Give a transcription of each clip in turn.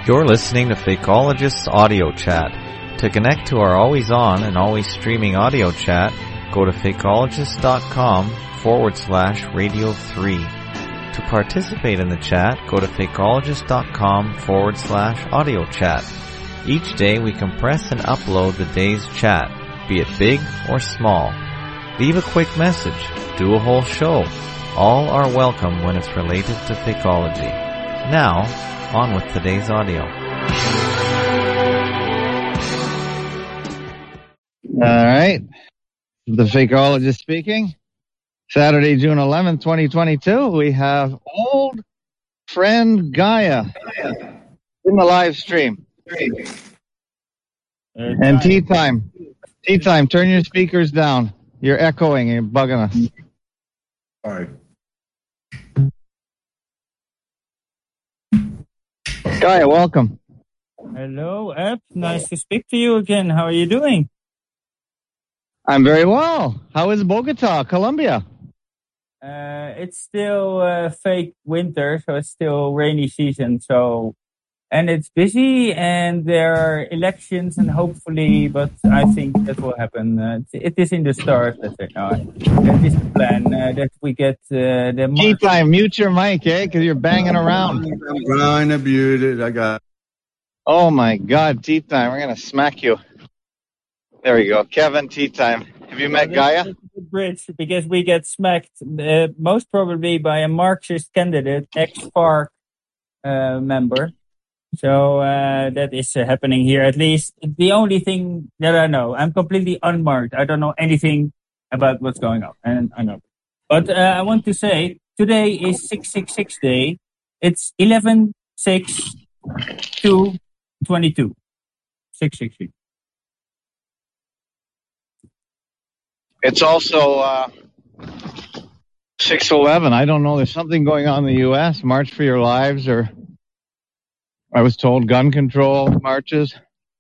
You're listening to Fakeologist's Audio Chat. To connect to our always on and always streaming audio chat, go to fakeologist.com/radio 3. To participate in the chat, go to fakeologist.com/audio chat. Each day we compress and upload the day's chat, be it big or small. Leave a quick message, do a whole show. All are welcome when it's related to Fakeology. Now, on with today's audio. All right. The Fakeologist speaking. Saturday, June 11th, 2022. We have old friend Gaia in the live stream. And tea time. Tea time. Turn your speakers down. You're echoing. You're bugging us. All right. Gaia, welcome. Hello, Eb. Nice to speak to you again. How are you doing? I'm very well. How is Bogota, Colombia? It's still fake winter, so it's still rainy season. And it's busy, and there are elections, and hopefully, but I think that will happen. It is in the stars. That is the plan. That we get the. Tea time. Mute your mic, because you're banging around. I'm trying to mute it. I got. Oh my God, tea time. We're gonna smack you. There we go, Kevin. Tea time. Have you met Gaia? Bridge, because we get smacked most probably by a Marxist candidate, ex-FARC member. So that is happening here. At least the only thing that I know, I'm completely unmarked. I don't know anything about what's going on, and I know. But I want to say today is 666 day. It's 11/6/22. 666. It's also 6/11. I don't know. There's something going on in the U.S. March for Your Lives, or I was told gun control marches.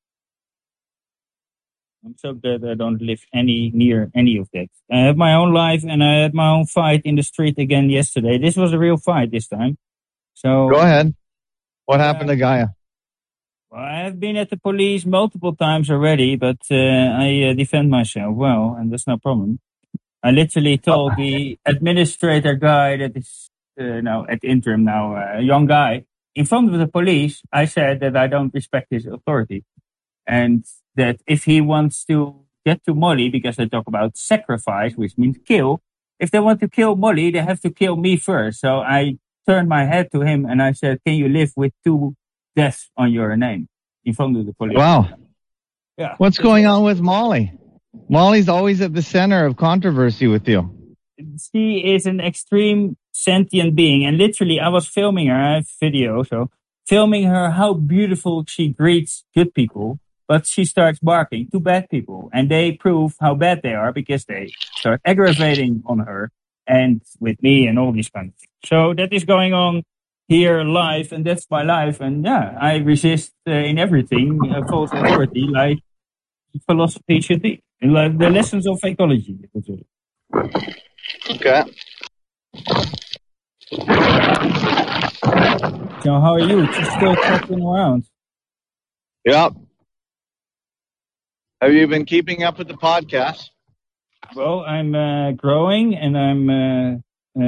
I'm so glad I don't live near any of that. I have my own life, and I had my own fight in the street again yesterday. This was a real fight this time. So go ahead. What happened to Gaia? Well, I have been at the police multiple times already, but I defend myself well, and that's no problem. I literally told the administrator guy that is now at interim now, a young guy, in front of the police, I said that I don't respect his authority. And that if he wants to get to Molly, because they talk about sacrifice, which means kill, if they want to kill Molly, they have to kill me first. So I turned my head to him and I said, can you live with 2 deaths on your name in front of the police? Wow. Yeah. What's going on with Molly? Molly's always at the center of controversy with you. She is an extreme sentient being, and literally I was filming her. I have video, so filming her how beautiful she greets good people, but she starts barking to bad people, and they prove how bad they are because they start aggravating on her and with me and all these kind of things. So that is going on here live, and that's my life. And yeah, I resist in everything false authority, like philosophy should be, and like the lessons of ecology. Okay. So how are you? Just still talking around? Yep. Have you been keeping up with the podcast? Well, I'm growing, and I'm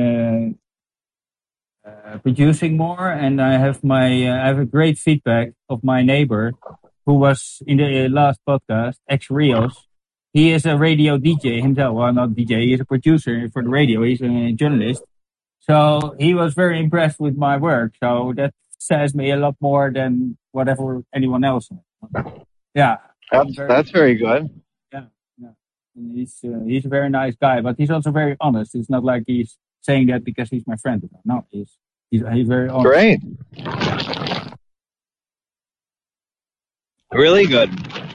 producing more, and I have a great feedback of my neighbor who was in the last podcast, Ex Rios. He is a radio DJ himself. Well, not DJ, he's a producer for the radio. He's a journalist. So he was very impressed with my work. So that says me a lot more than whatever anyone else. Yeah. That's very good. Yeah. And he's a very nice guy, but he's also very honest. It's not like he's saying that because he's my friend. No, he's very honest. Great. Really good.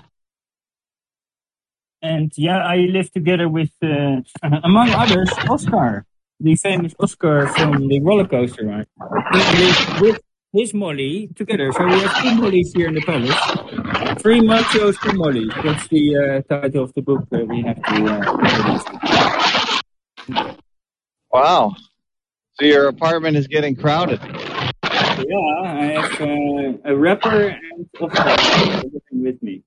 And yeah, I live together with, among others, Oscar, the famous Oscar from the roller coaster ride. We live with his Molly together. So we have 2 Mollys here in the palace. 3 machos, 2 Mollys. That's the title of the book we have to Wow. So your apartment is getting crowded. Yeah, I have a rapper and Oscar living with me.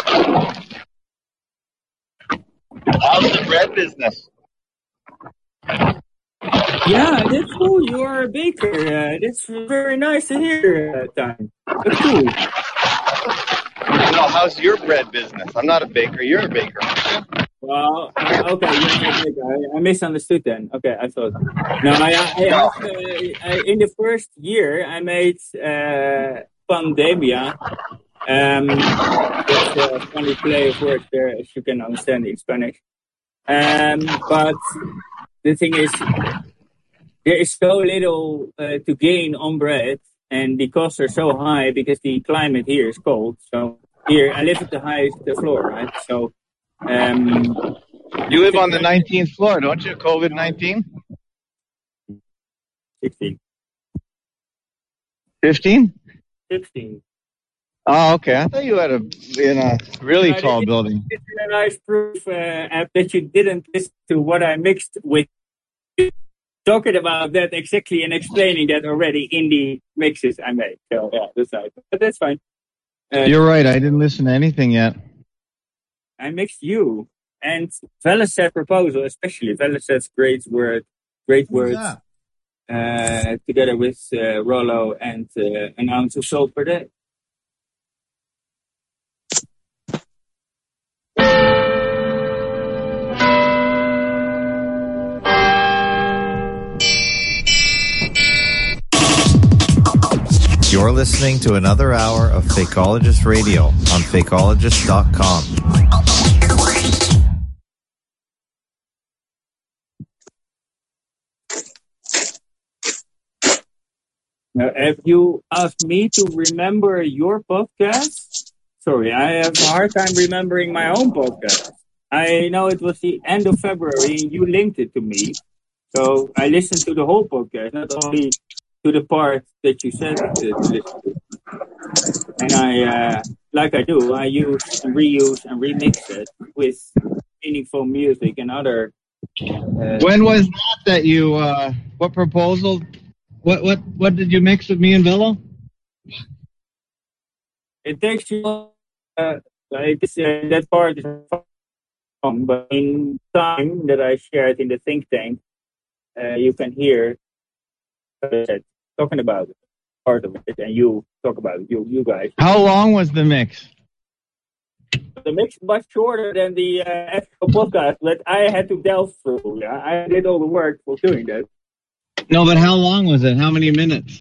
How's the bread business? Yeah, that's cool. You are a baker. That's very nice to hear, Time. That's cool. No, how's your bread business? I'm not a baker. You're a baker. Well, okay, you're not a baker. I misunderstood then. Okay, I thought. No, I have, in the first year, I made Pandemia. That's a funny play of words there, as you can understand in Spanish. But the thing is, there is so little to gain on bread, and the costs are so high because the climate here is cold. So here, I live at the highest floor, right? So you live on the 19th floor, don't you? COVID-19? 16. 15? 16. Oh, okay. I thought you had in a really tall building. It's a nice proof that you didn't listen to what I mixed with. Talking about that exactly and explaining that already in the mixes I made. So yeah, that's right. But that's fine. You're right. I didn't listen to anything yet. I mixed you and Velocet proposal, especially Velocet's great words, together with Rollo and an ounce of salt per day. You're listening to another hour of Fakeologist Radio on Fakeologist.com. Now, if you ask me to remember your podcast, sorry, I have a hard time remembering my own podcast. I know it was the end of February and you linked it to me. So I listened to the whole podcast, not only to the part that you said to listen to. And I, like I do, I use and reuse and remix it with meaningful music and other. When was that you, what proposal, what did you mix with me and Velo? It takes you, like that part is fun, but in time that I shared in the think tank, you can hear talking about it, part of it, and you talk about it, you guys. How long was the mix? The mix was shorter than the actual podcast, but I had to delve through. Yeah, I did all the work for doing that. No, but how long was it? How many minutes?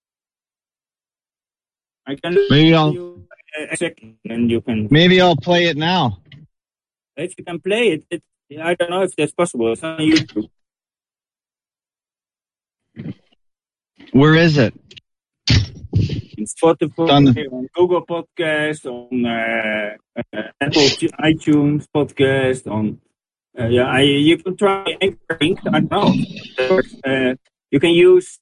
I can maybe I'll a second, and you can. Maybe I'll play it now. If you can play it, I don't know if that's possible. It's on YouTube. Where is it? In Spotify, on Google Podcast, on Apple iTunes Podcast, on you can try Anchor. I don't know. You can use.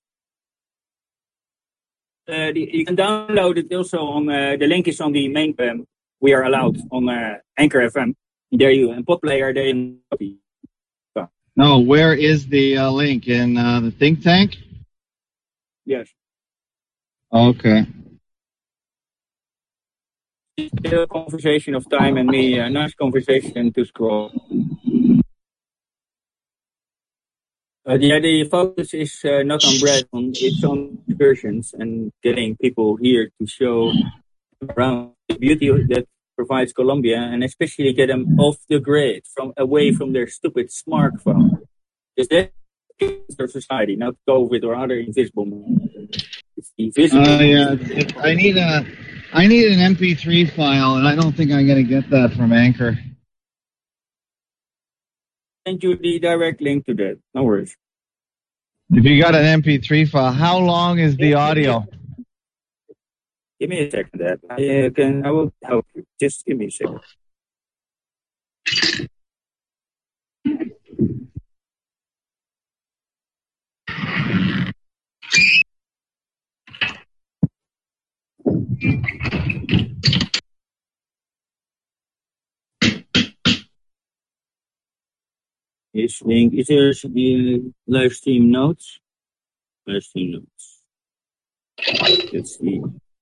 You can download it also on the link is on the main. We are allowed on Anchor FM. There you and PodPlayer. There you. No, where is the link in the think tank? Yes. Okay. A conversation of time and me, a nice conversation to scroll. The focus is not on bread, it's on excursions and getting people here to show around the beauty that provides Colombia, and especially get them off the grid, away from their stupid smartphone. Because that's their society, not COVID or other invisible. It's invisible. Yeah, I need an MP3 file, and I don't think I'm going to get that from Anchor. Send you the direct link to that. No worries. If you got an MP3 file, how long is the audio? Give me a second, Dad. I will help you. Just give me a second. This link is there the live stream notes. Live stream notes. Let's see.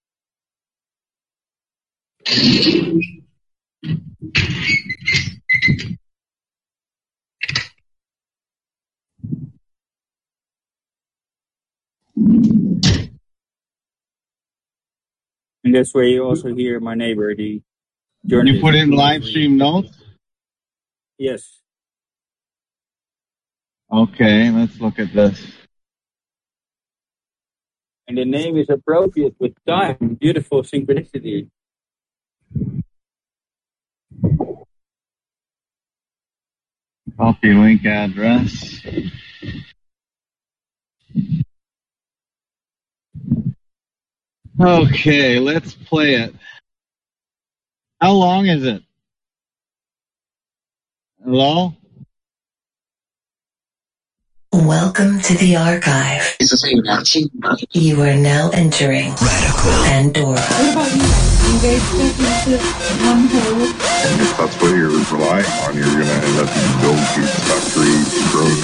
And that's where you also hear my neighbor, the journalist. You put in live stream notes? Yes. Okay, let's look at this. And the name is appropriate with time. Beautiful synchronicity. Copy link address. Okay, let's play it. How long is it? Hello? Welcome to the archive. You are now entering Pandora. What about you? You guys think you should one hole? And if that's what you're relying on, you're going to end up in gold-tooth factory growing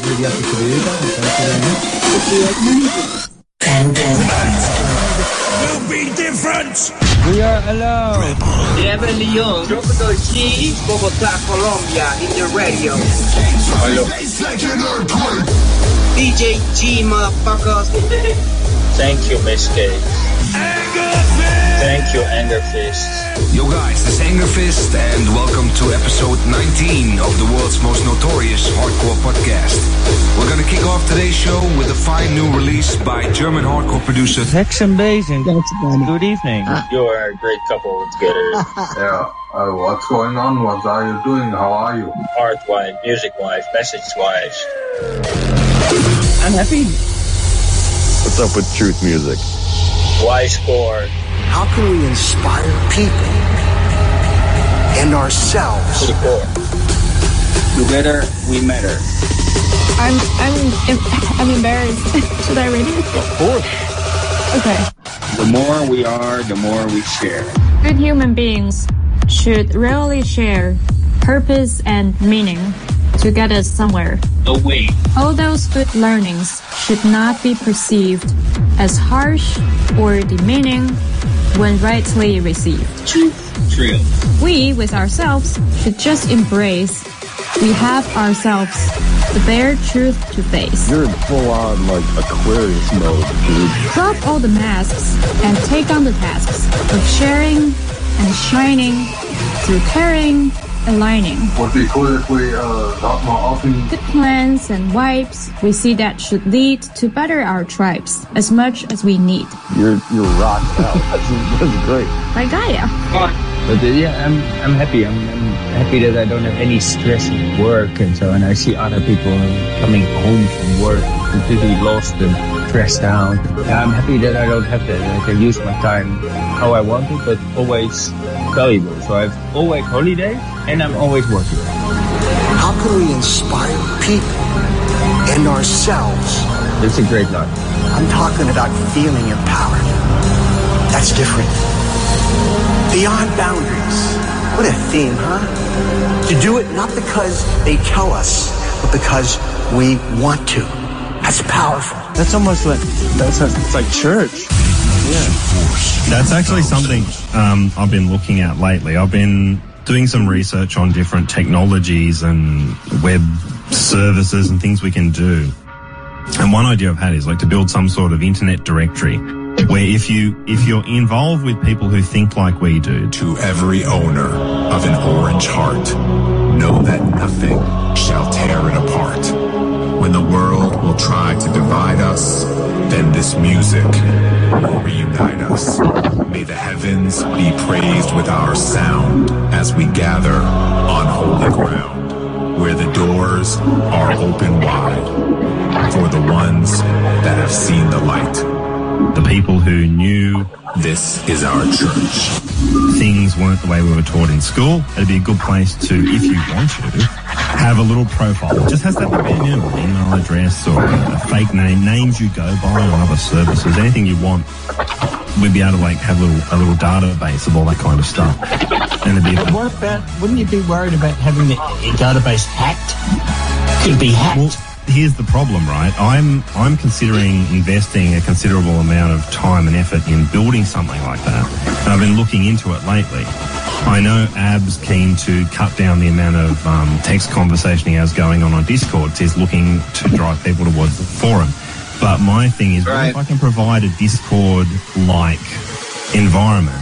Pandora. Will be different. We are alone. Diego Leon, Tropical G, Bogotá, Colombia, in the radio. DJ G, motherfuckers. Thank you, Miss K. Angerfist. Thank you, Angerfist. Yo guys, this is Angerfist and welcome to episode 19 of the world's most notorious hardcore podcast. We're gonna kick off today's show with a fine new release by German hardcore producer Tex and Basin. Good evening. You are a great couple together. Yeah. What's going on? What are you doing? How are you? Art-wise, music-wise, message-wise. I'm happy. What's up with Truth Music? Wise chord. How can we inspire people and ourselves? To the core. Together we matter. I'm embarrassed. Should I read it? Of course. Okay. The more we are, the more we share. Good human beings should rarely share purpose and meaning to get us somewhere. Away. All those good learnings should not be perceived as harsh or demeaning when rightly received. True. We, with ourselves, should just embrace we have ourselves, the bare truth to face. You're in full-on, like, Aquarius mode, dude. Drop all the masks and take on the tasks of sharing and shining through caring, aligning. Would be cool if we got more often. Good plans and vibes we see that should lead to better our tribes as much as we need. You're rocked out. That's great. By Gaia. But yeah, I'm happy. I'm happy that I don't have any stress at work and so on. I see other people coming home from work completely lost and stressed out. I'm happy that I don't have that. I can use my time how I want it, but always valuable. So I have always holidays and I'm always working. How can we inspire people and ourselves? It's a great life. I'm talking about feeling empowered. That's different. Beyond boundaries. What a theme, huh? To do it not because they tell us, but because we want to. That's powerful. That's almost like, it's like church. Yeah. That's actually something I've been looking at lately. I've been doing some research on different technologies and web services and things we can do. And one idea I've had is like to build some sort of internet directory where if you're involved with people who think like we do. To every owner of an orange heart, know that nothing shall tear it apart. When the world will try to divide us, then this music will reunite us. May the heavens be praised with our sound as we gather on holy ground, where the doors are open wide for the ones that have seen the light. The people who knew this is our church. Things weren't the way we were taught in school. It'd be a good place to, if you want to, have a little profile. It just has to have a email address or a fake name, names you go by on other services, anything you want. We'd be able to like have a little database of all that kind of stuff. And it'd be wouldn't you be worried about having the database hacked? Could be hacked. here's the problem, right? I'm considering investing a considerable amount of time and effort in building something like that, and I've been looking into it lately. I know Ab's keen to cut down the amount of text conversation he has going on Discord. He's looking to drive people towards the forum. But my thing is, what if I can provide a Discord-like environment?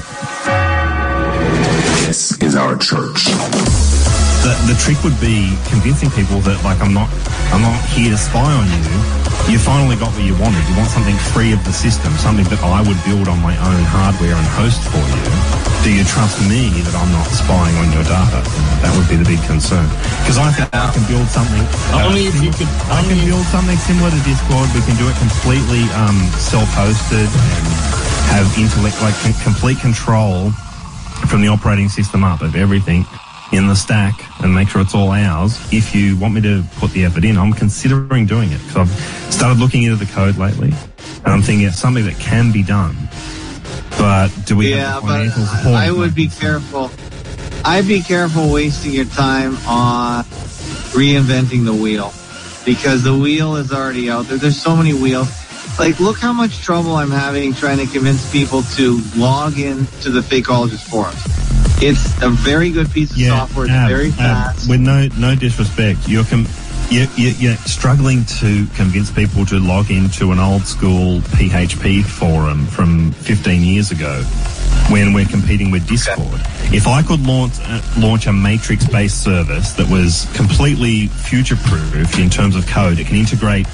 This is our church. The trick would be convincing people that, like, I'm not here to spy on you. You finally got what you wanted. You want something free of the system, something that I would build on my own hardware and host for you. Do you trust me that I'm not spying on your data? That would be the big concern. Because I think I can build something. Only if you could. I can build something similar to Discord. We can do it completely self-hosted and have complete control from the operating system up of everything in the stack and make sure it's all ours. If you want me to put the effort in, I'm considering doing it because I've started looking into the code lately and I'm thinking it's something that can be done. But do we have the financial support? I would be careful. I'd be careful wasting your time on reinventing the wheel because the wheel is already out there. There's so many wheels. Like, look how much trouble I'm having trying to convince people to log in to the Fakeologist forums. It's a very good piece of software. It's very fast. With no disrespect, you're struggling to convince people to log into an old school PHP forum from 15 years ago when we're competing with Discord. Okay. If I could launch a Matrix-based service that was completely future-proofed in terms of code, it can integrate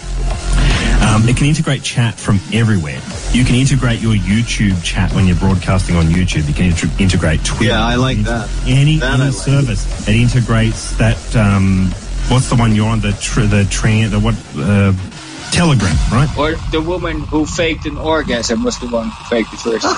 chat from everywhere. You can integrate your YouTube chat when you're broadcasting on YouTube. You can integrate Twitter. Yeah, I like that. Any service that integrates that. What's the one you're on? Telegram, right? Or the woman who faked an orgasm was the one who faked it first.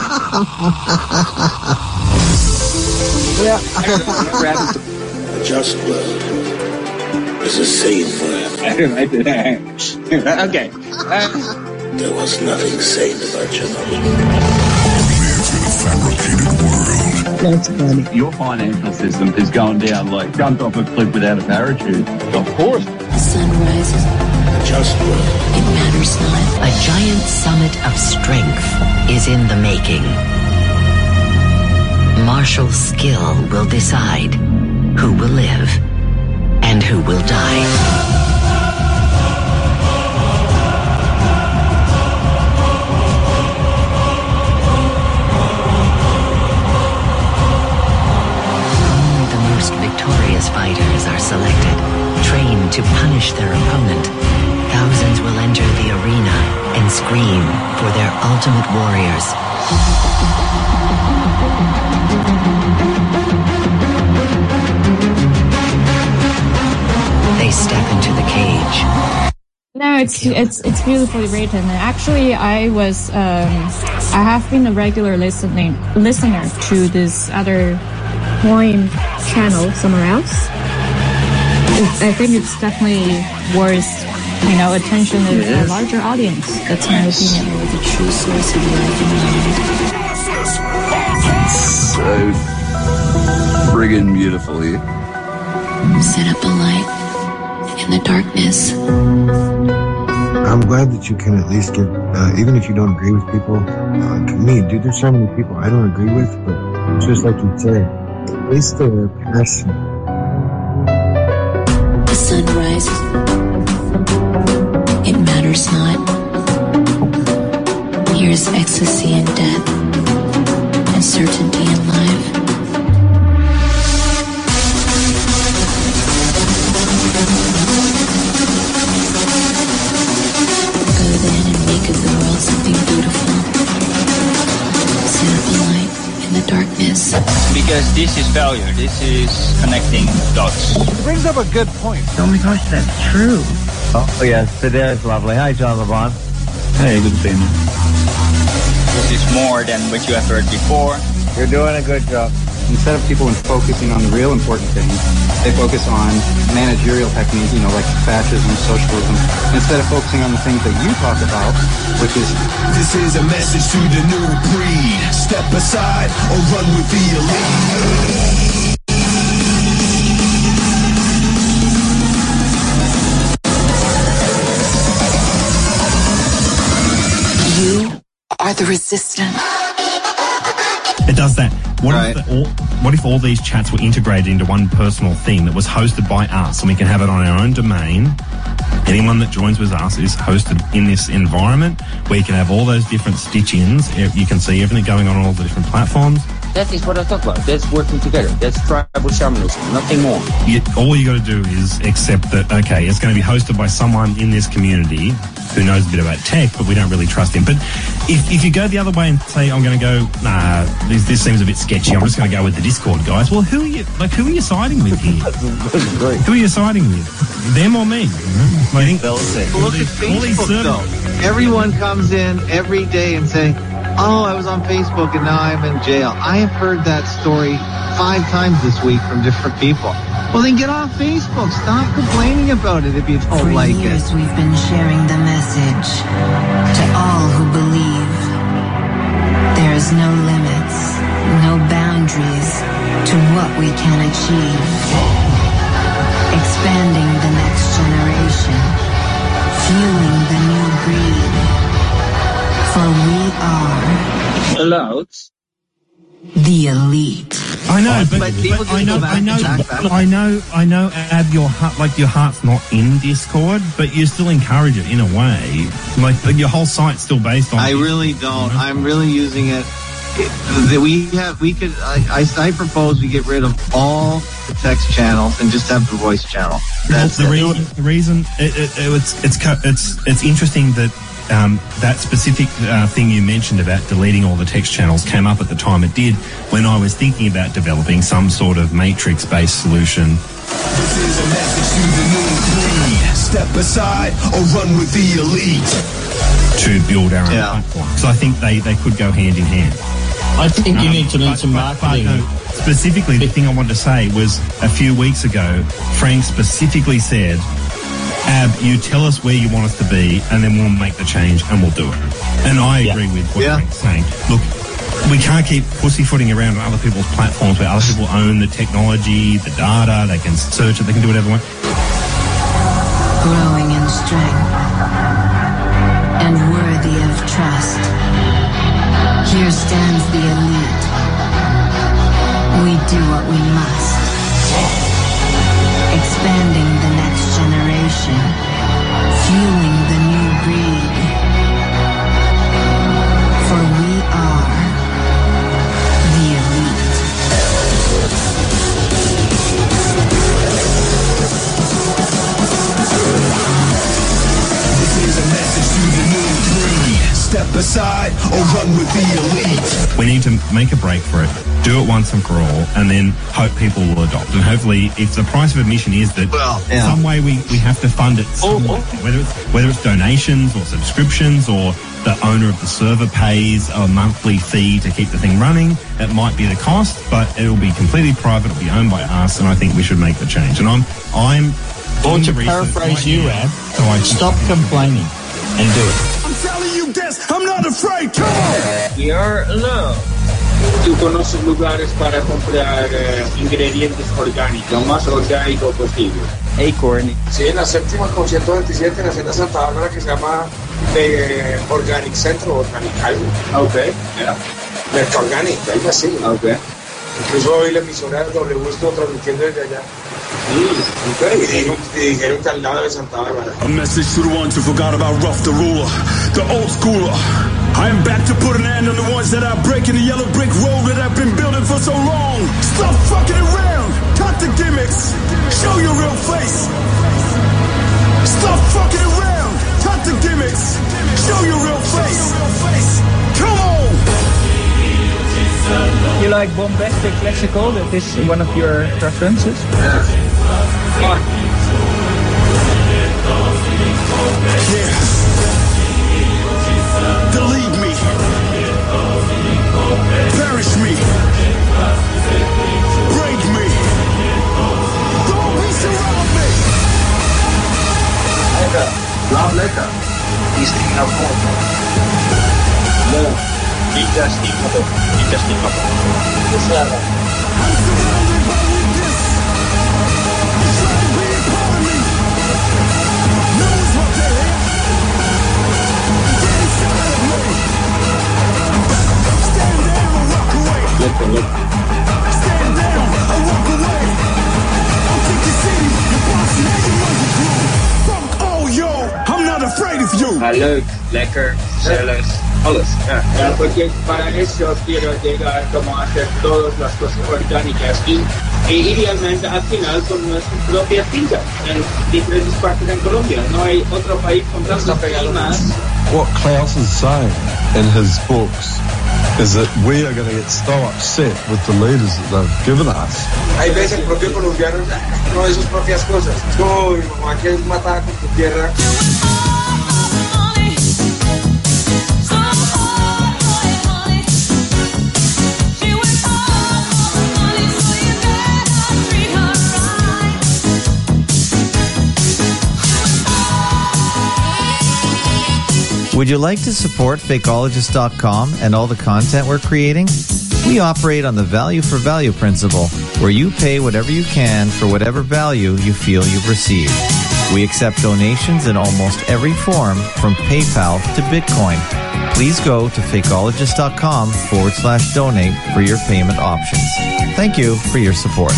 Just blood is a sane forever. Okay. There was nothing sane about you. Live in a fabricated world. That's funny. Your financial system is going down like jumped off a cliff without a parachute. Of course. The sun rises. Just blood. It matters not. A giant summit of strength is in the making. Martial skill will decide who will live and who will die. Victorious fighters are selected, trained to punish their opponent. Thousands will enter the arena and scream for their ultimate warriors. They step into the cage. No, it's beautifully written. And actually, I have been a regular listener to this other Coin channel somewhere else. I think it's definitely worth, attention of a larger audience. That's my opinion. The true source of life and So friggin' beautifully. set up a light in the darkness. I'm glad that you can at least give, even if you don't agree with people, to me, dude, there's so many people I don't agree with, but just like you said, at least they're passionate. The sun rises. It matters not. Here's ecstasy in death and certainty in life. Go then and make of the world something beautiful. Set up a light in the darkness. Because this is failure. This is connecting dots. It brings up a good point. Oh my gosh, that's true. Oh yes, today is lovely. Hi, John LeBron. Hey, good to see you. This is more than what you have heard before. You're doing a good job. Instead of people focusing on the real important things, they focus on managerial techniques, like fascism, socialism, instead of focusing on the things that you talk about, which is... This is a message to the new breed. Step aside or run with the elite. are the resistance. It does that. What if all these chats were integrated into one personal thing that was hosted by us, and we can have it on our own domain? Anyone that joins with us is hosted in this environment where you can have all those different stitch-ins. You can see everything going on all the different platforms. That is what I talk about. That's working together. That's tribal shamanism. Nothing more. All you got to do is accept that, okay, it's going to be hosted by someone in this community who knows a bit about tech, but we don't really trust him. But if you go the other way and say, I'm going to go, nah, this seems a bit sketchy, I'm just going to go with the Discord guys. Well, who are you siding with here? Who are you siding with? Them or me? Look at Facebook, though. Everyone comes in every day and say, oh, I was on Facebook and now I'm in jail. I have heard that story 5 times this week from different people. Well, then get off Facebook. Stop complaining about it if you don't like it. For years we've been sharing the message to all who believe. There is no limits, no boundaries to what we can achieve. Expanding the next generation, fueling the new breed. For we are allowed the elite. I know, but I know. Ab, your heart's not in Discord, but you still encourage it in a way. Like your whole site's still based on. I really don't. I'm really using it. I propose we get rid of all the text channels and just have the voice channel. That's the reason. It's interesting that. That specific thing you mentioned about deleting all the text channels came up at the time it did when I was thinking about developing some sort of matrix-based solution. This is a message to the new breed. Step aside or run with the elite. To build our own platform. So I think they could go hand in hand. I think you need to learn some marketing. Specifically, the thing I wanted to say was a few weeks ago, Frank specifically said, Ab, you tell us where you want us to be, and then we'll make the change, and we'll do it. And I agree with what Frank's saying. Look, we can't keep pussyfooting around on other people's platforms where other people own the technology, the data, they can search it, they can do whatever they want. Growing in strength and worthy of trust. Here stands the elite. We do what we must. Expanding the next generation, fueling the new breed. For we are the elite. This is a message to the new breed. Step aside or run with the elite. We need to make a break for it. Do it once and for all, and then hope people will adopt. And hopefully, if the price of admission is that some way we have to fund it, whether it's donations or subscriptions or the owner of the server pays a monthly fee to keep the thing running, that might be the cost, but it'll be completely private, it'll be owned by us, and I think we should make the change. And I'm or to paraphrase you, Ab, stop complaining and do it. I'm telling you this, I'm not afraid, come on! We are allowed. Tú conoces lugares para comprar ingredientes orgánicos, lo más orgánico posible. Acorn. Sí, en la séptima con 127 en la Hacienda Santa Bárbara que se llama Organic Centro, Organic Highway. Okay. Yeah. Merca Organic, algo así. Okay. Incluso hoy la emisora W estuvo transmitiendo desde allá. Okay. Y dijeron que al lado de Santa Bárbara. A message to the ones who forgot about Ruff the Ruler, the old schooler. I am back to put an end on the ones that are breaking the yellow brick road that I've been building for so long. Stop fucking around. Cut the gimmicks. Show your real face. Stop fucking around. Cut the gimmicks. Show your real face. Come on. You like bombastic classical? That is one of your preferences? Yeah. Delete me. Perish me. Break me. Don't be surround me. Love letter. He's taking up more. No. He just did not. I'm surrounded by weakness. You try to be a part of me. Knows what they hate. Get inside of me. leuk, lekker, gezellig, alles. Ya, porque para eso quiero llegar como a hacer todas las cosas orgánicas y idealmente al final con nuestras propias fincas en diferentes partes de Colombia. No hay otro país con tantos climas. What Klaus is saying in his books is that we are going to get so upset with the leaders that they've given us. Hay veces el propio colombiano no de sus propias cosas. No, mi mamá que es matada con tu tierra. Would you like to support Fakeologist.com and all the content we're creating? We operate on the value for value principle, where you pay whatever you can for whatever value you feel you've received. We accept donations in almost every form, from PayPal to Bitcoin. Please go to Fakeologist.com/donate for your payment options. Thank you for your support.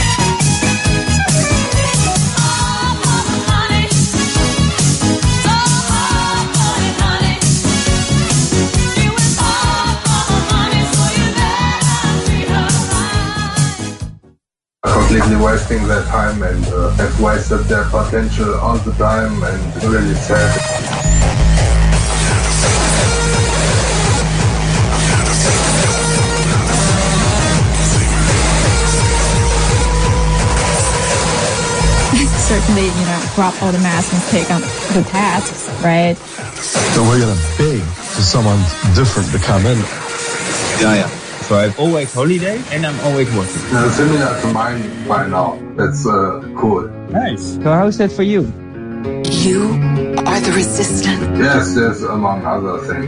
Completely wasting their time and have wasted their potential all the time, and really sad. Certainly, drop all the masks and take on the tasks, right? So we're going to beg for someone different to come in. Yeah. So I've always holiday and I'm always working. Similar to mine by now. That's cool. Nice. So how's that for you? You are the resistance. Yes, among other things.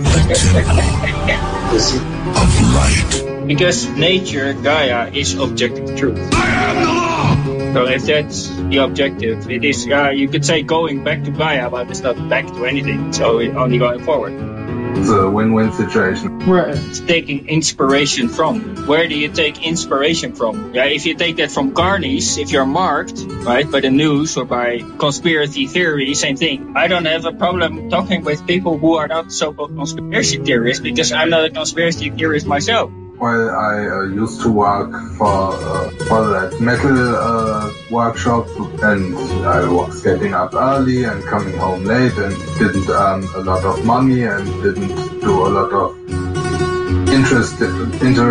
Of light. Because nature, Gaia, is objective truth. I am the law! So if that's the objective, it is, you could say going back to Gaia, but it's not back to anything. So it's only going forward. It's a win-win situation. Where it's taking inspiration from. Where do you take inspiration from? Yeah, if you take that from Carnies, if you're marked, right, by the news or by conspiracy theory, same thing. I don't have a problem talking with people who are not so-called conspiracy theorists, because I'm not a conspiracy theorist myself. Well, I used to work for that metal workshop, and I was getting up early and coming home late, and didn't earn a lot of money and didn't do a lot of interesting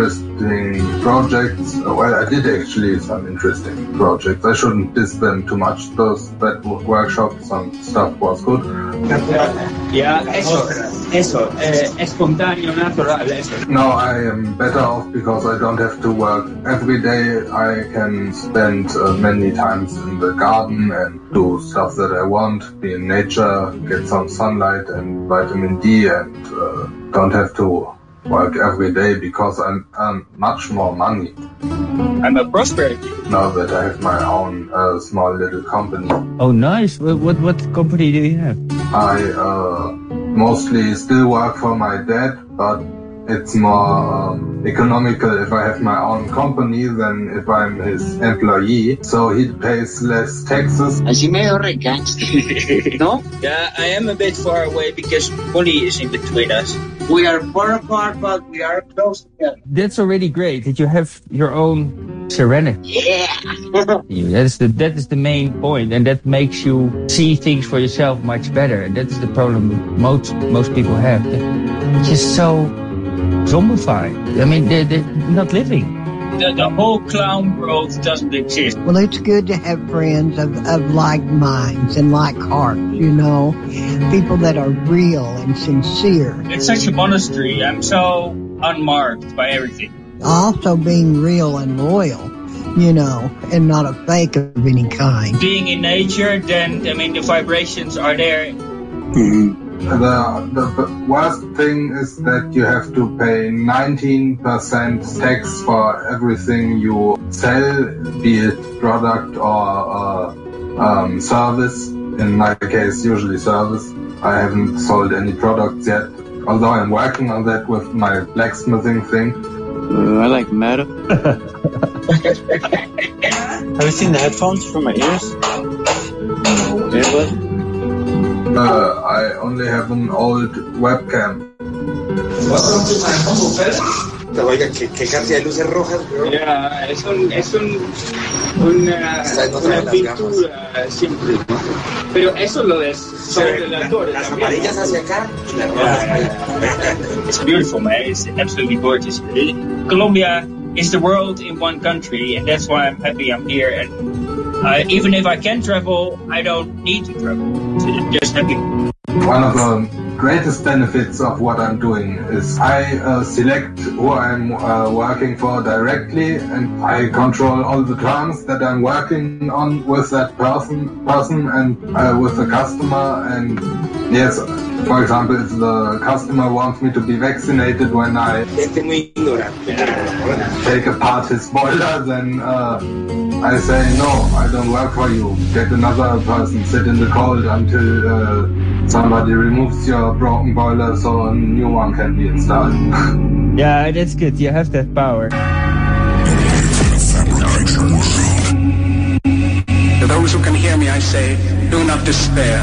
projects. Well, I did actually some interesting projects. I shouldn't diss them too much. That workshop, some stuff was good. Yeah, eso, espontáneo, natural, eso. No, I am better off because I don't have to work every day. I can spend many times in the garden and do stuff that I want, be in nature, get some sunlight and vitamin D, and don't have to work every day because I earn much more money. I'm a prosperity. Now that I have my own small little company. Oh, nice. What company do you have? I mostly still work for my dad, but it's more economical if I have my own company than if I'm his employee. So he pays less taxes. Así medio regaño, ¿no? Yeah, I am a bit far away because money is in between us. We are far apart, but we are close together. That's already great that you have your own serenity. Yeah. That is the main point, and that makes you see things for yourself much better. And that is the problem most people have. They're just so zombified. I mean, they're not living. The whole clown world doesn't exist. Well, it's good to have friends of like minds and like hearts, people that are real and sincere. It's such a monastery. I'm so unmarked by everything. Also being real and loyal, and not a fake of any kind. Being in nature, then, the vibrations are there. Mm-hmm. The worst thing is that you have to pay 19% tax for everything you sell, be it product or service. In my case, usually service. I haven't sold any products yet, although I'm working on that with my blacksmithing thing. I like metal. Have you seen the headphones for my ears? I only have an old webcam. Oiga, qué cantidad de luces rojas, bro. Ya, es una pintura simple, ¿no? Pero eso lo es sobre el actor. Las amarillas hacia acá y las rojas para allá. It's beautiful, man. It's absolutely gorgeous. Colombia is the world in one country, and that's why I'm happy I'm here. And even if I can travel, I don't need to travel. So I'm just happy. One of the greatest benefits of what I'm doing is I select who I'm working for directly, and I control all the terms that I'm working on with that person and with the customer. And yes, for example, if the customer wants me to be vaccinated when I take apart his boiler, then I say, no, I don't work for you. Get another person, sit in the cold until somebody removes your broken boiler so a new one can be installed. Yeah, that's good. You have that power. To those who can hear me, I say, do not despair.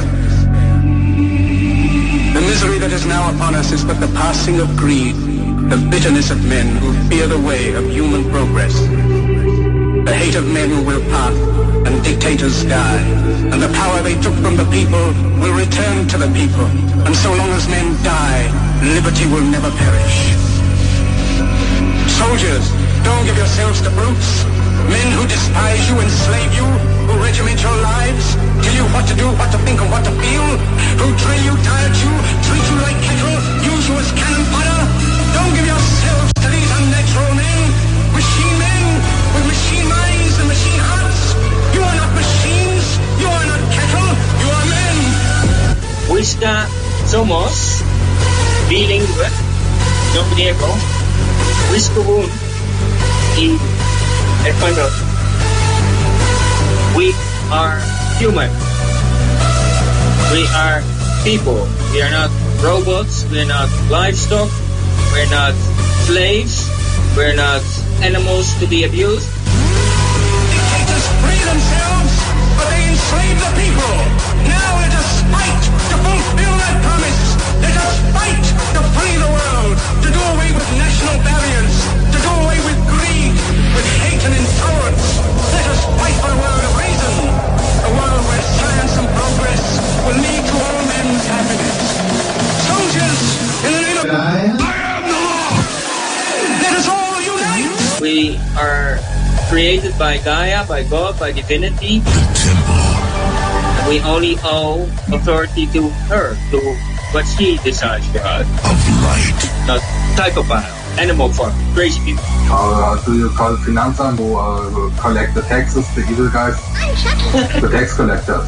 The misery that is now upon us is but the passing of greed, the bitterness of men who fear the way of human progress. The hate of men will pass, and dictators die, and the power they took from the people will return to the people. And so long as men die, liberty will never perish. Soldiers, don't give yourselves to brutes, men who despise you, enslave you, who regiment your lives, tell you what to do, what to think, and what to feel, who drill you, diet you, treat you like cattle, use you as cannon fodder. Don't give yourselves to these unnatural men, machine men with machine minds and machine hearts. You are not machines, you are not cattle, you are men. Somos bilingüe, no griego, whisperwoon in español. We are human. We are people. We are not robots. We are not livestock. We're not slaves. We're not animals to be abused. Dictators free themselves, but they enslave the people. Now let us fight to fulfill that promise. Let us fight to free the world, to do away with national barriers, to do away with greed, with hate and intolerance. Let us fight for a world of reason, a world where science and progress will lead to all men's happiness. Soldiers, in the name of I am the law. Let us all unite. We are created by Gaia, by God, by divinity. The temple. And we only owe authority to her, to what she decides for us. Of light. Not psychopath, animal farm, crazy people. How do you call Finanzamt who collect the taxes, the evil guys? I'm Chucky. The tax collectors.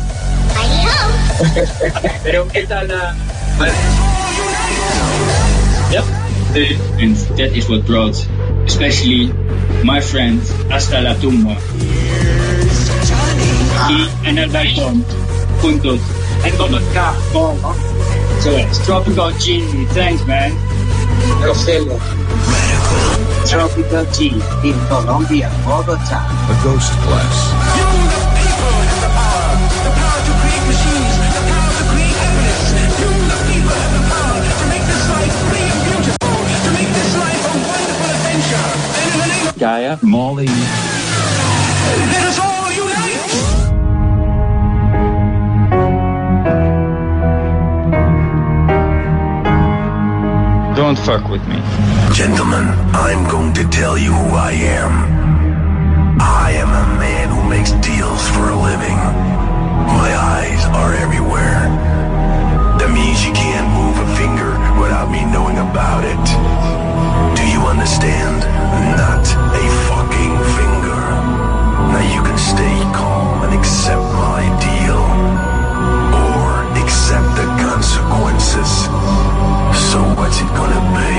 Pero ¿qué tal Yep. And that is what brought, especially my friend, hasta la tumba. Y en el balcón, juntos, en con el carro. So it's Tropical G. Thanks, man. Roselo. Tropical G in Colombia, Bogota. A ghost class. You, the people, have the power. The power to create machines. The power to create happiness. You, the people, have the power to make this life free and beautiful. To make this life a wonderful adventure. And in the name of Gaia, Molly. let us all unite. Don't fuck with me. Gentlemen, I'm going to tell you who I am. I am a man who makes deals for a living. My eyes are everywhere. That means you can't move a finger without me knowing about it. Do you understand? Not a fucking finger. Now you can stay calm and accept my deal. Or accept the consequences. So what's it gonna be?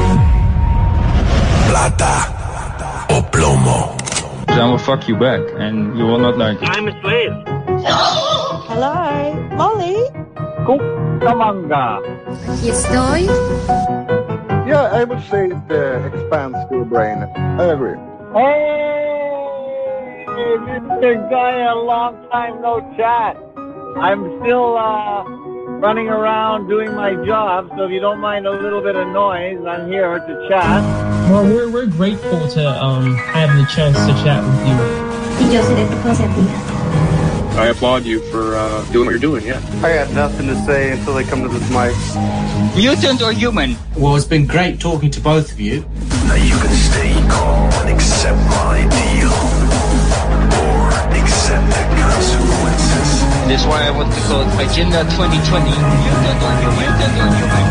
Plata or plomo? I will fuck you back, and you will not like it. I'm a slave. Hello, Molly. Cucamonga. Y estoy. Yeah, I would say it expands your brain. I agree. Hey, Mr. Gaia, long time no chat. I'm still running around doing my job, so if you don't mind a little bit of noise, I'm here to chat. Well, we're grateful to have the chance to chat with you. I applaud you for doing what you're doing, yeah. I got nothing to say until they come to this mic. Mutant or human? Well, it's been great talking to both of you. Now you can stay calm and accept my deal, or accept the consequences. That's why I want to call it Agenda 2020. Mutant or human?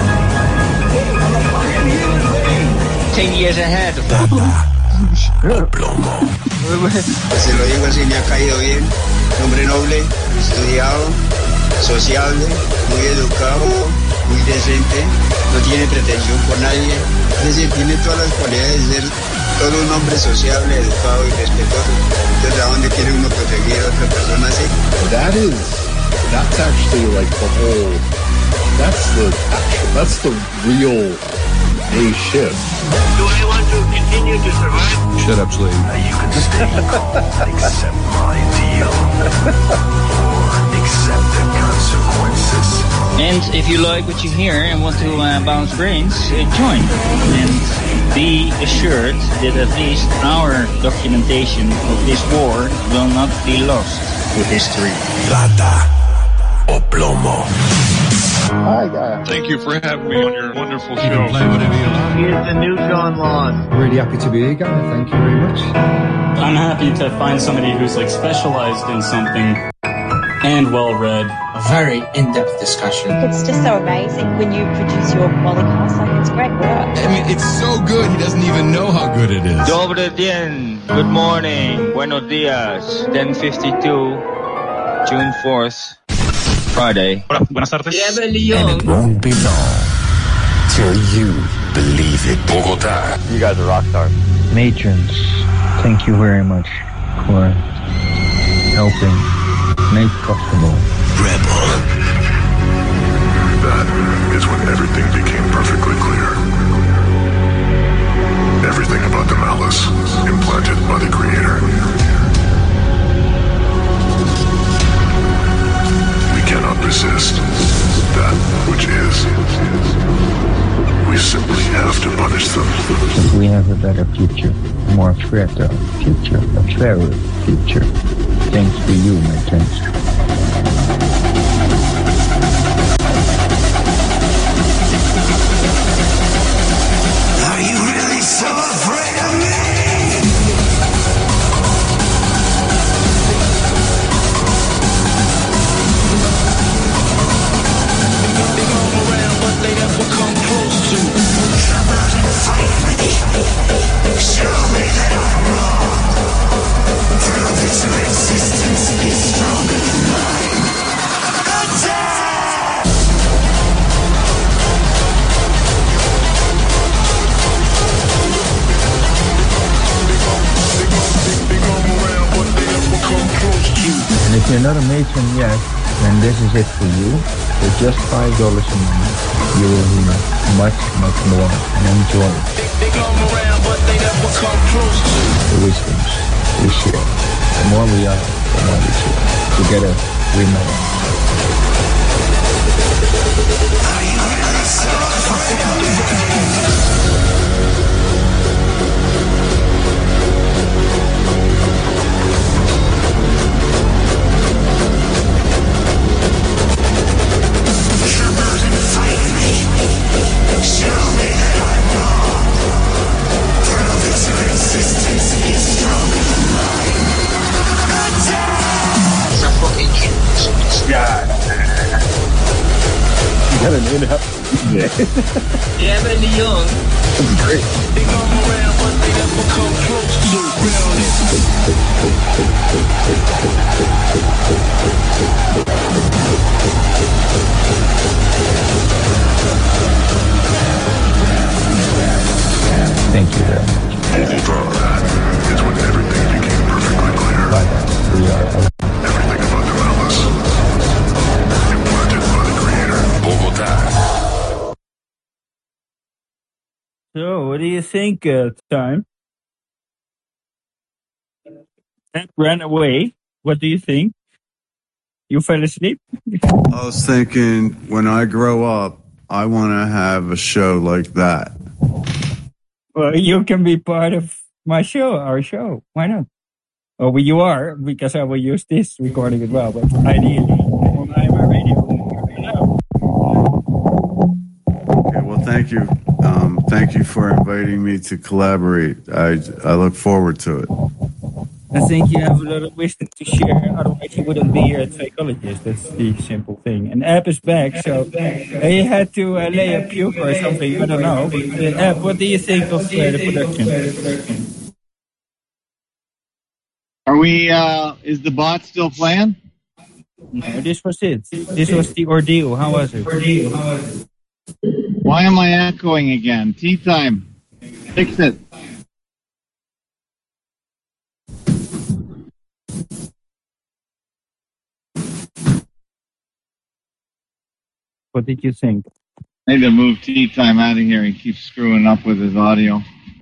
10 years ahead of that. Plomo. Se lo digo así, me ha caído bien. Hombre noble, estudiado, sociable, muy educado, muy decente, no tiene pretensión por nadie. Es decir, tiene todas las cualidades de ser todo un hombre sociable, educado y respetuoso. Entonces, ¿a dónde quiere uno conseguir a otra persona así? That's actually like the whole, that's the real A shift. Do I want to continue to survive? Shut up, slave. You can stay calm and accept my deal, or accept the consequences. And if you like what you hear and want to bounce brains, join. And be assured that at least our documentation of this war will not be lost to history. Plata o plomo. Hi, guys. Thank you for having me on your wonderful show. Here's the new John Laws. Really happy to be here, guys. Thank you very much. I'm happy to find somebody who's like specialized in something and well-read. A very in-depth discussion. It's just so amazing when you produce your Mollycast. Like, it's great work. I mean, it's so good, he doesn't even know how good it is. Dobre dien. Good morning. Buenos dias. 10:52. June 4th. Friday. Hola, buenas tardes. And it won't be long till you believe it. Bogota. You guys are rock stars. Matrons, thank you very much for helping make possible. Rebel. That is when everything became perfectly clear. Everything about the malice implanted by the Creator. We cannot resist that which is. We simply have to punish them. We have a better future, more fertile future, a fairer future. Thanks to you, matrons. Are you really so afraid of me? They go around, but they never come close to. Come out and fight me. Show me that I'm wrong. Prove that your existence is stronger than mine. Attack! They come around, but they never come close to. And if you're not a matron yet, then this is it for you. For just $5 a month, you will hear much, much more and enjoy it. They come around, but they never come close to. The wisdoms we share. The more we are, the more we share. Together, we know. Are you really so afraid of me? Come out and fight me. Show me that I'm wrong. Prove that your existence is stronger than mine. Attack! It's a fucking God. You got an in-house DJ. Yeah, man, young. That's great. They come around, but they never come close to realness. Thank you very much. From that is when everything became perfectly clear. By that, we are Everything about the malice implanted by the Creator. Bogota. So, what do you think time? That ran away. What do you think? You fell asleep? I was thinking, when I grow up, I want to have a show like that. Well, you can be part of my show, our show. Why not? Oh, well, you are, because I will use this recording as well, but ideally on IMR Radio. Okay, well, thank you. Thank you for inviting me to collaborate. I look forward to it. I think you have a lot of wisdom to share, otherwise you wouldn't be here at Fakeologist. That's the simple thing. And App is back, so he had to lay a puke or something, I don't know. But, App, what do you think of the production? Are we, is the bot still playing? No, this was it. This was the ordeal. How was it? Why am I echoing again? Tea time. Fix it. What did you think? I need to move Tea Time out of here. He keeps screwing up with his audio.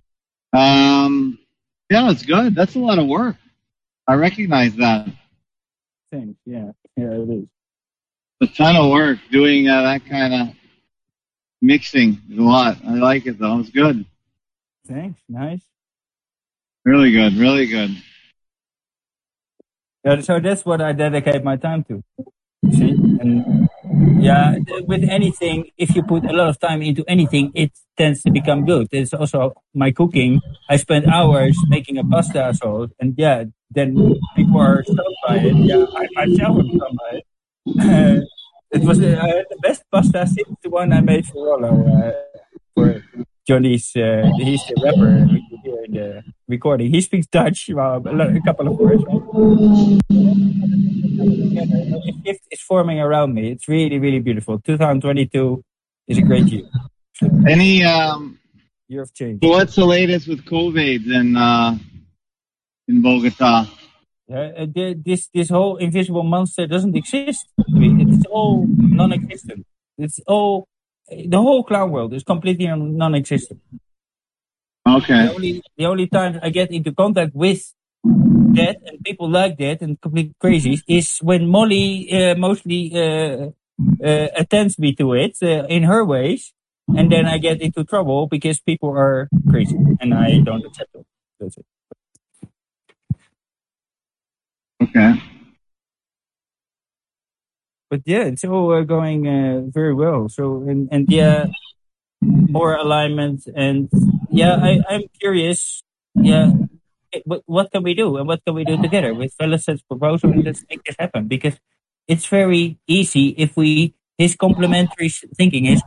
Yeah, it's good. That's a lot of work. I recognize that. Thanks. Yeah, it is. A ton of work doing that kind of mixing is a lot. I like it though. It's good. Thanks. Nice. Really good. Really good. So that's what I dedicate my time to. See? And yeah, with anything, if you put a lot of time into anything, it tends to become good. It's also my cooking. I spend hours making a pasta sauce, and yeah, then people are stunned by it. Yeah, I myself am stunned by it. It was the best pasta since the one I made for Rollo, for Johnny's. He's the rapper here in the recording. He speaks Dutch, well, a couple of words. A shift is forming around me. It's really, really beautiful. 2022 is a great year. Any year of change. What's the latest with COVID in Bogota? This whole invisible monster doesn't exist. I mean, it's all non-existent. The whole clown world is completely non-existent. Okay. The only time I get into contact with that and people like that and complete crazies is when Molly mostly attends me to it in her ways, and then I get into trouble because people are crazy and I don't accept them. That's it. Okay. But yeah, it's all going very well. So and yeah, more alignment and yeah, I'm curious. Yeah. What can we do, and what can we do together with Felicit's proposal? Let's make this happen, because it's very easy if his complementary thinking, his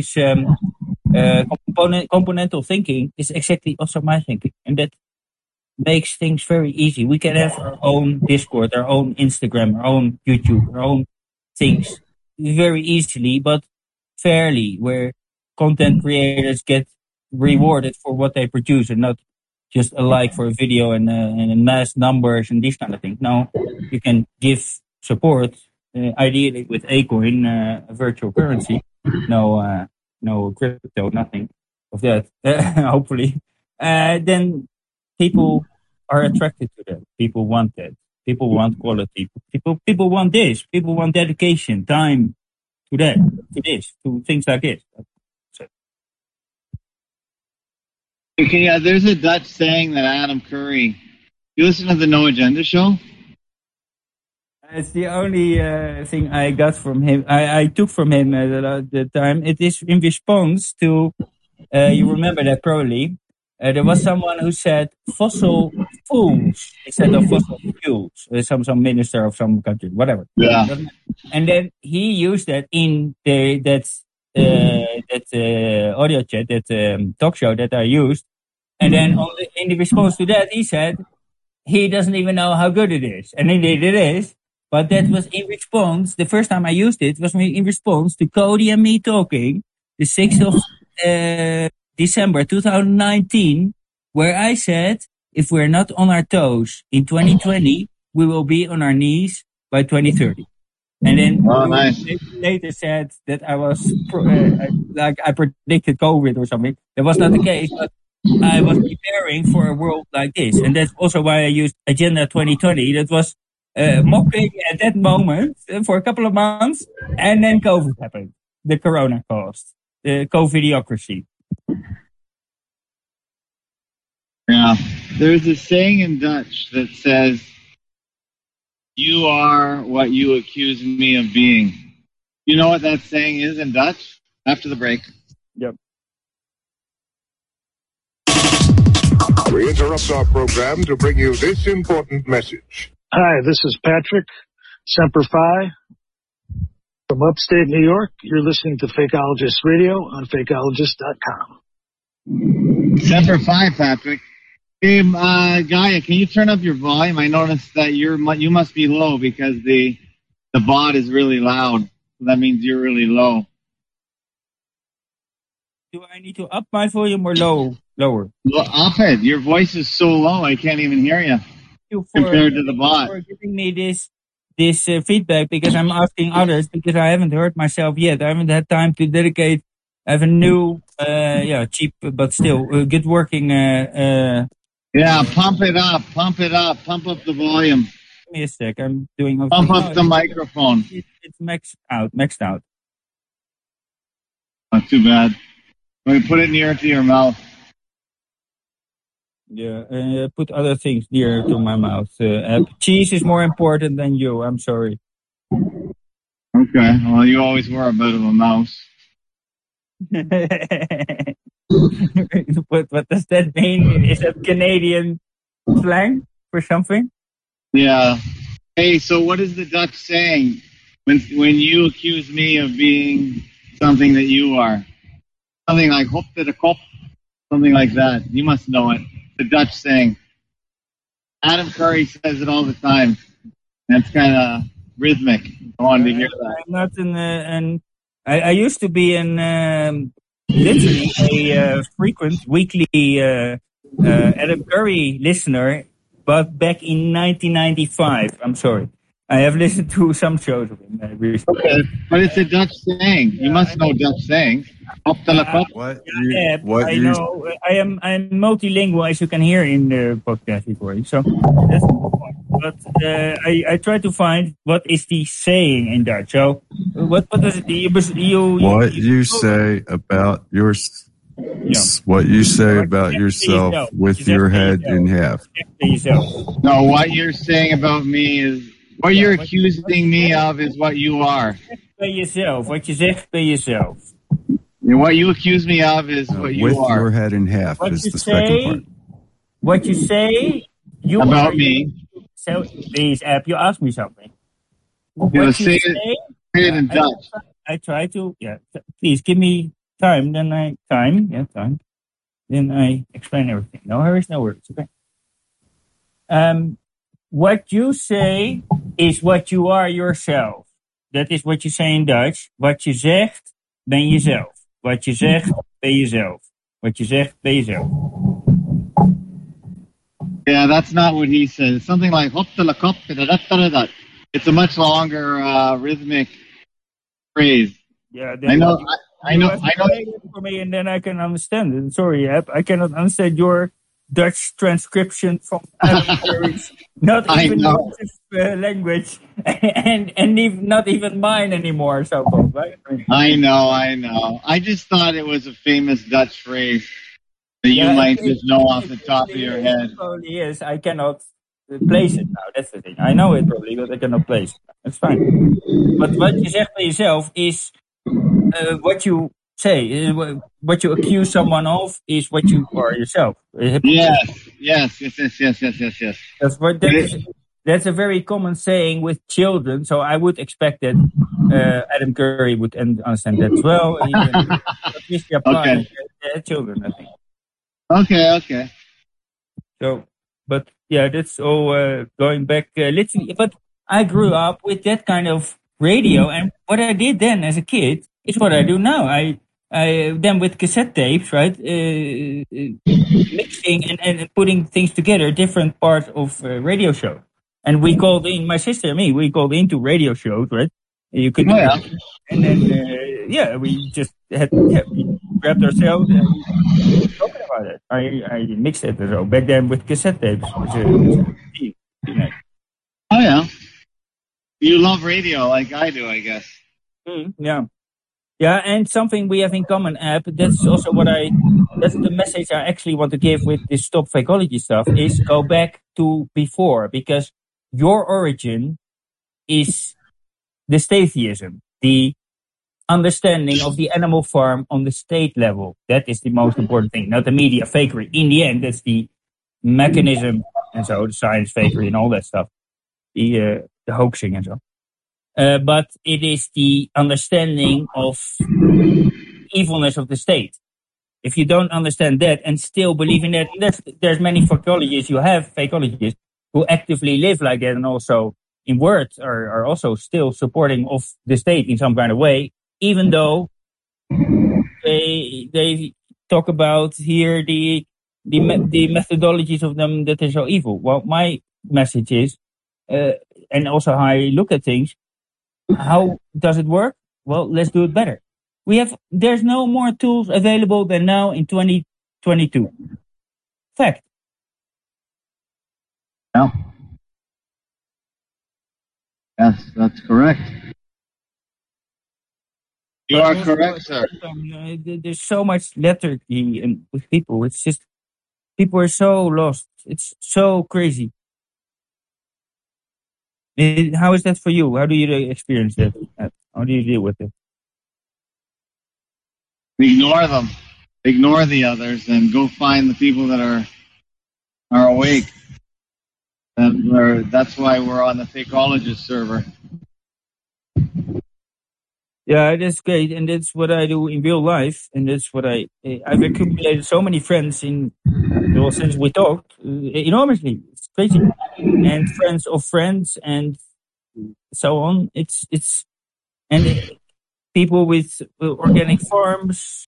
componental thinking is exactly also my thinking, and that makes things very easy. We can have our own Discord, our own Instagram, our own YouTube, our own things very easily, but fairly, where content creators get rewarded for what they produce and not just a like for a video and mass numbers and these kind of things. No, you can give support, ideally with Acoin, a virtual currency. No crypto, nothing of that. Hopefully, then people are attracted to that. People want that. People want quality. People want this. People want dedication, time to that, to this, to things like this. Okay, yeah, there's a Dutch saying that Adam Curry. You listen to the No Agenda show? It's the only thing I got from him. I took from him at the time. It is in response to, you remember that probably, there was someone who said fossil fools instead of fossil fuels. Some minister of some country, whatever. Yeah. And then he used that in that audio chat, that talk show that I used. And then in the response to that, he said he doesn't even know how good it is. And indeed it is. But that was in response, the first time I used it was in response to Cody and me talking the 6th of December 2019, where I said, if we're not on our toes in 2020, we will be on our knees by 2030. And then later said that I was I predicted COVID or something. That was not the case, but I was preparing for a world like this. And that's also why I used Agenda 2020. That was mocking at that moment for a couple of months, and then COVID happened. The Corona caused the COVIDiocracy. Yeah, there's a saying in Dutch that says, "You are what you accuse me of being." You know what that saying is in Dutch? After the break. Yep. We interrupt our program to bring you this important message. Hi, this is Patrick Semper Fi from upstate New York. You're listening to Fakeologist Radio on fakeologist.com. Semper Fi, Patrick. Hey, Gaia, can you turn up your volume? I noticed that you must be low because the bot is really loud. So that means you're really low. Do I need to up my volume or lower? Well, up it. Your voice is so low, I can't even hear you. Compared to the bot. For giving me this feedback, because I'm asking others, because I haven't heard myself yet. I haven't had time to dedicate. I have a new, cheap but still good working. Yeah, pump it up, pump up the volume. Give me a sec. I'm doing. Pump up the microphone. It's maxed out. Not too bad. We put it near to your mouth. Yeah, put other things near to my mouth. Cheese is more important than you. I'm sorry. Okay. Well, you always were a bit of a mouse. What does that mean? Is that Canadian slang for something? Yeah. Hey, so what is the Dutch saying when you accuse me of being something that you are? Something like "hop to the kop," something like that. You must know it. The Dutch saying. Adam Curry says it all the time. That's kind of rhythmic. I wanted to hear that. I'm not I used to be literally a frequent weekly Adam Curry listener, but back in 1995. I'm sorry. I have listened to some shows of him recently. Okay, but it's a Dutch saying. You must know Dutch saying. I know. I'm multilingual, as you can hear in the podcast recording. So that's the point. But I try to find what is the saying in Dutch. So what does it? You say about yourself with your head in half. No, what you're saying about me is what you're accusing me of is what you are. Bij jezelf. Wat je zegt bij jezelf. And what you accuse me of is what you with are. With your head in half what is you the say, second part. What you say, you about are me. So, please, App, you ask me something. What you say it in Dutch. I try to, please give me time, then time. Then I explain everything. No hurries, no worries, okay? What you say is what you are yourself. That is what you say in Dutch. Wat je zegt, ben jezelf. Wat je zegt, ben jezelf. Wat je zegt, ben jezelf. Yeah, that's not what he says. It's something like hop to la kop. It's a much longer rhythmic phrase. Yeah, I know. For me, and then I can understand it. Sorry, I cannot understand your Dutch transcription from not even language, and not even mine anymore. So, right? I know. I just thought it was a famous Dutch phrase that you might just know off the top of your head. It probably is. I cannot place it now. That's the thing. I know it probably, but I cannot place it. That's fine. But what you zegt bij jezelf is what you say. What you accuse someone of is what you are yourself. Yes. That's a very common saying with children. So I would expect that Adam Curry would understand that as well. Even apply children, I think. Okay. So, but yeah, that's all going back literally. But I grew up with that kind of radio, and what I did then as a kid is what I do now. I then with cassette tapes, right, mixing and putting things together, different parts of radio show. And we called in, my sister and me, we called into radio shows, right? You could, and then we just had we grabbed ourselves and talking about it. I mixed it so back then with cassette tapes. Oh, yeah. You love radio like I do, I guess. Yeah. Yeah, and something we have in common, App, that's also that's the message I actually want to give with this Stop Fakeology stuff, is go back to before, because your origin is the stateism, the understanding of the animal farm on the state level. That is the most important thing, not the media fakery. In the end, that's the mechanism, and so the science fakery and all that stuff, the hoaxing and so. But it is the understanding of evilness of the state. If you don't understand that and still believe in that, there's many fakeologists, you have fakeologists who actively live like that and also in words are also still supporting of the state in some kind of way, even though they talk about here the methodologies of them that are so evil. Well, my message is, and also how I look at things, how does it work? Well, let's do it better. There's no more tools available than now in 2022. Fact. No. Yes, that's correct. You are correct, sir. There's so much lethargy with people. It's just, people are so lost. It's so crazy. How is that for you? How do you experience that? How do you deal with it? Ignore them. Ignore the others and go find the people that are awake. That's why we're on the Fakeologist server. Yeah, that's great, and that's what I do in real life, and that's what I've accumulated so many friends since we talked, enormously. It's crazy, and friends of friends, and so on. It's people with organic farms,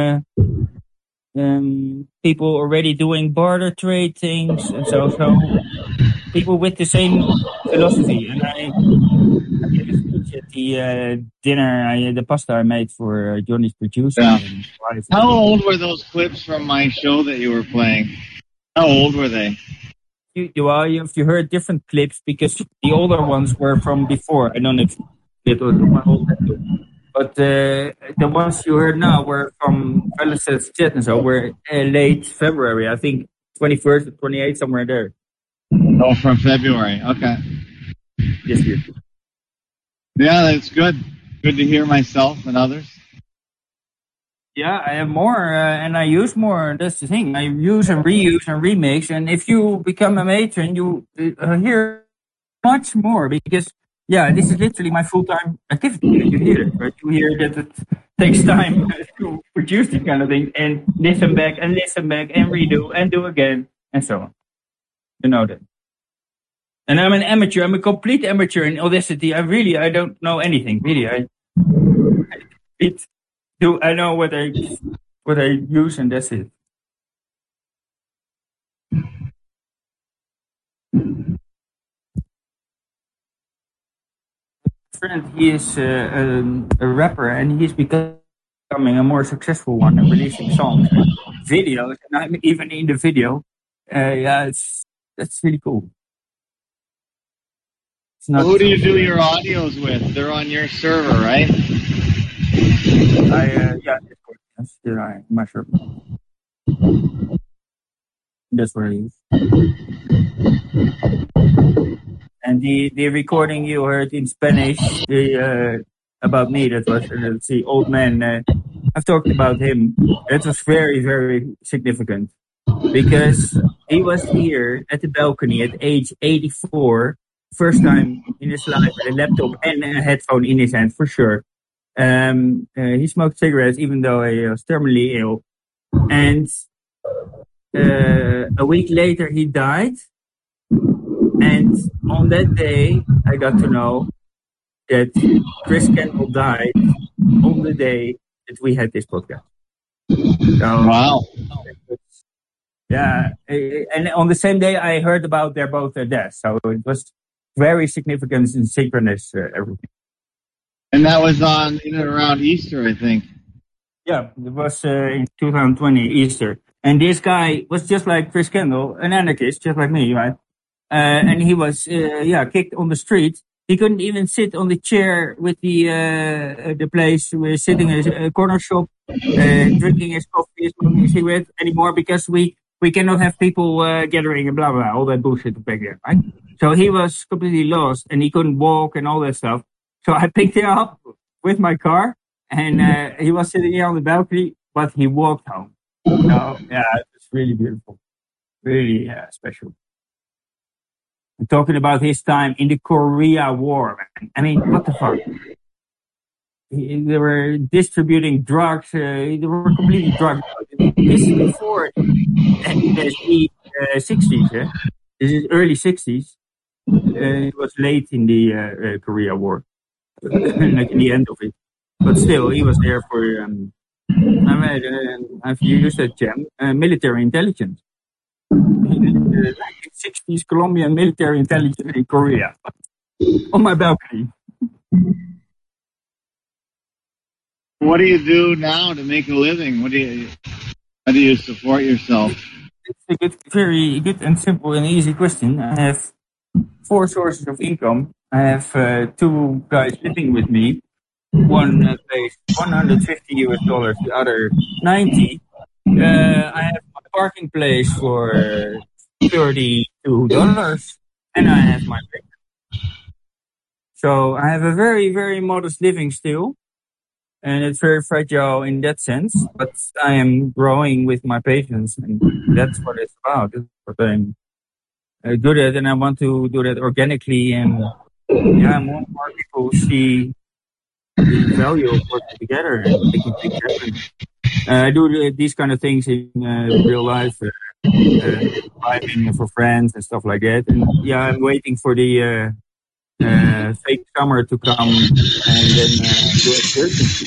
people already doing barter trade things, and so people with the same philosophy, and I gave a speech at the dinner, the pasta I made for Johnny's producer. Yeah. How old were those clips from my show that you were playing? How old were they? You heard different clips because the older ones were from before. I don't know if it was my old but the ones you heard now were from Felicit's chat and so were late February, I think 21st or 28th, somewhere there. Oh, from February. Okay. Yes, dear. Yeah, that's good. Good to hear myself and others. Yeah, I have more, and I use more. That's the thing. I use and reuse and remix. And if you become a matron, you hear much more because, yeah, this is literally my full-time activity. You hear it, right? You hear that it takes time to produce this kind of thing and listen back and redo and do again and so on. You know that. And I'm an amateur. I'm a complete amateur in Audacity. I don't know anything really. I know what I use and that's it. Friend, he is a rapper and he's becoming a more successful one and releasing songs, and videos, and I'm even in the video. That's really cool. Well, who do you do your audios with? They're on your server, right? Yeah, my server. That's what I use. And the recording you heard in Spanish about me, that was, let's see, Old Man. I've talked about him. That was very, very significant because he was here at the balcony at age 84. First time in his life with a laptop and a headphone in his hand, for sure. He smoked cigarettes even though he was terminally ill. And a week later he died. And on that day, I got to know that Chris Kendall died on the day that we had this podcast. So, wow. Yeah. And on the same day, I heard about their deaths. So it was very significant and synchronous, everything. And that was in and around Easter, I think. Yeah, it was in 2020, Easter. And this guy was just like Chris Kendall, an anarchist, just like me, right? and he was kicked on the street. He couldn't even sit on the chair with the place. We're sitting in a corner shop, drinking his coffee, smoking a cigarette anymore because we cannot have people gathering and blah blah all that bullshit back there, right? So he was completely lost and he couldn't walk and all that stuff. So I picked him up with my car, and he was sitting here on the balcony, but he walked home. So yeah, it's really beautiful, really special. Talking about his time in the Korea War, man. I mean, what the fuck? They were distributing drugs. They were completely drugged. This is before the 60s. Yeah? This is early 60s. It was late in the Korea War, like in the end of it. But still, he was there for. I've used that gem, military intelligence. 60s Colombian military intelligence in Korea on my balcony. What do you do now to make a living? How do you support yourself? It's a very good and simple and easy question. I have 4 sources of income. I have 2 guys living with me. One pays $150, the other $90. I have my parking place for $32, and I have my rent. So I have a very, very modest living still, and it's very fragile in that sense, but I am growing with my patients, and that's what it's about. That's what I'm good at, and I want to do that organically, and more people see the value of working together and making things happen. I do these kind of things in real life, driving for friends and stuff like that. And I'm waiting for the fake summer to come and then do excursions.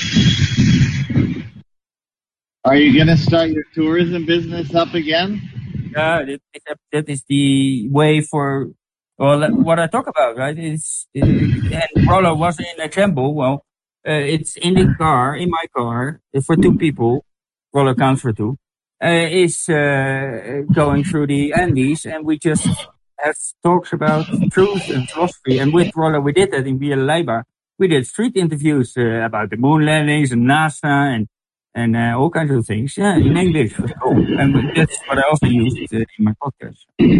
Are you going to start your tourism business up again? Yeah, that is the way for what I talk about, right? And Rollo was an example. Well, it's in my car, for 2 people. Rollo counts for 2. Is going through the Andes, and we just have talks about truth and philosophy. And with Rollo, we did that in Villa Leiva. We did street interviews about the moon landings and NASA and all kinds of things. Yeah, in English. And that's what I also used in my podcast.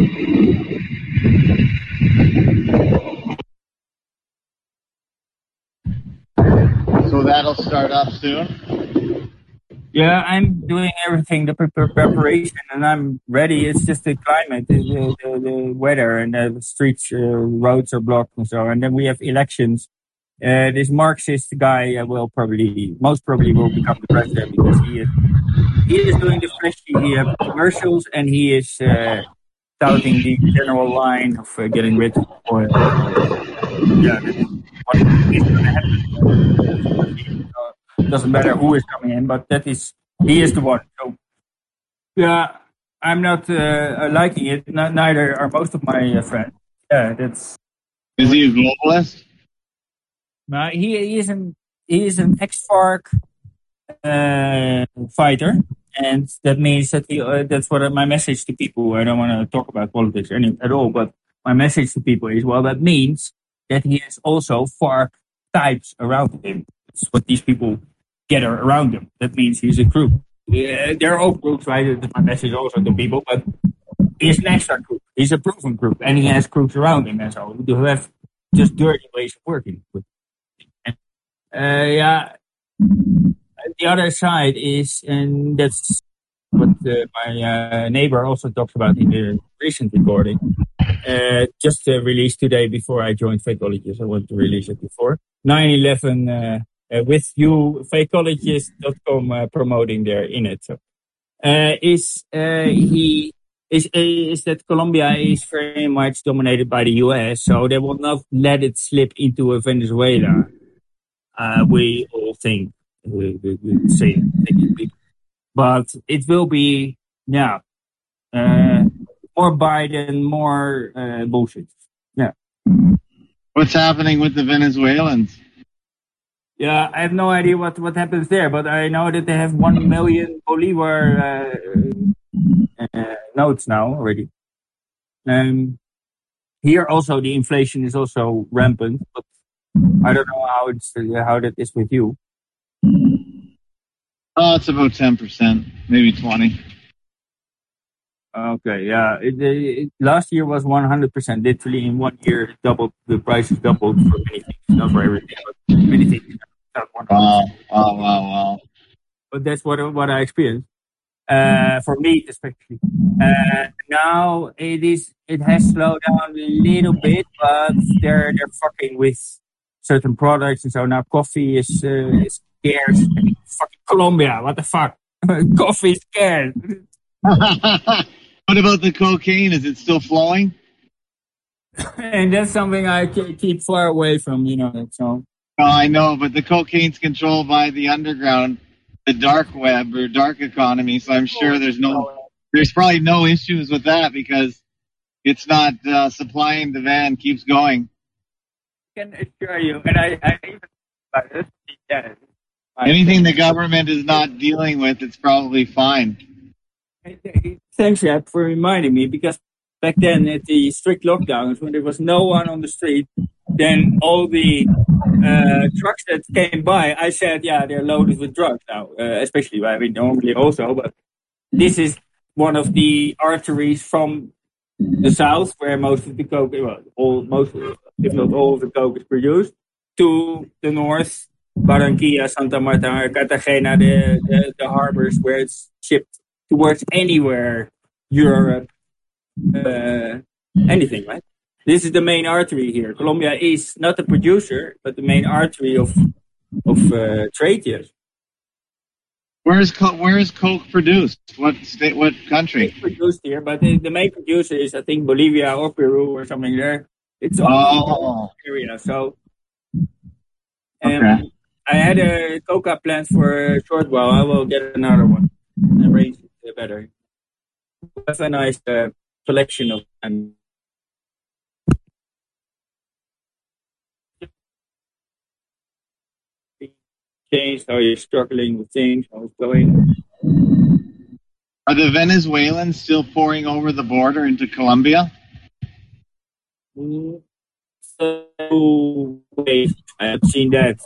So that'll start up soon? Yeah, I'm doing everything, the preparation, and I'm ready. It's just the climate, the weather, and the streets, roads are blocked and so. And then we have elections. This Marxist guy most probably will become the president because he is doing the flashy commercials, and he is touting the general line of getting rid of oil. Yeah, that's what is going to happen. Doesn't matter who is coming in, but he is the one. So, yeah, I'm not liking it. Neither are most of my friends. Yeah, that's. Is he a globalist? No, he is an ex-FARC fighter, and that means that that's what my message to people. I don't want to talk about politics at all, but my message to people is, well, that means that he has also FARC types around him. That's what these people gather around him. That means he's a group. They're all groups, right? That's my message also to people, but he's an extra group. He's a proven group, and he has groups around him, and so who have just dirty ways of working with. The other side is, and that's what my neighbor also talks about in the recent recording, just released today before I joined Fakeologist. I wanted to release it before 9/11 with you, fakeologist.com promoting there in it. So, is that Colombia is very much dominated by the US, so they will not let it slip into a Venezuela. We all think the same thing, but it will be more Biden, more bullshit. Yeah. What's happening with the Venezuelans? Yeah, I have no idea what happens there, but I know that they have 1 million Bolivar notes now already. here also the inflation is also rampant, but I don't know how that is with you. It's about 10%, maybe 20. Okay, yeah. Last year was 100%. Literally in 1 year, it doubled. The prices doubled for many things, not for everything, but many things. Wow. But that's what I experienced. For meat especially. Now it has slowed down a little bit, but they're fucking with certain products, and so now coffee is scarce. Fucking Colombia, what the fuck? Coffee is scarce. What about the cocaine? Is it still flowing? And that's something I keep far away from, so. No, I know, but the cocaine's controlled by the underground, the dark web or dark economy, so I'm sure there's probably no issues with that because it's not supply and demand keeps going. I can assure you, and I even anything the government is not dealing with, it's probably fine. Thanks, Jeb, for reminding me, because back then at the strict lockdowns, when there was no one on the street, then all the trucks that came by, I said, yeah, they're loaded with drugs now, especially, normally also, but this is one of the arteries from the south, where most of the coke, if not all of the coke is produced, to the north, Barranquilla, Santa Marta, Cartagena, the harbors where it's shipped towards anywhere, Europe, anything, right? This is the main artery here. Colombia is not a producer, but the main artery of trade here. Where is coke produced? What state? What country? It's produced here, but the main producer is, I think, Bolivia or Peru or something there. It's all area. So, I had a coca plant for a short while. I will get another one and raise it better. That's a nice collection of. Changed, how you're struggling with things, how it's going. Are the Venezuelans still pouring over the border into Colombia? So, wait, I have seen that.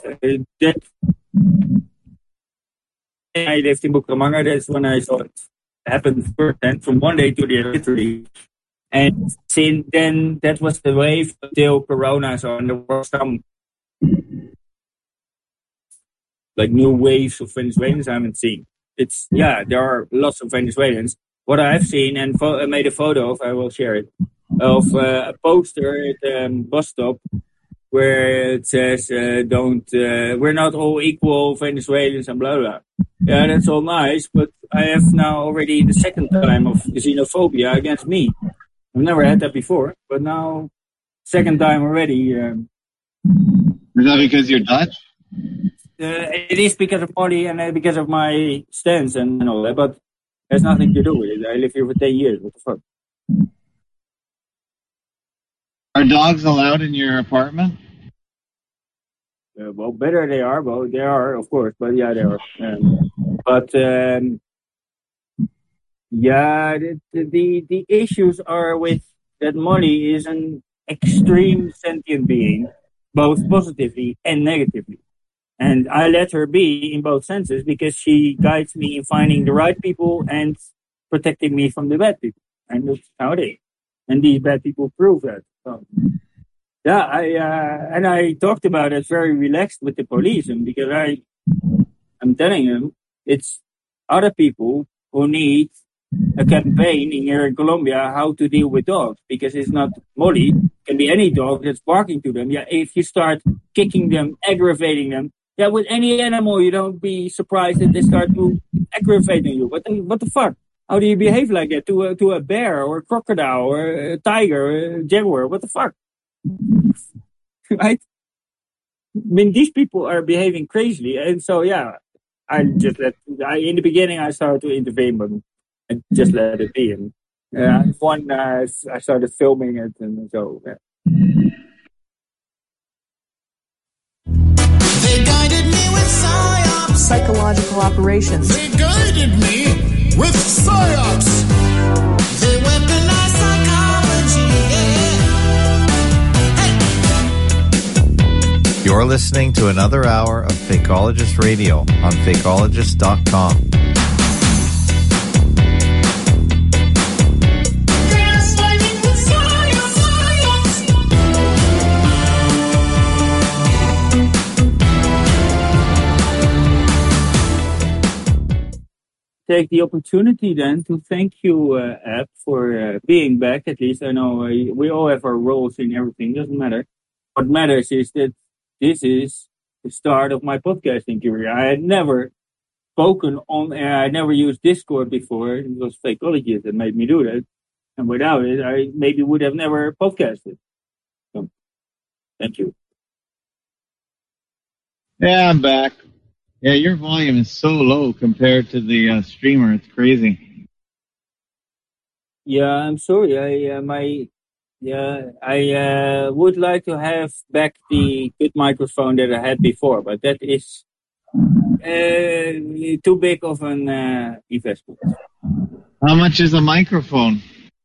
I lived in Bucaramanga, that's when I saw it happen first, and from one day to the other, literally. And since then, that was the wave until Corona, so there were some new waves of Venezuelans I haven't seen. There are lots of Venezuelans. What I've seen and I made a photo of, I will share it, of a poster at the bus stop where it says, we're not all equal Venezuelans and blah, blah. Yeah, that's all nice, but I have now already the second time of xenophobia against me. I've never had that before, but now, second time already. Is that because you're Dutch? It is because of Molly and because of my stance and all that, but it has nothing to do with it. I live here for 10 years. What the fuck? Are dogs allowed in your apartment? Well, better they are. Well, they are, of course, but yeah, they are. The issues are with that Molly is an extreme sentient being, both positively and negatively. And I let her be in both senses because she guides me in finding the right people and protecting me from the bad people. And that's how it is. And these bad people prove that. So, yeah, I talked about it very relaxed with the police, and because I'm telling them it's other people who need a campaign here in Colombia how to deal with dogs, because it's not Molly, it can be any dog that's barking to them. Yeah, if you start kicking them, aggravating them, yeah, with any animal, you don't be surprised that they start to aggravating you. What the fuck? How do you behave like that to a bear or a crocodile or a tiger or a jaguar? What the fuck? Right? I mean, these people are behaving crazily, and so yeah, in the beginning I started to intervene, but I just let it be. And I started filming it, and so yeah. They guided me with psyops. Psychological operations. They guided me with psyops. They weaponized psychology. Yeah. You're listening to another hour of Fakeologist Radio on Fakeologist.com. Take the opportunity then to thank you, Ab, for being back. At least I know we all have our roles in everything. Doesn't matter. What matters is that this is the start of my podcasting career. I had never spoken on air. I never used Discord before. It was Fakeologist that made me do that. And without it, I maybe would have never podcasted. So, thank you. Yeah, I'm back. Yeah, your volume is so low compared to the streamer. It's crazy. Yeah, I'm sorry. I would like to have back the good microphone that I had before, but that is too big of an investment. How much is a microphone?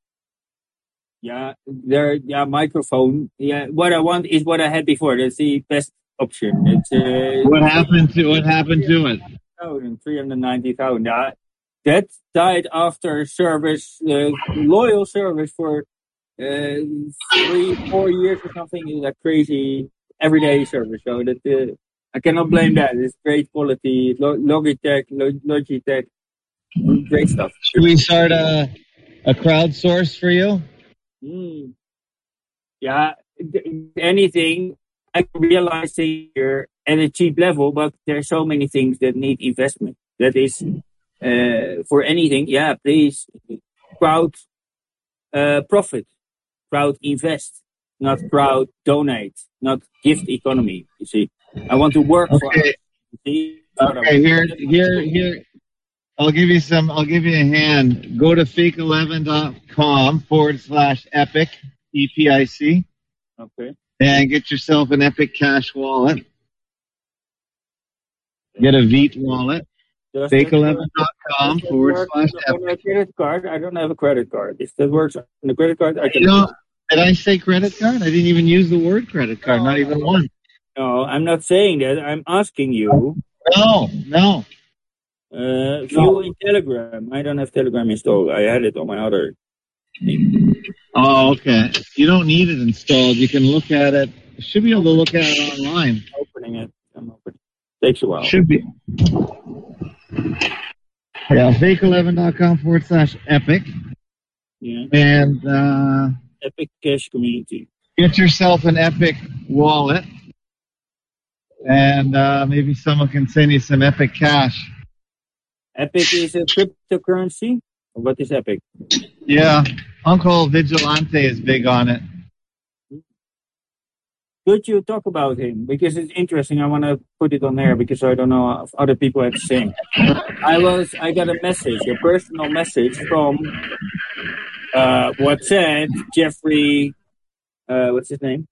Microphone. Yeah, what I want is what I had before. That's the best option. It's what happened to it? 390,000. That died after service, loyal service for 3-4 years or something. Is a crazy everyday service. So that I cannot blame that. It's great quality. Logitech, great stuff. Should we start a crowdsource for you? Yeah, anything. I'm realizing here at a cheap level, but there are so many things that need investment. That is, for anything, please, crowd profit, crowd invest, not crowd donate, not gift economy. You see, I want to work for us. Okay, here. I'll give you a hand. Go to fake11.com/epic, EPIC. Okay. And get yourself an Epic Cash wallet. Get a Veet wallet. Fake11.com/Epic. My credit card. I don't have a credit card. If that works on the credit card, I can. Did I say credit card? I didn't even use the word credit card. Not even one. No, I'm not saying that. I'm asking you. No. View in Telegram. I don't have Telegram installed. I had it on my other. Oh, okay. You don't need it installed. You can look at it. You should be able to look at it online. I'm opening. Takes a while. Should be. Yeah, fake11.com/epic. Yeah. And Epic Cash Community. Get yourself an Epic wallet. And maybe someone can send you some Epic Cash. Epic is a cryptocurrency? What is Epic? Yeah, Uncle Vigilante is big on it. Could you talk about him? Because it's interesting. I want to put it on there because I don't know if other people have the same. I got a message, a personal message from WhatsApp, Jeffrey, what's his name?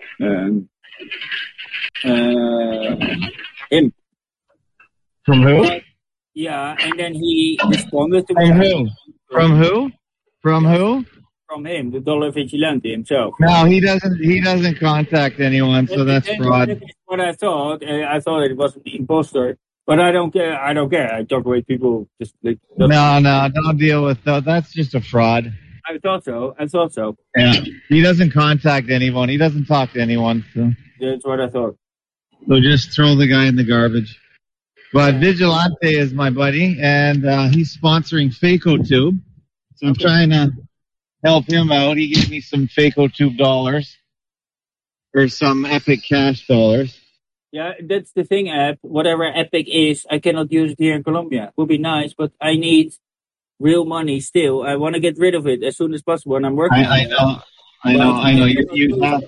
Him. From who? Yeah, and then he responded to me. From who? From him, the Dollar Vigilante himself. No, he doesn't contact anyone, so that's fraud. That's what I thought. I thought it was an imposter, but I don't care. I talk with people just like. No, don't deal with that. That's just a fraud. I thought so. Yeah, he doesn't contact anyone. He doesn't talk to anyone. So. That's what I thought. So just throw the guy in the garbage. But Vigilante is my buddy, and he's sponsoring FakeoTube. So I'm trying to help him out. He gave me some FakeoTube dollars, or some Epic Cash dollars. Yeah, that's the thing, App. Whatever Epic is, I cannot use it here in Colombia. It would be nice, but I need real money still. I want to get rid of it as soon as possible, and I'm working on it. I know. You have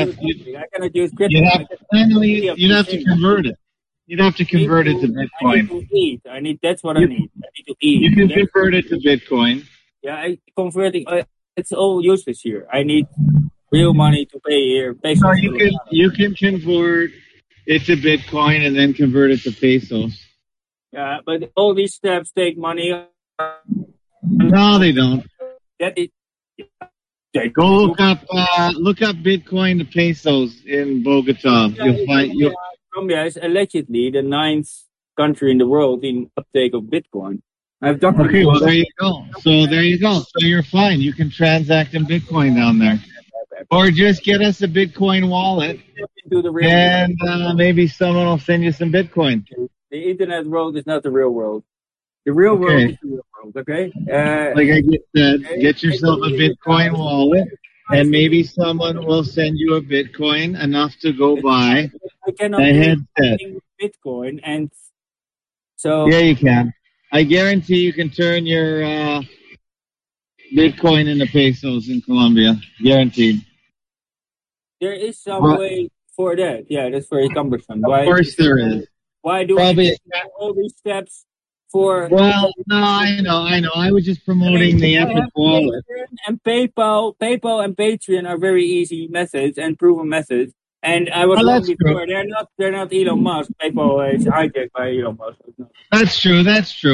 to convert it. You'd have to convert it to Bitcoin. That's what I need. I need to eat. You can convert it to Bitcoin. Yeah, converting. It's all useless here. I need real money to pay here. So you can convert it to Bitcoin and then convert it to pesos. Yeah, but all these steps take money. No, they don't. That is. Go look up Bitcoin to pesos in Bogota. You'll find Colombia is allegedly the 9th country in the world in uptake of Bitcoin. I've documented. Okay, well there you go. So you're fine. You can transact in Bitcoin down there, or just get us a Bitcoin wallet, and maybe someone will send you some Bitcoin. The internet world is not the real world. The real world is the real world. Okay. Like I just said, get yourself a Bitcoin wallet, and maybe someone will send you a Bitcoin enough to go buy a headset. Bitcoin, and so yeah, you can. I guarantee you can turn your Bitcoin into pesos in Colombia. Guaranteed. There is some way for that. Yeah, that's very cumbersome. Of course there is. Why do we take all these steps for... Well, no, I know. I was just promoting the Epic wallet. And PayPal and Patreon are very easy methods and proven methods. And I was wrong before. They're not Elon Musk. PayPal is hijacked by Elon Musk. That's true.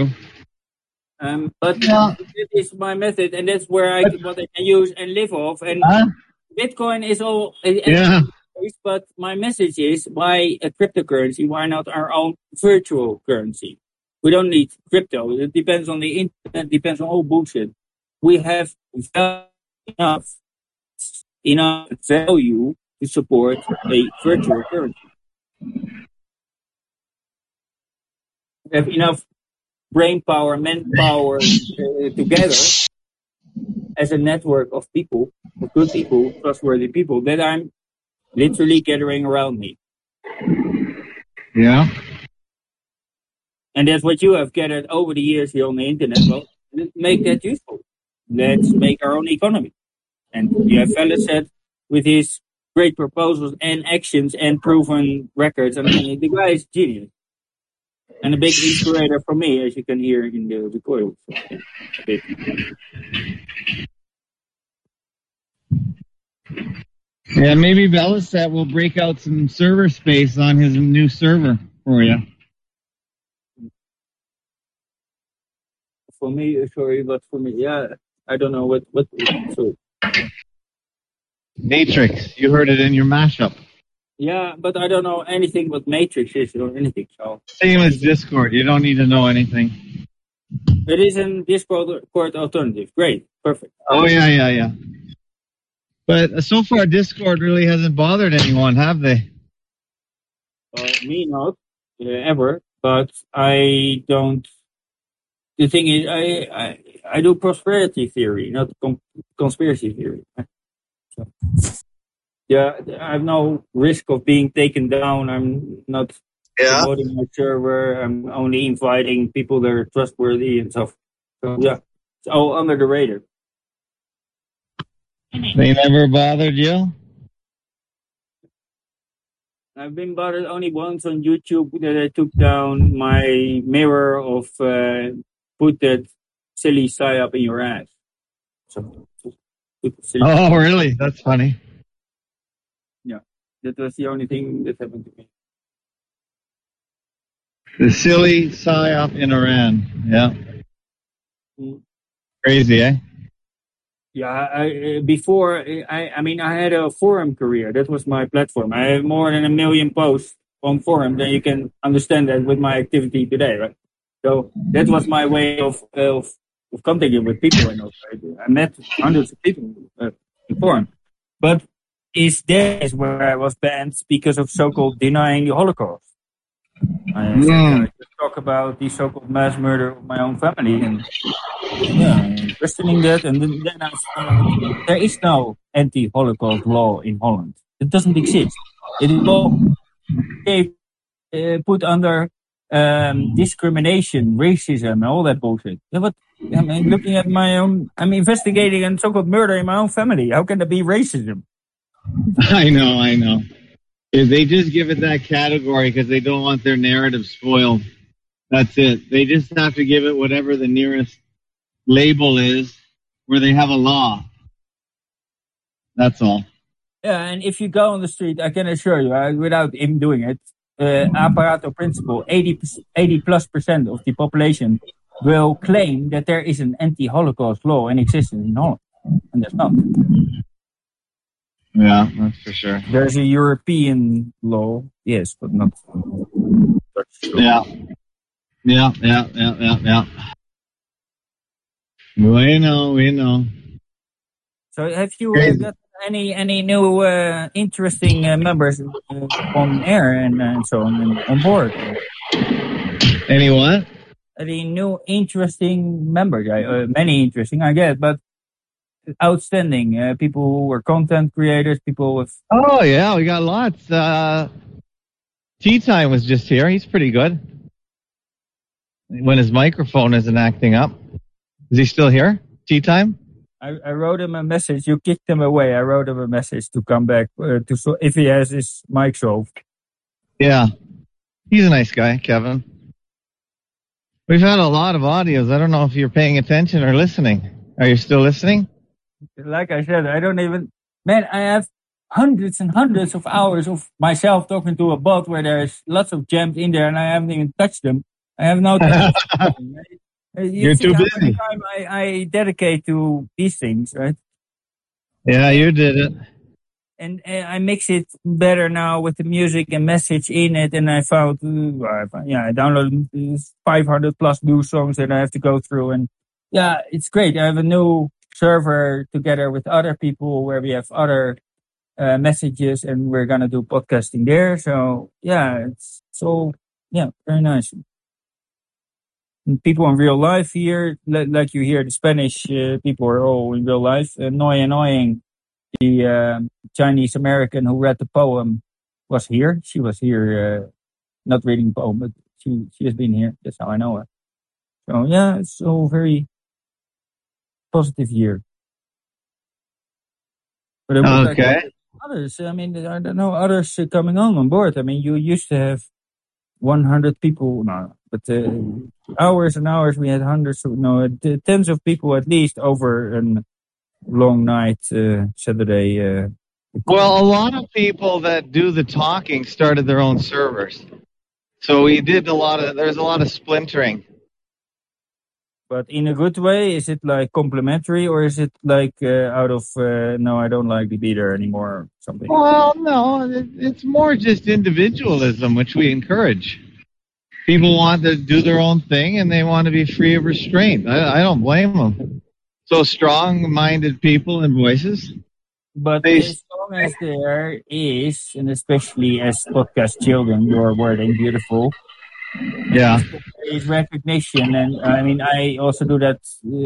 But that is my method, and that's where what I can use and live off. And Bitcoin is all. But my message is, why a cryptocurrency? Why not our own virtual currency? We don't need crypto. It depends on the internet. Depends on all bullshit. We have enough value to support a virtual currency. We have enough brain power, manpower together as a network of people, of good people, trustworthy people, that I'm literally gathering around me. Yeah. And that's what you have gathered over the years here on the internet. Well, let's make that useful. Let's make our own economy. And you have Velle said with his great proposals and actions and proven records. I mean, the guy is genius. And a big inspirator for me, as you can hear in the recording. Yeah, maybe Velisat will break out some server space on his new server for you. For me, sorry, but for me, yeah, I don't know what. So. Matrix, you heard it in your mashup. Yeah, but I don't know anything what Matrix is or anything. So same as Discord. You don't need to know anything. It is a Discord alternative. Great, perfect. Oh yeah. But so far, Discord really hasn't bothered anyone, have they? Me not ever. But I don't. The thing is, I do prosperity theory, not conspiracy theory. So. Yeah, I have no risk of being taken down. I'm not promoting my server. I'm only inviting people that are trustworthy and stuff. So yeah, it's all under the radar. They never bothered you? I've been bothered only once on YouTube that I took down my mirror of put that silly psyop in your ass. So, oh, really? That's funny. Yeah, that was the only thing that happened to me. The silly psyop in Iran. Yeah. Crazy, eh? Yeah, before, I had a forum career. That was my platform. I have more than 1 million posts on forum. Then you can understand that with my activity today, right? So that was my way of contacting with people. I met hundreds of people in forum. But is where I was banned because of so-called denying the Holocaust. I talk about the so-called mass murder of my own family and questioning that, and then I found there is no anti-Holocaust law in Holland. It doesn't exist. It is all put under discrimination, racism, and all that bullshit. Yeah, but I'm looking at my own. I'm investigating a so-called murder in my own family. How can there be racism? I know. They just give it that category because they don't want their narrative spoiled. That's it. They just have to give it whatever the nearest label is where they have a law. That's all. Yeah, and if you go on the street, I can assure you, without him doing it, Apparato principle, 80+% of the population will claim that there is an anti-Holocaust law in existence in Holland. and there's not. Yeah, that's for sure. There's a European law, yes, but not Dutch law. Yeah. We know. So have you got any new interesting members on air and so on board? Any what? Any new interesting members? Many interesting, I guess, but outstanding people who were content creators, people with... Oh, yeah, we got lots. Tea Time was just here. He's pretty good. When his microphone isn't acting up. Is he still here? Tea Time? I wrote him a message. You kicked him away. I wrote him a message to come back if he has his mic solved. Yeah. He's a nice guy, Kevin. We've had a lot of audios. I don't know if you're paying attention or listening. Are you still listening? Like I said, I don't even... Man, I have hundreds and hundreds of hours of myself talking to a bot where there's lots of gems in there and I haven't even touched them. I have no time. You're too busy. How much time I dedicate to these things, right? Yeah, you did it. And I mix it better now with the music and message in it. And I found, I downloaded 500 plus new songs that I have to go through. And yeah, it's great. I have a new server together with other people where we have other messages and we're going to do podcasting there. So yeah, it's so, very nice. And people in real life here, like you hear, the Spanish people are all in real life. Annoying. The Chinese American who read the poem was here. She was here, not reading the poem, but she has been here. That's how I know her. So yeah, it's all very positive year. But okay. Others, I mean, I don't know others coming on board. I mean, you used to have 100 people now, but hours and hours we had hundreds, tens of people at least over a long night Saturday. Well, a lot of people that do the talking started their own servers, so we did there's a lot of splintering. But in a good way, is it like complimentary or is it like out of no, I don't like to be there anymore or something? Well, no, it's more just individualism, which we encourage. People want to do their own thing and they want to be free of restraint. I don't blame them. So strong-minded people and voices. But as long as there is, and especially as podcast children, your wording beautiful. Yeah. There is recognition, and I mean, I also do that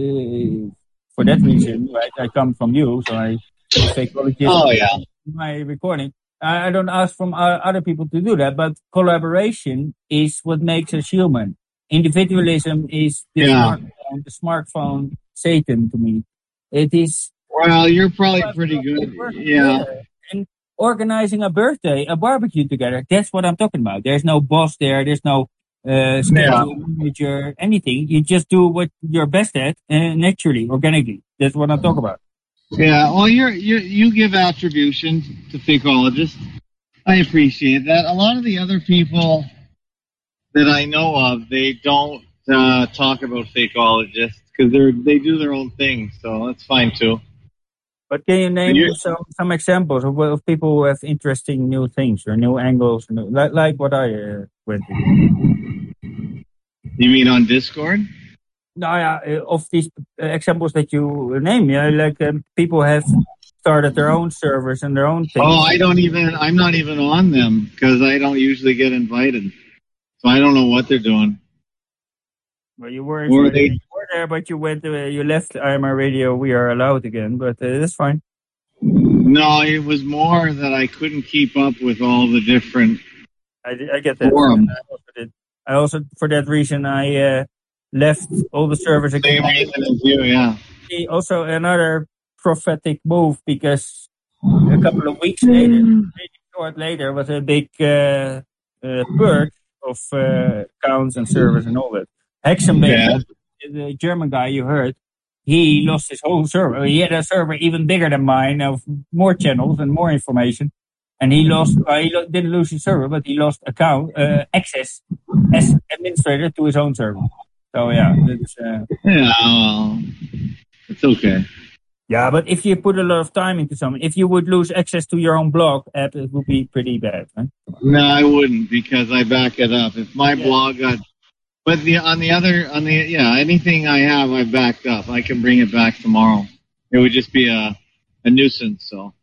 for that reason, right? I come from you, so I take my recording. I don't ask from other people to do that, but collaboration is what makes us human. Individualism is the smartphone Satan to me. It is. Well, you're probably pretty good. Yeah. And organizing a birthday, a barbecue together, that's what I'm talking about. There's no boss there. There's no schedule manager, anything. You just do what you're best at naturally, organically. That's what I'm talking about. Yeah. Well, you give attribution to Fakeologists. I appreciate that. A lot of the other people that I know of, they don't talk about Fakeologists because they do their own thing. So that's fine too. But can you name some examples of people who have interesting new things or new angles, like what I went to? You mean on Discord? No, yeah, of these examples that you name, like people have started their own servers and their own things. Oh, I'm not even on them because I don't usually get invited. So I don't know what they're doing. Well, you were there, but you left IMR Radio. We are allowed again, but that's fine. No, it was more that I couldn't keep up with all the different. I get that. Forums. I also, for that reason, I left all the servers again. Same reason as you, yeah. Also, another prophetic move because a couple of weeks later, short later, was a big purge of accounts and servers and all that. Hexenberg, the German guy you heard, he lost his whole server. He had a server even bigger than mine, of more channels and more information. And he didn't lose his server, but he lost access as administrator to his own server. So yeah, it's well, it's okay. Yeah, but if you put a lot of time into something, if you would lose access to your own blog app, it would be pretty bad, right? No, I wouldn't because I back it up. If my blog got, but anything I have, I backed up. I can bring it back tomorrow. It would just be a nuisance. So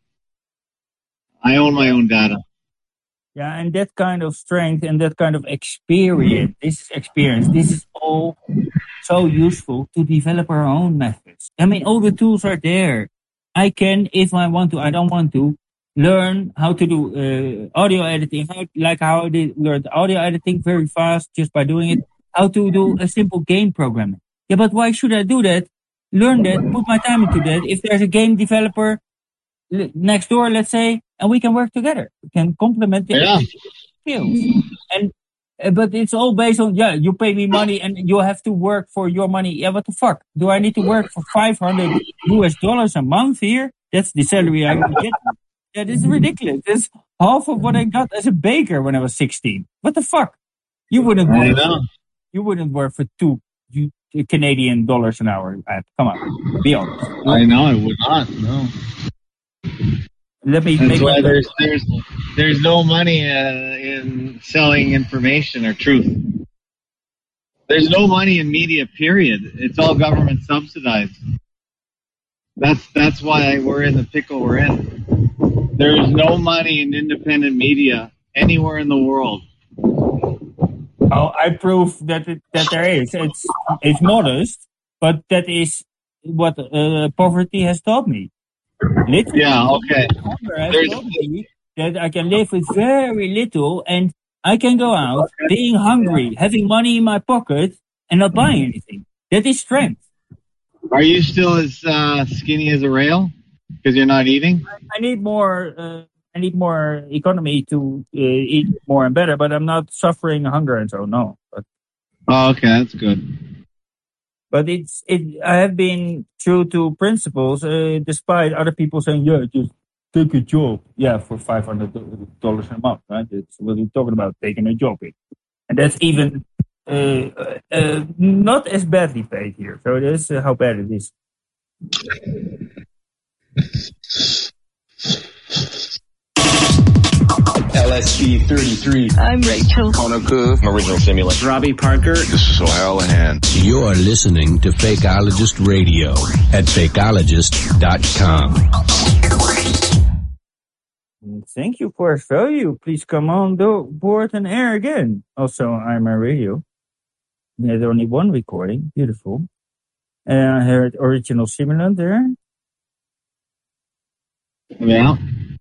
I own my own data. Yeah, and that kind of strength and that kind of experience, this is all so useful to develop our own methods. I mean, all the tools are there. I can, if I want to, I don't want to, learn how to do audio editing, how I did learn audio editing very fast just by doing it, how to do a simple game programming. Yeah, but why should I do that? Learn that, put my time into that. If there's a game developer next door, let's say, and we can work together. We can complement the skills. And but it's all based on, you pay me money and you have to work for your money. Yeah, what the fuck? Do I need to work for $500 a month here? That's the salary I would get. That is ridiculous. That's half of what I got as a baker when I was 16. What the fuck? You wouldn't work for $2 Canadian dollars an hour. Come on, be honest. I know, I would not. No. That's why there's no money in selling information or truth. There's no money in media, period. It's all government subsidized. That's why we're in the pickle we're in. There is no money in independent media anywhere in the world. Oh, I prove that there is. It's modest, but that is what poverty has taught me. Literally, okay. That I can live with very little and I can go out being hungry, having money in my pocket and not buying anything. That is strength. Are you still as skinny as a rail because you're not eating? I need more economy to eat more and better, but I'm not suffering hunger and so no. But, okay, that's good. But I have been true to principles, despite other people saying, just take a job. Yeah, for $500 a month, right? That's what we're talking about, taking a job. And that's even not as badly paid here. So that's how bad it is. LSG 33. I'm Rachel. Hanukkah. Original Simulation. Robbie Parker. This is O'Hallahan. You're listening to Fakeologist Radio at fakeologist.com. Thank you for value. Please come on board and air again. Also, I'm a radio. There's only one recording. Beautiful. And I heard Original Simulant there. Yeah.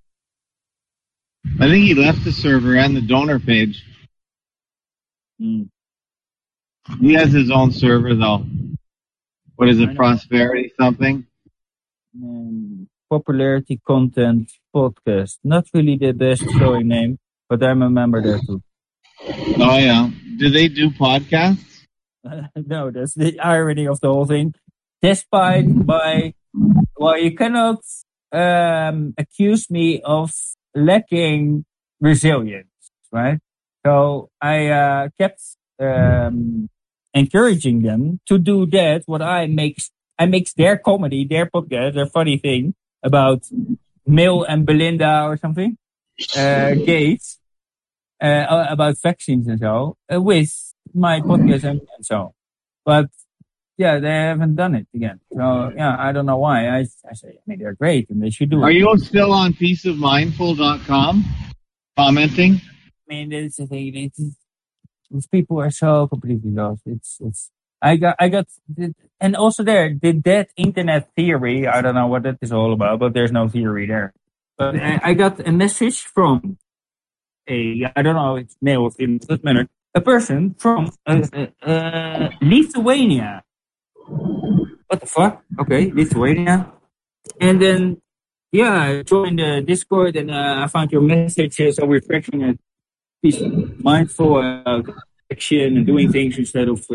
I think he left the server and the donor page. He has his own server, though. What is it, Prosperity something? Popularity Content Podcast. Not really the best showing name, but I'm a member there too. Oh, yeah. Do they do podcasts? No, that's the irony of the whole thing. Despite you cannot accuse me of lacking resilience, right? So I kept encouraging them to do that. What I mix their comedy, their podcast, their funny thing about Bill and Belinda or something, Gates, about vaccines and so, with my podcast and so. But yeah, they haven't done it again. So yeah, I don't know why. I say, they're great and they should do it. Are you still on peaceofmindful.com commenting? I mean, it's the thing. These people are so completely lost. I got, and also there, that internet theory, I don't know what that is all about, but there's no theory there. But I got a message from I don't know, it's male or female, doesn't matter, a person from Lithuania. What the fuck? Okay, Lithuania. And then, I joined the Discord and I found your message so refreshing and mindful action and doing things instead of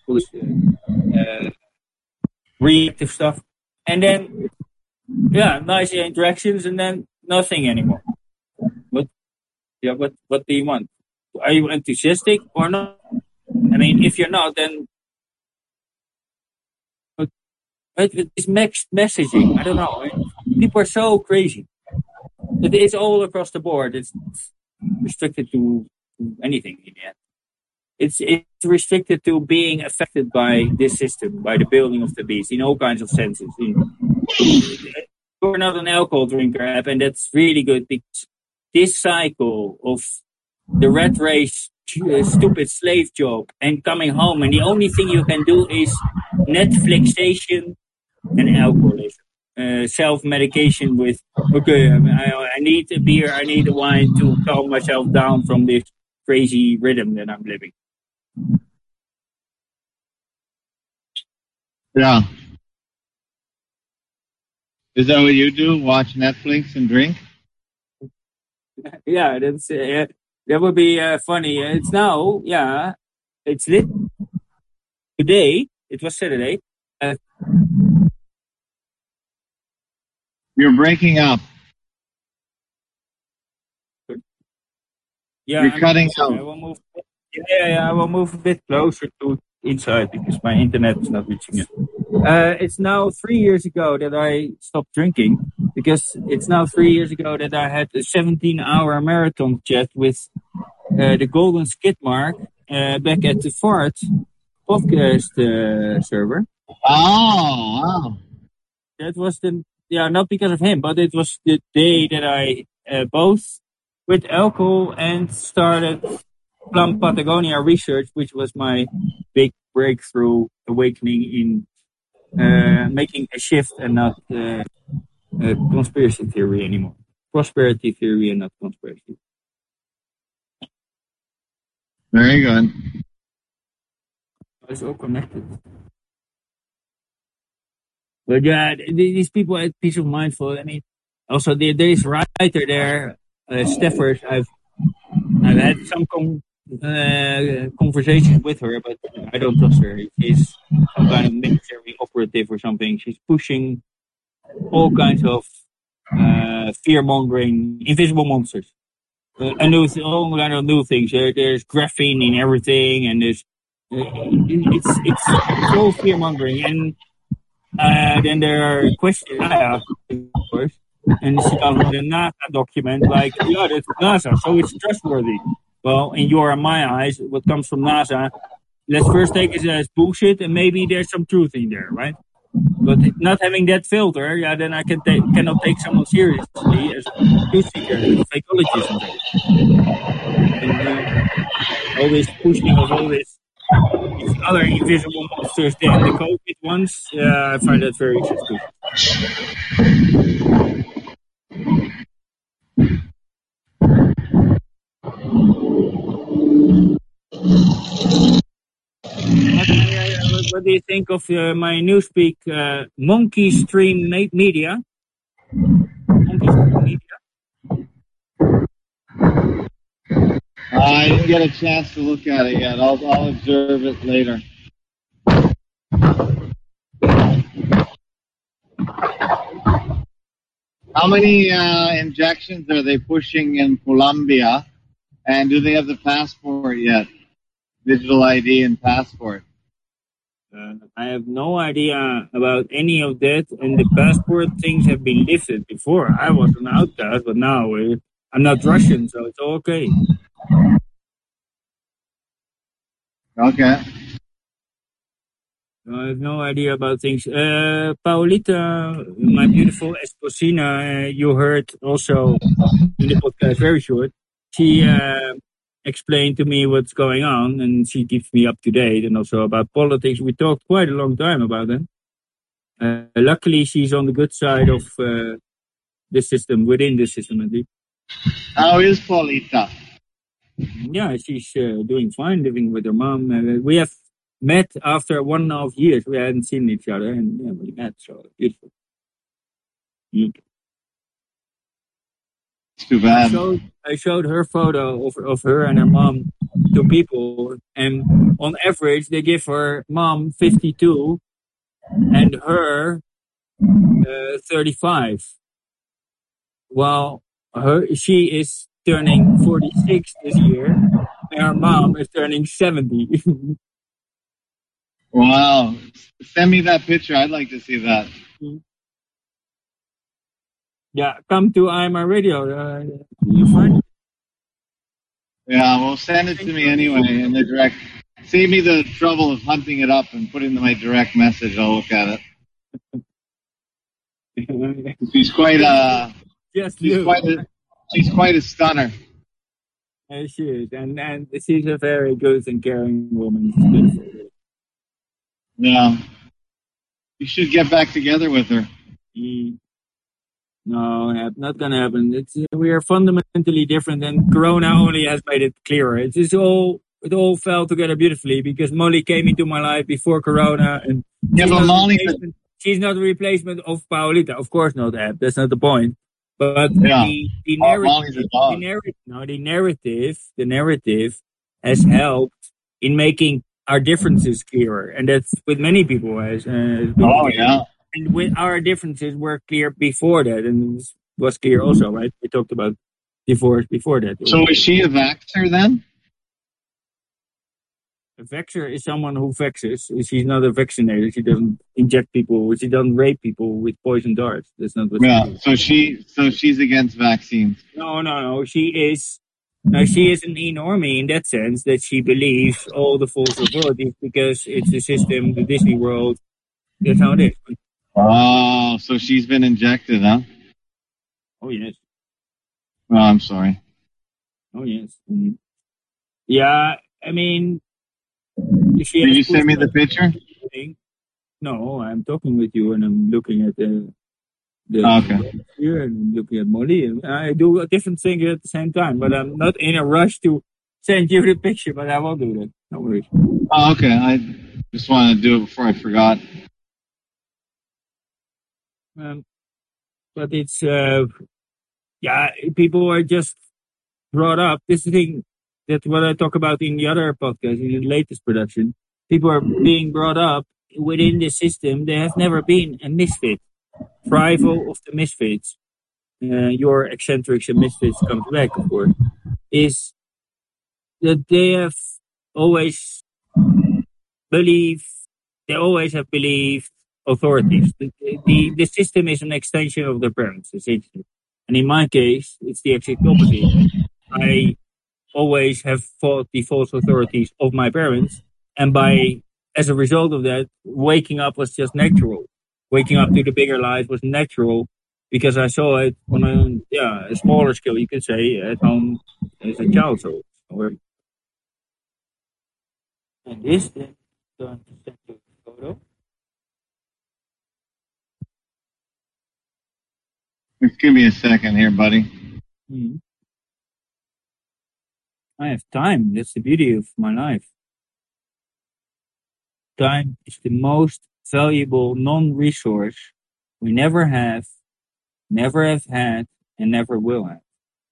reactive stuff. And then, nice interactions and then nothing anymore. What do you want? Are you enthusiastic or not? I mean, if you're not, then It's mixed messaging. I don't know. People are so crazy. It's all across the board. It's restricted to anything in the end. It's restricted to being affected by this system, by the building of the beast, in all kinds of senses. You're not an alcohol drinker, and that's really good because this cycle of the rat race, stupid slave job, and coming home, and the only thing you can do is Netflixation and alcoholism. Self-medication with, okay, I need a beer, I need a wine to calm myself down from this crazy rhythm that I'm living. Yeah. Is that what you do? Watch Netflix and drink? Yeah, that's that would be funny. It's now, yeah, it's lit. Today, it was Saturday. You're breaking up. Yeah, you're cutting out. I will move. I will move a bit closer to inside because my internet is not reaching it. It's now 3 years ago that I stopped drinking because it's now 3 years ago that I had a 17-hour marathon chat with the Golden Skid Mark back at the Fart podcast server. Oh, wow. That was not because of him, but it was the day that I both quit alcohol and started Plum Patagonia research, which was my big breakthrough awakening in making a shift and not conspiracy theory anymore. Prosperity theory and not conspiracy. Very good. It's all connected. But yeah, these people at Peace of Mindful, I mean, also there is a writer there, Steffers. I've had some conversation with her, but I don't trust her. She's some kind of military operative or something. She's pushing all kinds of fear-mongering, invisible monsters. All kind of new things. There's graphene in everything, and there's it's all fear-mongering. And then there are questions I ask, of course, and she comes with a NASA document like, yeah, that's NASA, so it's trustworthy. Well, in your and my eyes, what comes from NASA, let's first take it as bullshit, and maybe there's some truth in there, right? But not having that filter, yeah, then I cannot take someone seriously as a truth seeker, as a fakeologist. And all this pushing of all these other invisible monsters than the COVID ones, I find that very interesting. What do you think of my newspeak, Monkey Stream Media? Monkey Stream Media? I didn't get a chance to look at it yet. I'll observe it later. How many injections are they pushing in Colombia? And do they have the passport yet? Digital ID and passport. I have no idea about any of that, and the passport things have been lifted before. I was an outcast, but now I'm not Russian, so it's okay. Okay. I have no idea about things. Paulita, my beautiful Esposina, you heard also in the podcast, very short. She explained to me what's going on, and she keeps me up to date, and also about politics. We talked quite a long time about them. Luckily, she's on the good side of the system, within the system at least. How is Paulita? Yeah, she's doing fine, living with her mom. We have met after 1.5 years. We hadn't seen each other, and yeah, we met, so beautiful. It's too bad. I showed her photo of her and her mom to people, and on average, they give her mom 52 and her 35. While she is turning 46 this year, and her mom is turning 70. Wow. Send me that picture. I'd like to see that. Yeah, come to IMR Radio. You find it. Yeah, well, send it to me anyway in the direct. Save me the trouble of hunting it up and putting it in my direct message. I'll look at it. She's quite she's quite a stunner. She is, and she's a very good and caring woman. She's beautiful. Yeah. You should get back together with her. No, not gonna happen. We are fundamentally different, and Corona only has made it clearer. It all fell together beautifully because Molly came into my life before Corona, and she's not a replacement of Paulita. Of course not, Ab. That's not the point. But the narrative has helped in making our differences clearer, and that's with many people. And with our differences were clear before that, and it was clear also, right? We talked about divorce before that. So is she a vaxxer then? A vaxxer is someone who vaxes. She's not a vaccinator. She doesn't inject people. She doesn't rape people with poison darts. That's not what she does. So she's against vaccines. No. She is an enormie in that sense that she believes all the false authorities because it's the system, the Disney World. That's how it is. Oh, so she's been injected, huh? Oh, yes. Oh, I'm sorry. Oh, yes. Yeah, I mean... Did you send me the picture? No, I'm talking with you and I'm looking at the here and I'm looking at Molly. And I do a different thing at the same time, but I'm not in a rush to send you the picture, but I will do that. No worries. Oh, okay. I just wanted to do it before I forgot. But it's, people are just brought up. This thing, that's what I talk about in the other podcast, in the latest production. People are being brought up within the system. There has never been a misfit. Rival of the misfits, your eccentrics and misfits comes back, of course, is that they have always believed authorities. The system is an extension of their parents, essentially. And in my case, it's the exact opposite. I always have fought the false authorities of my parents, and as a result of that, waking up was just natural. Waking up to the bigger life was natural because I saw it on a smaller scale, you could say, at home as a child. And this then going to send you a photo. Just give me a second here, buddy. I have time. That's the beauty of my life. Time is the most valuable non-resource we never have had, and never will have.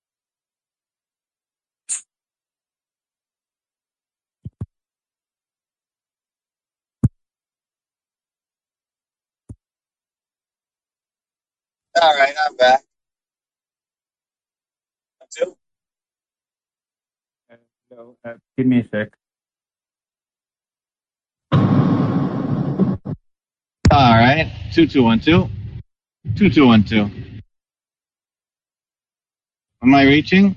All right, I'm back. Give me a sec. All right, 2212. 2212. Am I reaching?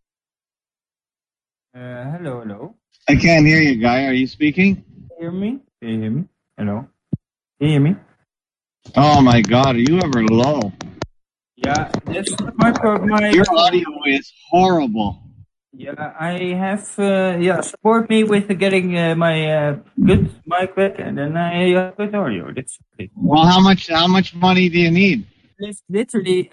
Hello. I can't hear you, Guy. Are you speaking? Hear me? Can you hear me? Hello? Can you hear me? Oh my God, are you ever low? Yeah, that's my Your audio is horrible. Yeah, I have, support me with getting my good mic back, and then I have good audio. That's okay. Well, how much money do you need? Literally,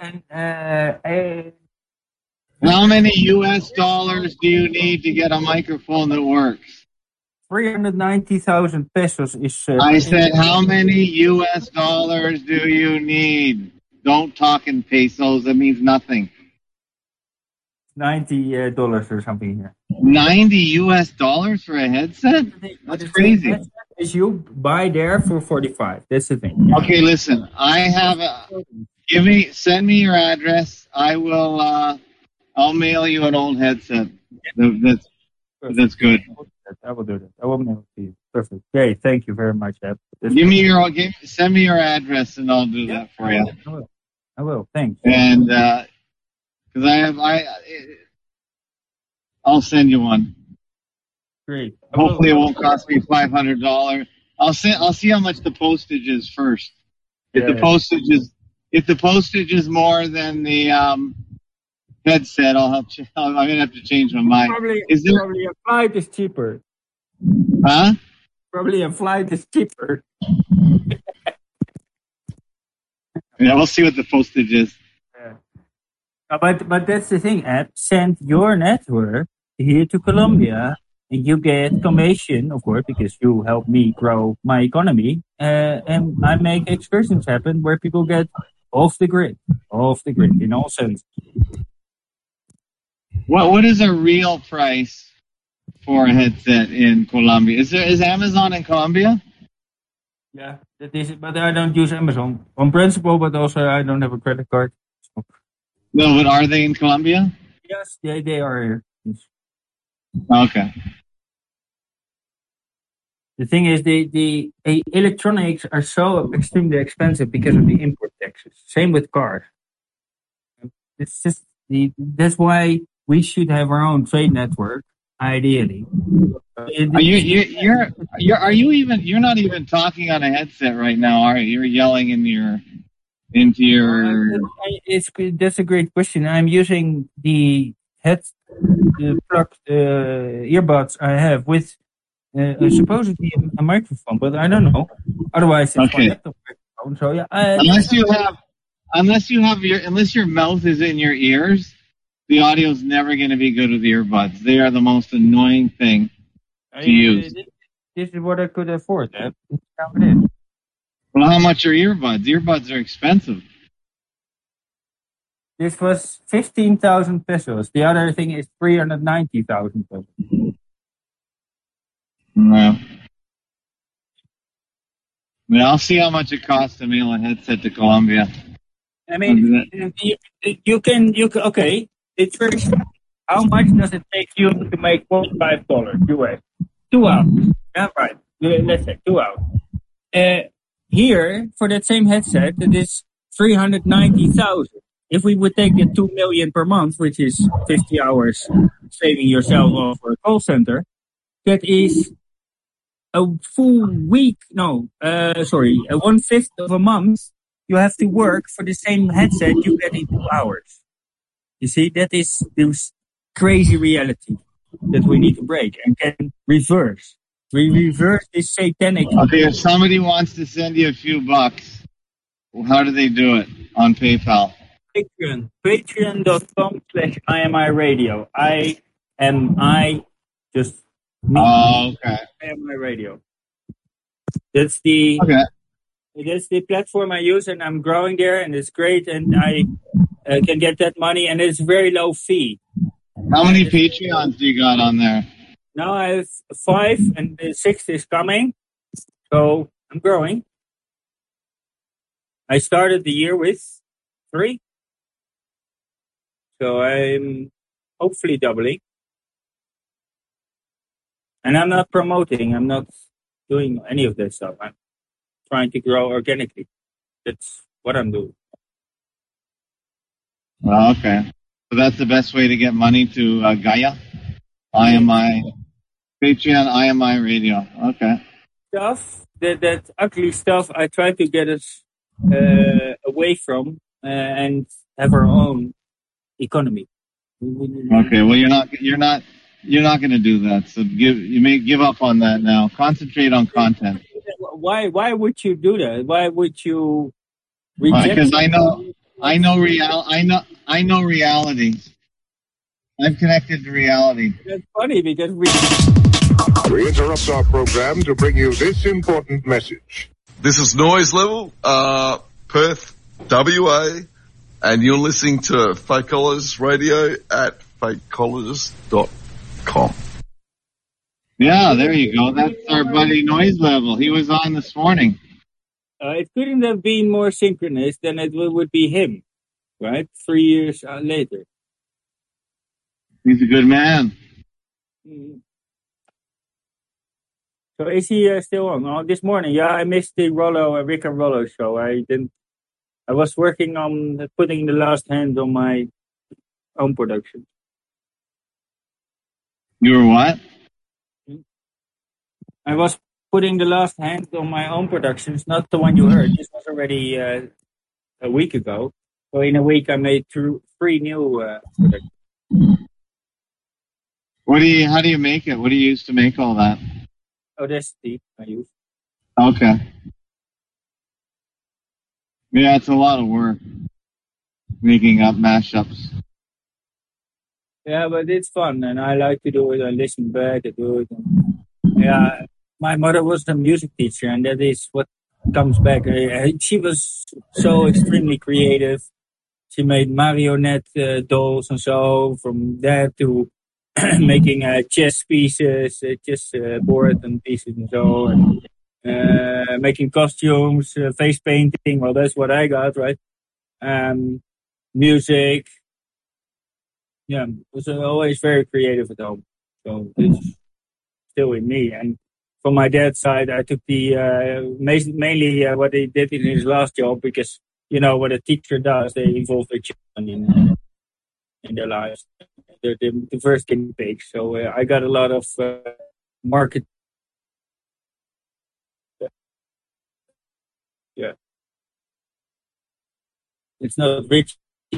how many US dollars do you need to get a microphone that works? 390,000 pesos is... I said, how many US dollars do you need? Don't talk in pesos, that means nothing. $90 or something here. 90 US dollars for a headset? That's crazy. Is you buy there for 45. That's the thing. Yeah. Okay, listen. I have send me your address. I will I'll mail you an old headset. That's good. I will do that. I will mail it to you. Perfect. Great. Thank you very much, Ed. Send me your address and I'll do that for you. I will. Thanks. And because I'll send you one. Great. Hopefully, it won't cost me $500. I'll see how much the postage is first. If the postage is more than the headset, I'm gonna have to change my mind. Probably a flight is cheaper. Huh? Probably a flight is cheaper. Yeah, we'll see what the postage is. Yeah. But that's the thing, Ed. Send your network here to Colombia, and you get commission, of course, because you help me grow my economy. And I make excursions happen where people get off the grid in all sense. What is a real price for a headset in Colombia? Is Amazon in Colombia? Yeah, that is it. But I don't use Amazon on principle, but also I don't have a credit card. So. No, but are they in Colombia? Yes, they are here. Yes. Okay. The thing is, the electronics are so extremely expensive because of the import taxes. Same with cars. It's just that's why we should have our own trade network, ideally. You're not even talking on a headset right now, are you? You're yelling into your. That's a great question. I'm using the plugged earbuds I have with supposedly a microphone, but I don't know. Otherwise, it's my laptop microphone. So yeah. Unless your mouth is in your ears, the audio is never going to be good with the earbuds. They are the most annoying thing to use. This is what I could afford. That's how it is. Well, how much are earbuds? Earbuds are expensive. This was 15,000 pesos. The other thing is 390,000 pesos. No. I'll see how much it costs to mail a headset to Colombia. I mean, you can, okay. It's very simple. How much does it take you to make $45 US? 2 hours. Yeah, right. Let's say 2 hours. Here, for that same headset, it is 390,000. If we would take the 2 million per month, which is 50 hours saving yourself off for a call center, that is a full week. No, sorry, 1/5 of a month. You have to work for the same headset you get in 2 hours. You see, that is this crazy reality that we need to break and can reverse. We reverse this satanic. Okay, if somebody wants to send you a few bucks, how do they do it on PayPal? Patreon. Patreon.com/IMI-radio. IMI, just me. Oh, okay. IMI Radio. That's the platform I use, and I'm growing there, and it's great, and I can get that money, and it's very low fee. How many Patreons do you got on there? Now I have 5, and the 6th is coming, so I'm growing. I started the year with 3, so I'm hopefully doubling. And I'm not promoting, I'm not doing any of that stuff. I'm trying to grow organically. That's what I'm doing. Oh, okay. So that's the best way to get money to Gaia? IMI, Patreon, IMI Radio. Okay. Stuff, that ugly stuff, I try to get us away from and have our own economy. Okay, well you're not going to do that. So you may give up on that now. Concentrate on content. Why would you do that? Why would you reject? Because I know reality. I'm connected to reality. That's funny because we interrupt our program to bring you this important message. This is Noise Level, Perth, WA, and you're listening to Fakeologist Radio at fakeologist.com. Yeah, there you go. That's our buddy Noise Level. He was on this morning. It couldn't have been more synchronous than it would be him, right? 3 years later. He's a good man. So So is he still on? Oh, this morning, yeah, I missed the Rick and Rollo show. I was working on putting the last hand on my own production. You were what? I was putting the last hand on my own productions, not the one you heard. This was already a week ago. So in a week, I made 3 new productions. How do you make it? What do you use to make all that? Audacity, I use. Okay. Yeah, it's a lot of work making up mashups. Yeah, but it's fun, and I like to do it. I listen back, I do it. Yeah, my mother was a music teacher, and that is what comes back. She was so extremely creative. She made marionette dolls and so, from that to making chess pieces, chess board and pieces and so, and making costumes, face painting. Well, that's what I got, right? Music. Yeah, was always very creative at home. So it's still in me. And from my dad's side, I took the mainly what he did in his last job, because you know what a teacher does, they involve their children in their lives. They're the first guinea pig. So I got a lot of market. Yeah, it's not rich.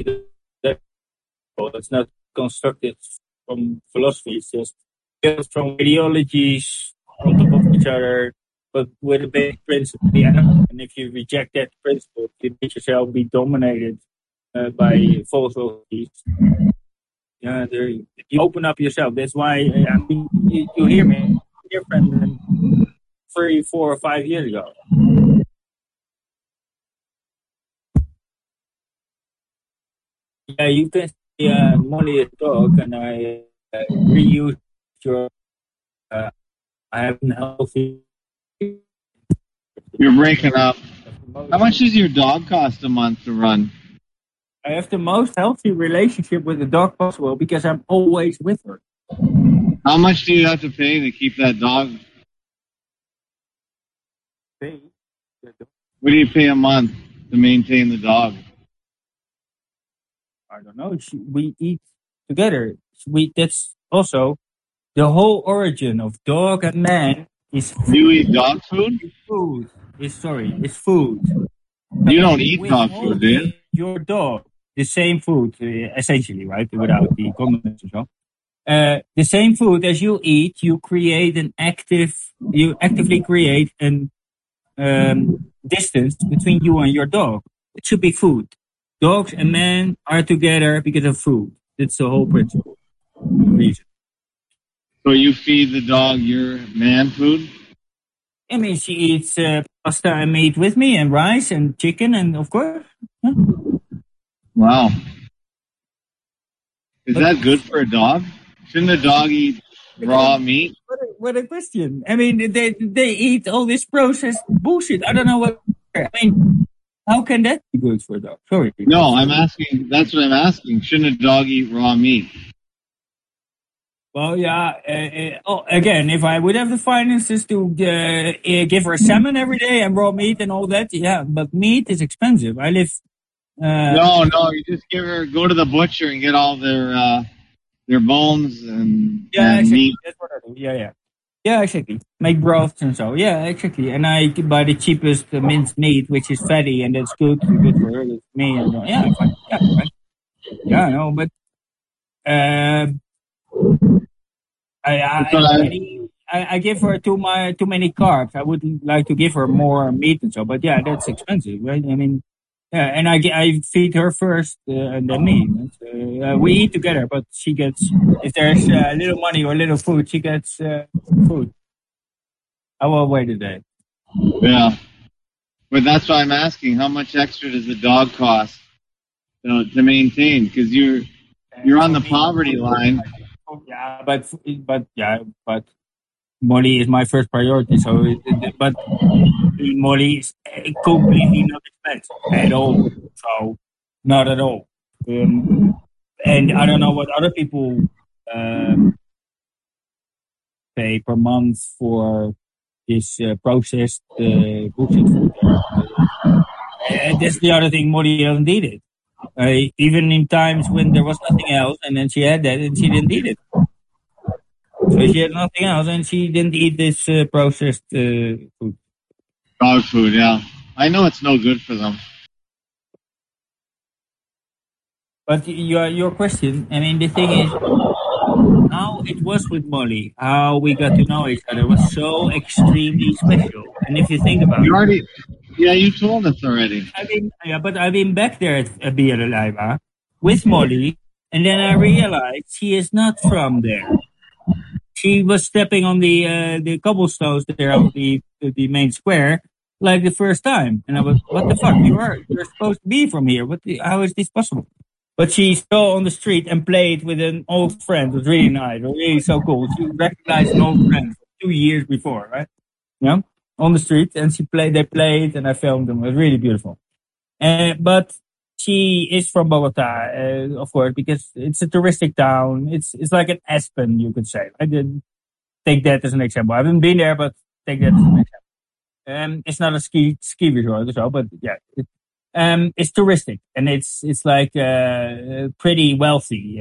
It's not constructed from philosophy. It's just built from ideologies on top of each other, but with a basic principle. And if you reject that principle, you let yourself be dominated by philosophies. Yeah, you open up yourself. That's why you hear me different than 3, 4, or 5 years ago. Yeah, you can see Molly a dog, and I reuse your. I have an healthy. You're breaking up. How much does your dog cost a month to run? I have the most healthy relationship with the dog possible because I'm always with her. How much do you have to pay to keep that dog? What do you pay a month to maintain the dog? I don't know. We eat together. That's also the whole origin of dog and man is food. You eat dog food? It's food. You don't eat dog food, do you? Your dog, the same food, essentially, right? Without the condiments and so. The same food as you eat, you actively create an distance between you and your dog. It should be food. Dogs and men are together because of food. That's the whole principle. Reason. So you feed the dog your man food? I mean, she eats pasta and meat with me, and rice and chicken, and of course. Huh? Wow. Is that good for a dog? Shouldn't a dog eat raw meat? What a question. I mean, they eat all this processed bullshit. I don't know what. I mean, how can that be good for a dog? Sorry. No, I'm asking. That's what I'm asking. Shouldn't a dog eat raw meat? Well, yeah. Again, if I would have the finances to give her salmon every day and raw meat and all that, yeah. But meat is expensive. I live. No. You just go to the butcher and get all their bones and exactly. Meat. That's what I do. Yeah, exactly. Make broths and so. Yeah, exactly. And I buy the cheapest minced meat, which is fatty, and that's good for her. That's me. And fine. Yeah, I know, but I give her too many carbs. I would like to give her more meat and so, but yeah, that's expensive, right? I mean, yeah, and I feed her first and then me. We eat together, but she gets, if there's little money or little food, she gets food. I will wait a day. Yeah, but that's why I'm asking, how much extra does the dog cost to maintain? Because you're on the poverty line. Yeah, but Molly is my first priority. So, but Molly is completely not expensive at all. So, not at all. And I don't know what other people pay per month for this processed bullshit food. And that's the other thing, Molly doesn't need it. Even in times when there was nothing else, and then she had that, and she didn't eat it. So she had nothing else, and she didn't eat this processed food. Dog food, yeah. I know it's no good for them. But your question, I mean, the thing is, how it was with Molly, how we got to know each other was so extremely special. And if you think about it, you told us already. I've been back there at Via de Leyva with Molly, and then I realized she is not from there. She was stepping on the cobblestones there on the main square like the first time, and I was, what the fuck? You're supposed to be from here. How is this possible? But she saw on the street and played with an old friend. It was really nice. It was really so cool. She recognized an old friend 2 years before, right? Yeah, on the street, and they played, and I filmed them. It was really beautiful. But she is from Bogota, of course, because it's a touristic town. It's like an Aspen, you could say. I did take that as an example. I haven't been there, but take that as an example. It's not a ski resort or so, but yeah. It's touristic, and it's like pretty wealthy,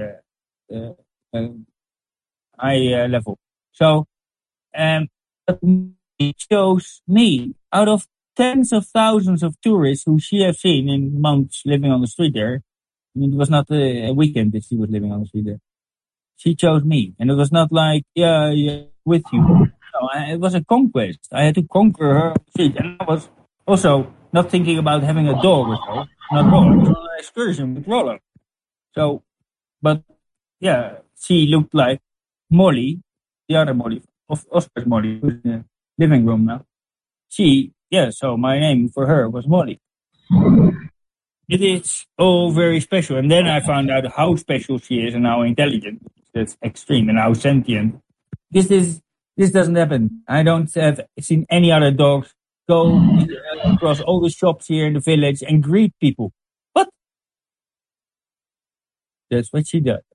high level. So, but it shows me out of tens of thousands of tourists who she has seen in months living on the street there. I mean, it was not a weekend that she was living on the street there. She chose me, and it was not like with you. No, it was a conquest. I had to conquer her on the street, and I was also not thinking about having a dog or so. Not Rollo. It was on an excursion with Rollo. So, but yeah, she looked like Molly, the other Molly, of Oscar's Molly, who's in the living room now. So my name for her was Molly. It is all very special. And then I found out how special she is and how intelligent. That's extreme, and how sentient. This doesn't happen. I don't have seen any other dogs go across all the shops here in the village and greet people. But that's what she does.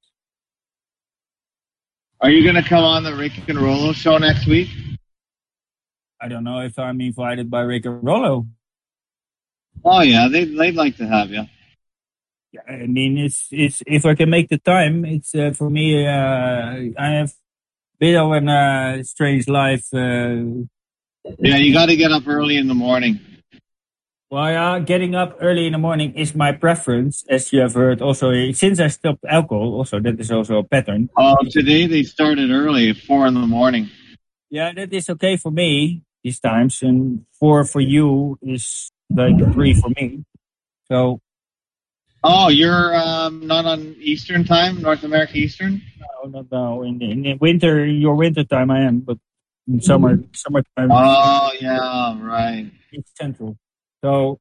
Are you going to come on the Rick and Rollo show next week? I don't know if I'm invited by Rick and Rollo. Oh yeah, they'd like to have you. Yeah, I mean, it's if I can make the time, it's for me. I have a bit of a strange life. Yeah, you got to get up early in the morning. Well, yeah, getting up early in the morning is my preference, as you have heard. Also, since I stopped alcohol, also that is also a pattern. Today they started early, 4 in the morning. Yeah, that is okay for me these times, and 4 for you is like 3 for me. So. Oh, you're not on Eastern time, North America Eastern? No. In winter, your winter time, I am, but in summertime. Oh yeah, right. It's central. So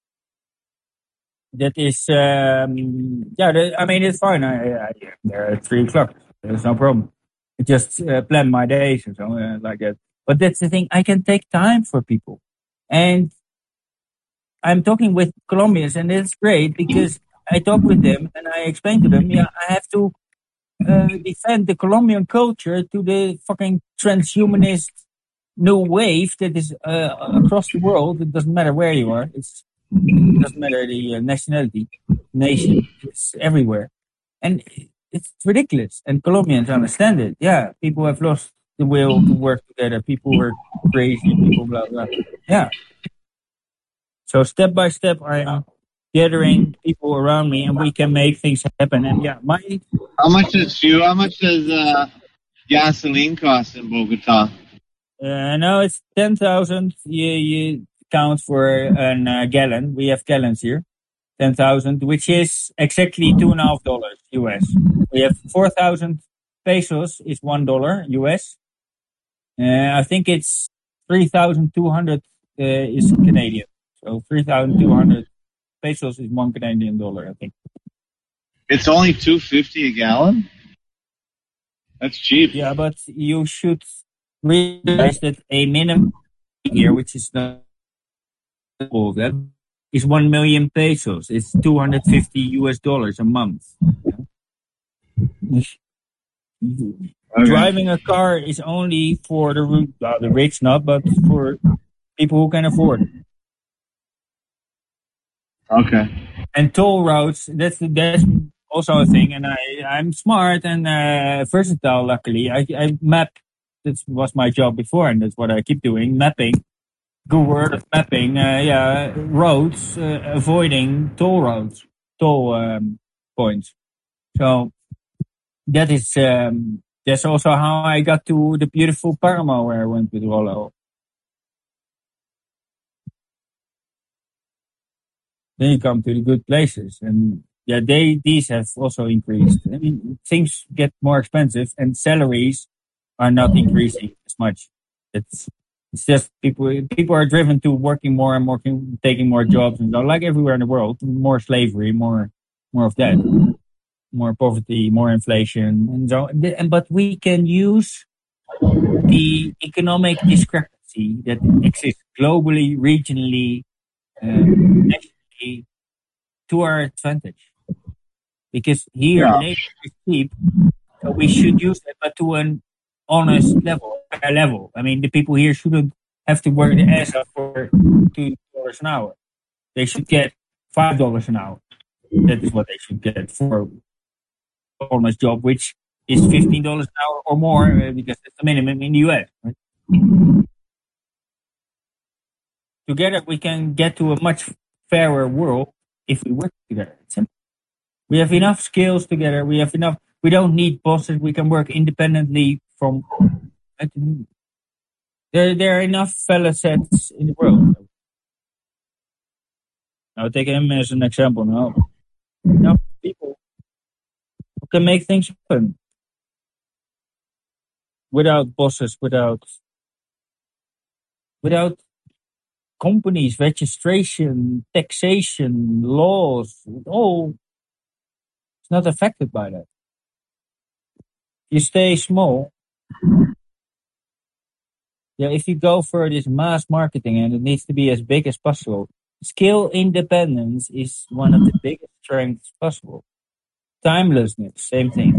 that is, I mean, it's fine. I there at 3 o'clock. There's no problem. I just plan my days and so like that. But that's the thing. I can take time for people, and I'm talking with Colombians, and it's great because I talk with them and I explain to them, I have to defend the Colombian culture to the fucking transhumanist new wave that is across the world. It doesn't matter where you are. It doesn't matter the nationality, nation. It's everywhere. And it's ridiculous. And Colombians understand it. Yeah, people have lost the will to work together. People were crazy. People blah, blah. Yeah. So step by step, I am gathering people around me, and we can make things happen. And yeah, How much does gasoline cost in Bogota? No, it's 10,000. You count for a gallon. We have gallons here. 10,000, which is exactly $2.50 US. We have 4,000 pesos is $1 US. I think it's 3,200 is Canadian. So 3,200 pesos is $1 Canadian, I think. It's only $2.50 a gallon? That's cheap. Yeah, but you should realize that a minimum here, which is not all that, is 1 million pesos. It's $250 US a month. Okay. Driving a car is only for the rich, not, but for people who can afford it. Okay. And toll roads, that's also a thing. And I'm smart and versatile, luckily. I map. That was my job before, and that's what I keep doing, mapping. Google Earth mapping, roads, avoiding toll roads, toll points. So that is, that's also how I got to the beautiful Parma where I went with Rollo. Then you come to the good places, and yeah, these have also increased. I mean, things get more expensive, and salaries are not increasing as much. It's just people are driven to working more and more, taking more jobs, and so, like everywhere in the world, more slavery, more of that, more poverty, more inflation, and so. But we can use the economic discrepancy that exists globally, regionally, nationally, to our advantage. Because here labor is cheap, so we should use it, but to an honest level, fair level. I mean, the people here shouldn't have to work their ass off for $2 an hour. They should get $5 an hour. That is what they should get for an honest job, which is $15 an hour or more, because that's the minimum in the US. Right? Together, we can get to a much fairer world if we work together. It's simple. We have enough skills together. We don't need bosses. We can work independently from. There are enough fella sets in the world. I'll take him as an example now. Enough people who can make things happen without bosses, without companies, registration, taxation, laws. All it's not affected by that. You stay small. Yeah, if you go for this mass marketing and it needs to be as big as possible, skill independence is one of the biggest strengths possible. Timelessness, same thing.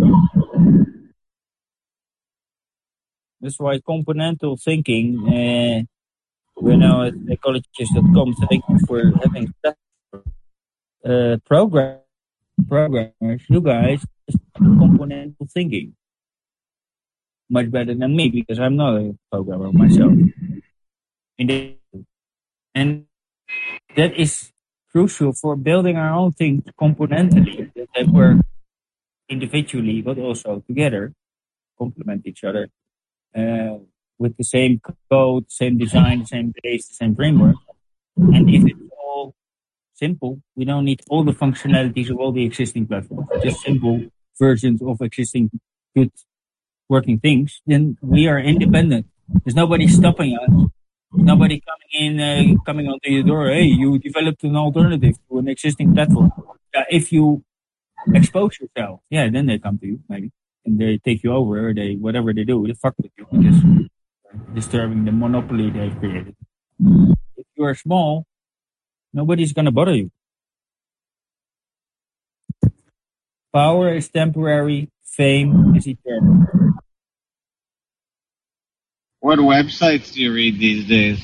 That's why componental thinking, we're now at ecologist.com. Thank you for having that. Programmers, you guys, componental thinking. Much better than me because I'm not a programmer myself. And that is crucial for building our own things componentally, that they work individually but also together, complement each other with the same code, same design, the same base, the same framework. And if it's all simple, we don't need all the functionalities of all the existing platforms, just simple versions of existing good working things, then we are independent. There's nobody stopping us. Nobody coming onto your door. Hey, you developed an alternative to an existing platform. If you expose yourself, then they come to you maybe, and they take you over. Or whatever they do, they fuck with you because you're disturbing the monopoly they've created. If you are small, nobody's gonna bother you. Power is temporary. Fame is eternal. What websites do you read these days?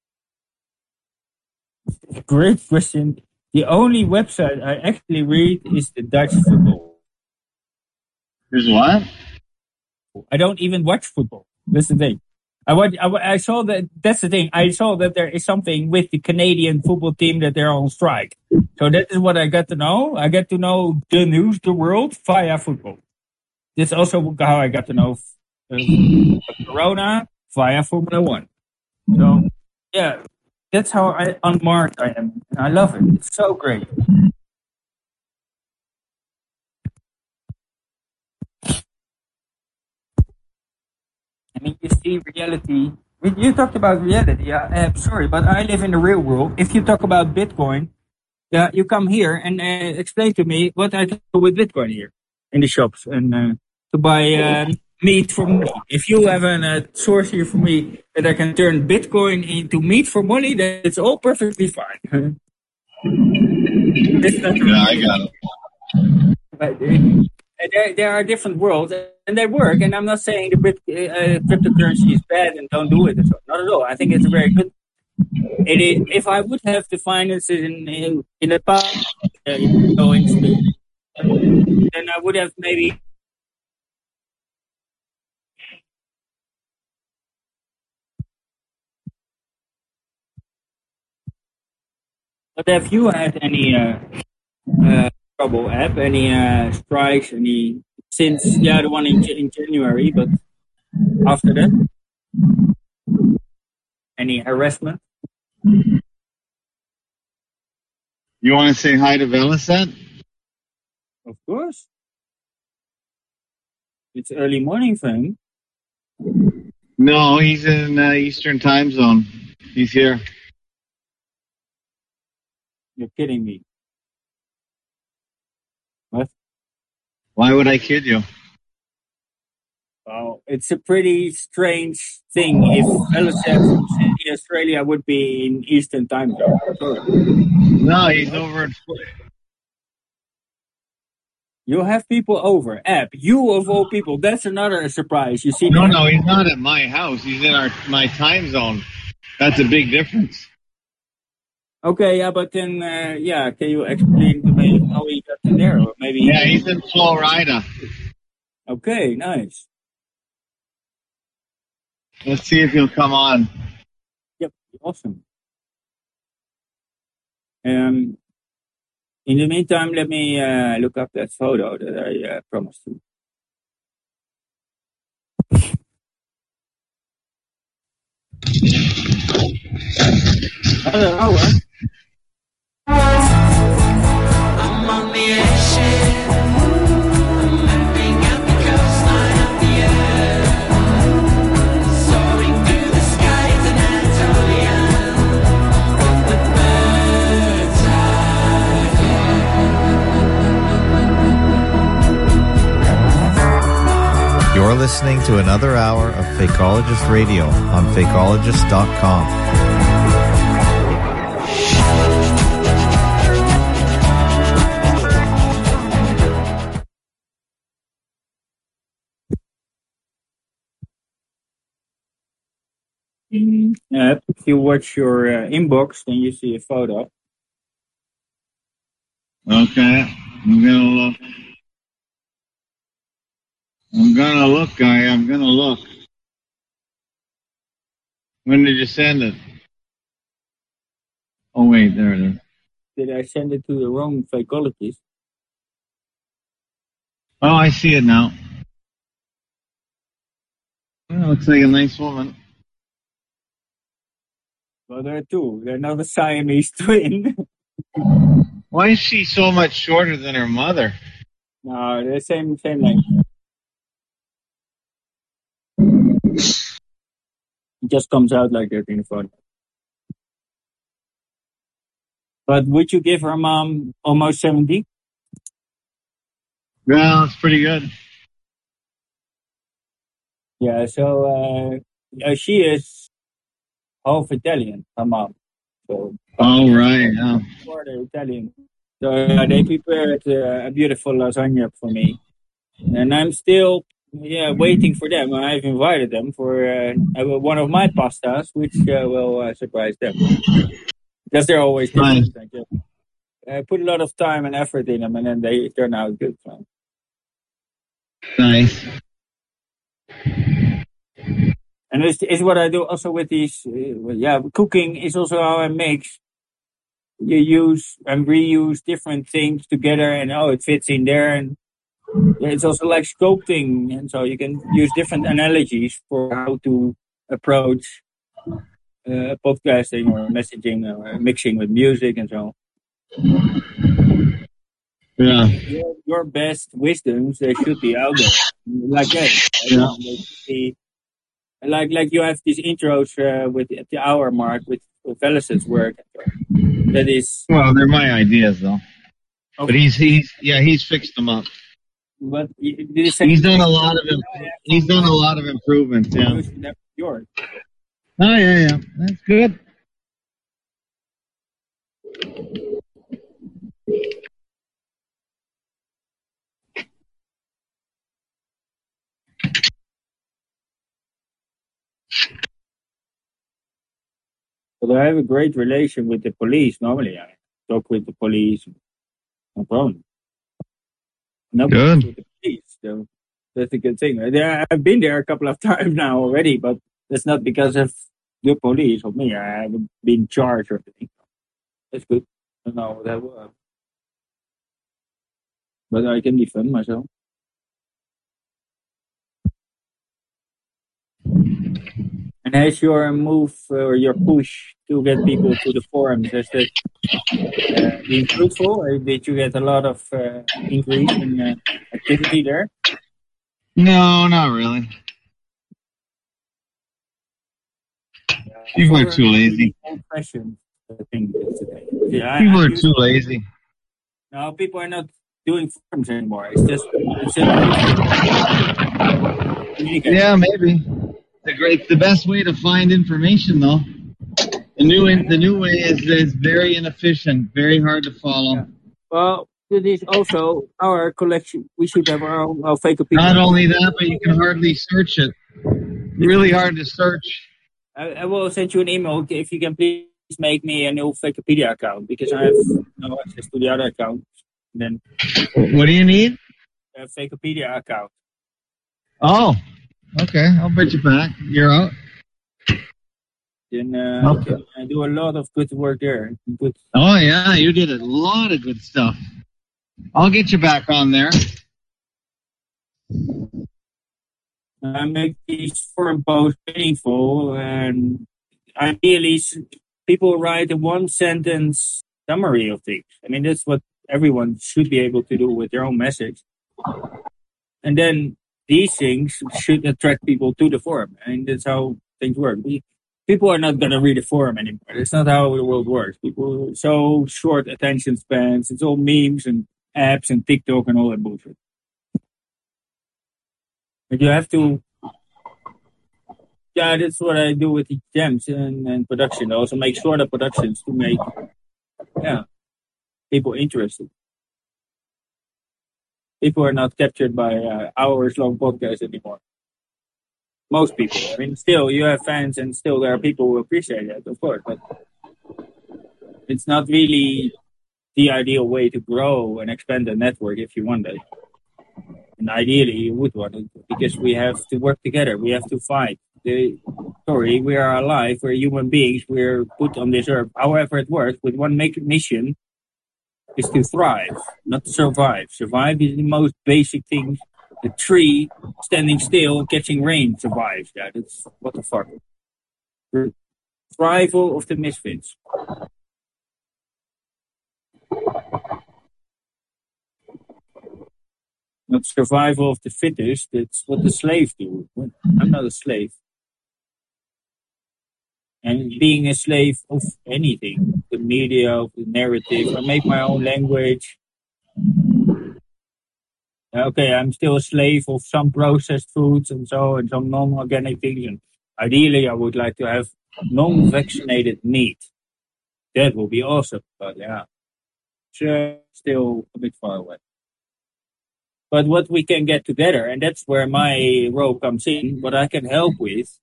Great question. The only website I actually read is the Dutch football. There's what? I don't even watch football. That's the thing. I saw that. That's the thing. I saw that there is something with the Canadian football team that they're on strike. So that is what I got to know. I got to know the news, the world via football. That's also how I got to know Corona via Formula 1. So, yeah, that's how unmarked I am. I love it. It's so great. I mean, you see reality. You talked about reality. I'm sorry, but I live in the real world. If you talk about Bitcoin, you come here and explain to me what I do with Bitcoin here in the shops and to buy meat for money. If you have a source here for me that I can turn Bitcoin into meat for money, then it's all perfectly fine. I got it. there are different worlds, and they work. And I'm not saying the cryptocurrency is bad and don't do it. Not at all. I think it's a very good. It is. If I would have to finance it in the past, then I would have maybe. But have you had any trouble, App? Any strikes? Any since the one in January? But after that, any harassment? You want to say hi to Velasat? Of course. It's early morning for him. No, he's in Eastern time zone. He's here. You're kidding me. What? Why would I kid you? Well, it's a pretty strange thing if Velasat from Sydney, Australia would be in Eastern time zone. Sorry. No, he's over in... You have people over. App, you of all people. That's another surprise. You see? No, he's not at my house. He's in my time zone. That's a big difference. Okay, yeah, but then, can you explain to me how he got to there? Or maybe he's in Florida. Okay, nice. Let's see if he'll come on. Yep, awesome. In the meantime, let me look up that photo that I promised you. Hello. I'm on the ocean. I'm moving up the coastline of the earth. Soaring through the skies in Anatolia. The birds are. You're listening to another hour of Fakeologist Radio on Fakeologist.com. If you watch your inbox, then you see a photo. Okay, I'm gonna look, guy. I'm gonna look. When did you send it? Oh wait, there it is. Did I send it to the wrong Fakeologist? Oh, I see it now. Well, looks like a nice woman. Well, there are two. They're not a Siamese twin. Why is she so much shorter than her mother? No, they're same length. It just comes out like that in the photo. But would you give her mom almost 70? Well, it's pretty good. Yeah, so she is half Italian, her mom. So, right. Yeah. Quarter Italian. So they prepared a beautiful lasagna for me. And I'm still waiting for them. I've invited them for one of my pastas, which will surprise them. Because they're always different. Nice. I put a lot of time and effort in them, and then they turn out good. So. Nice. And it's what I do also with these. Cooking is also how I mix. You use and reuse different things together, and it fits in there. And it's also like sculpting, and so you can use different analogies for how to approach podcasting or messaging or mixing with music and so on. Yeah. Your best wisdoms, they should be out there. Like that. Yeah. They should be, like you have these intros with at the hour mark with Velasat's work. That is. Well, they're my ideas though. Okay. But he's fixed them up. But he's done a lot of improvements. Yeah. Yours. Oh yeah. That's good. But I have a great relation with the police. Normally, I talk with the police. No problem. No problem with the police. So that's a good thing. I've been there a couple of times now already, but that's not because of the police or me. I haven't been charged or anything. That's good. I don't know what that was. But I can defend myself. And has your move or your push to get people to the forums, has that been fruitful? Or did you get a lot of increase in activity there? No, not really. People are too lazy. Old-fashioned, I think, today. People are too lazy. No, people are not doing forums anymore. It's just yeah, maybe. The best way to find information, though. The new way is very inefficient, very hard to follow. Yeah. Well, it is also our collection. We should have our own Fakeopedia. Not only that, but you can hardly search it. Really hard to search. I will send you an email if you can please make me a new Fakeopedia account, because I have no access to the other account. Then, what do you need? A Fakeopedia account. Oh, okay. I'll bet you back. You're out. Then I can do a lot of good work there. Good. Oh yeah, you did a lot of good stuff. I'll get you back on there. I make these forum posts meaningful, and ideally people write a one-sentence summary of things. I mean, that's what everyone should be able to do with their own message. And then these things should attract people to the forum. I mean, that's how things work. People are not going to read a forum anymore. That's not how the world works. People so short attention spans. It's all memes and apps and TikTok and all that bullshit. But you have to... Yeah, that's what I do with the gems and production. I also make shorter productions to make people interested. People are not captured by hours-long podcasts anymore. Most people. I mean, still, you have fans and still there are people who appreciate that, of course. But it's not really the ideal way to grow and expand the network if you want that. And ideally, you would want it because we have to work together. We have to fight. We are alive. We're human beings. We're put on this earth. However it works, with one mission is to thrive, not to survive. Survive is the most basic thing. The tree standing still, catching rain survives. Yeah, that's what the fuck. Survival of the misfits. Not survival of the fittest. That's what the slaves do. I'm not a slave. And being a slave of anything, the media, of the narrative, I make my own language. Okay, I'm still a slave of some processed foods and some non-organic things. And ideally, I would like to have non-vaccinated meat. That will be awesome, but yeah, it's still a bit far away. But what we can get together, and that's where my role comes in, what I can help with,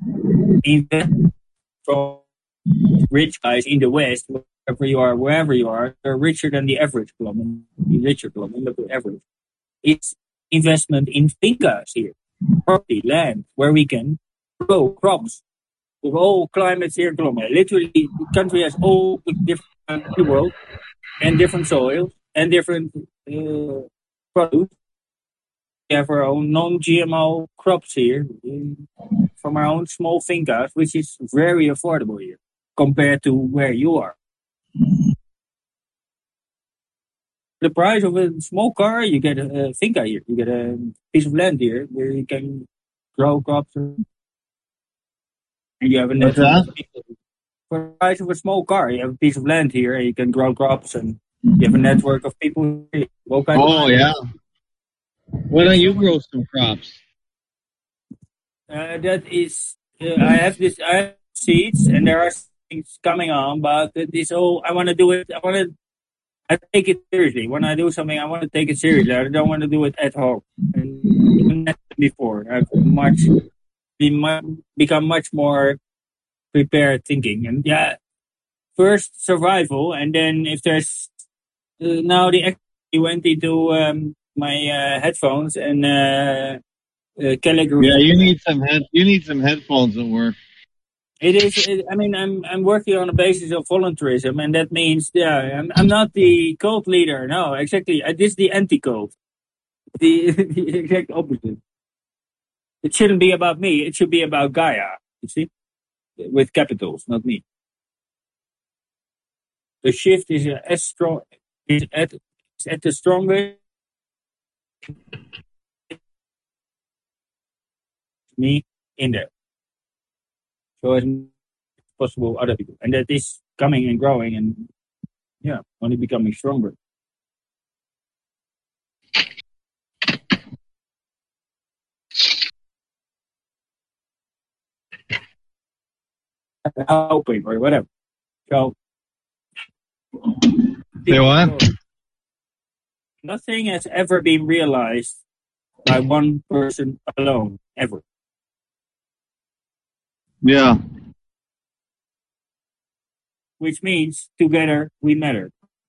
from rich guys in the West, wherever you are, they're richer than the average Colombian, look at average. It's investment in fincas here, property, land, where we can grow crops. With all climates here in Colombia. Literally, the country has all the different in the world, and different soils, and different produce. We have our own non-GMO crops here, from our own small fincas, which is very affordable here, compared to where you are. The price of a small car, you get a finca here. You get a piece of land here where you can grow crops. And you have a network. For the price of a small car, you have a piece of land here and you can grow crops, and you have a network of people. Yeah. Why don't you grow some crops? That is, I have seeds and there are things coming on, but this whole, I want to do it. I take it seriously. When I do something, I want to take it seriously. I don't want to do it at home. And even before, I have much become much more prepared thinking. And yeah, first survival, and then if there's now he went into my headphones and calligraphy. Yeah, you need some headphones that work. I mean, I'm working on a basis of voluntarism, and that means, I'm not the cult leader. No, exactly. This is the anti-cult. The exact opposite. It shouldn't be about me. It should be about Gaia. You see, with capitals, not me. The shift is as strong. Is at the strongest. Me in there. So as possible other people, and that is coming and growing, and only becoming stronger. Hoping or whatever. So say what? Nothing has ever been realized by one person alone, ever. Yeah. Which means together we matter.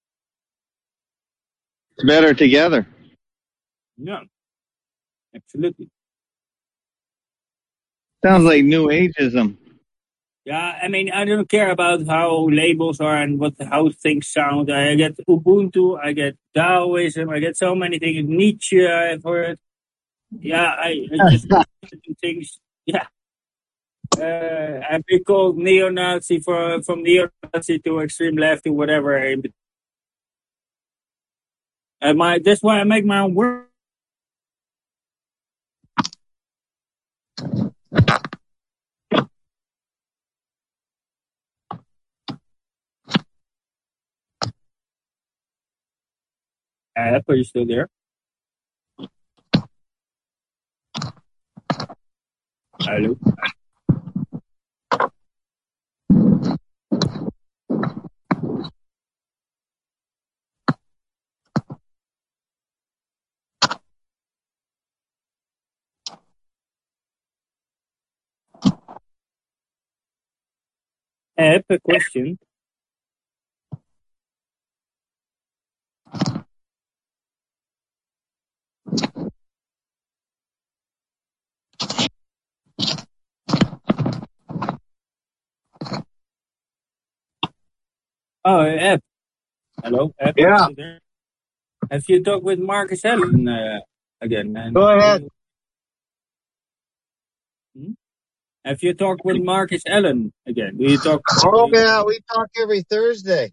It's better together. Yeah, absolutely. Sounds like New Ageism. Yeah, I mean, I don't care about how labels are and how things sound. I get Ubuntu, I get Taoism, I get so many things. Nietzsche, I've heard. Yeah, I just things. Yeah. I've been called neo-Nazi from neo-Nazi to extreme left to whatever. That's why I make my own work. Are you still there? Hello? I have a question. Oh, Ed. Hello, Ed. Yeah. Have you talked with Marcus Allen again, man? Go ahead. Have you talked with Marcus Allen again? Do you talk? Oh, yeah, we talk every Thursday.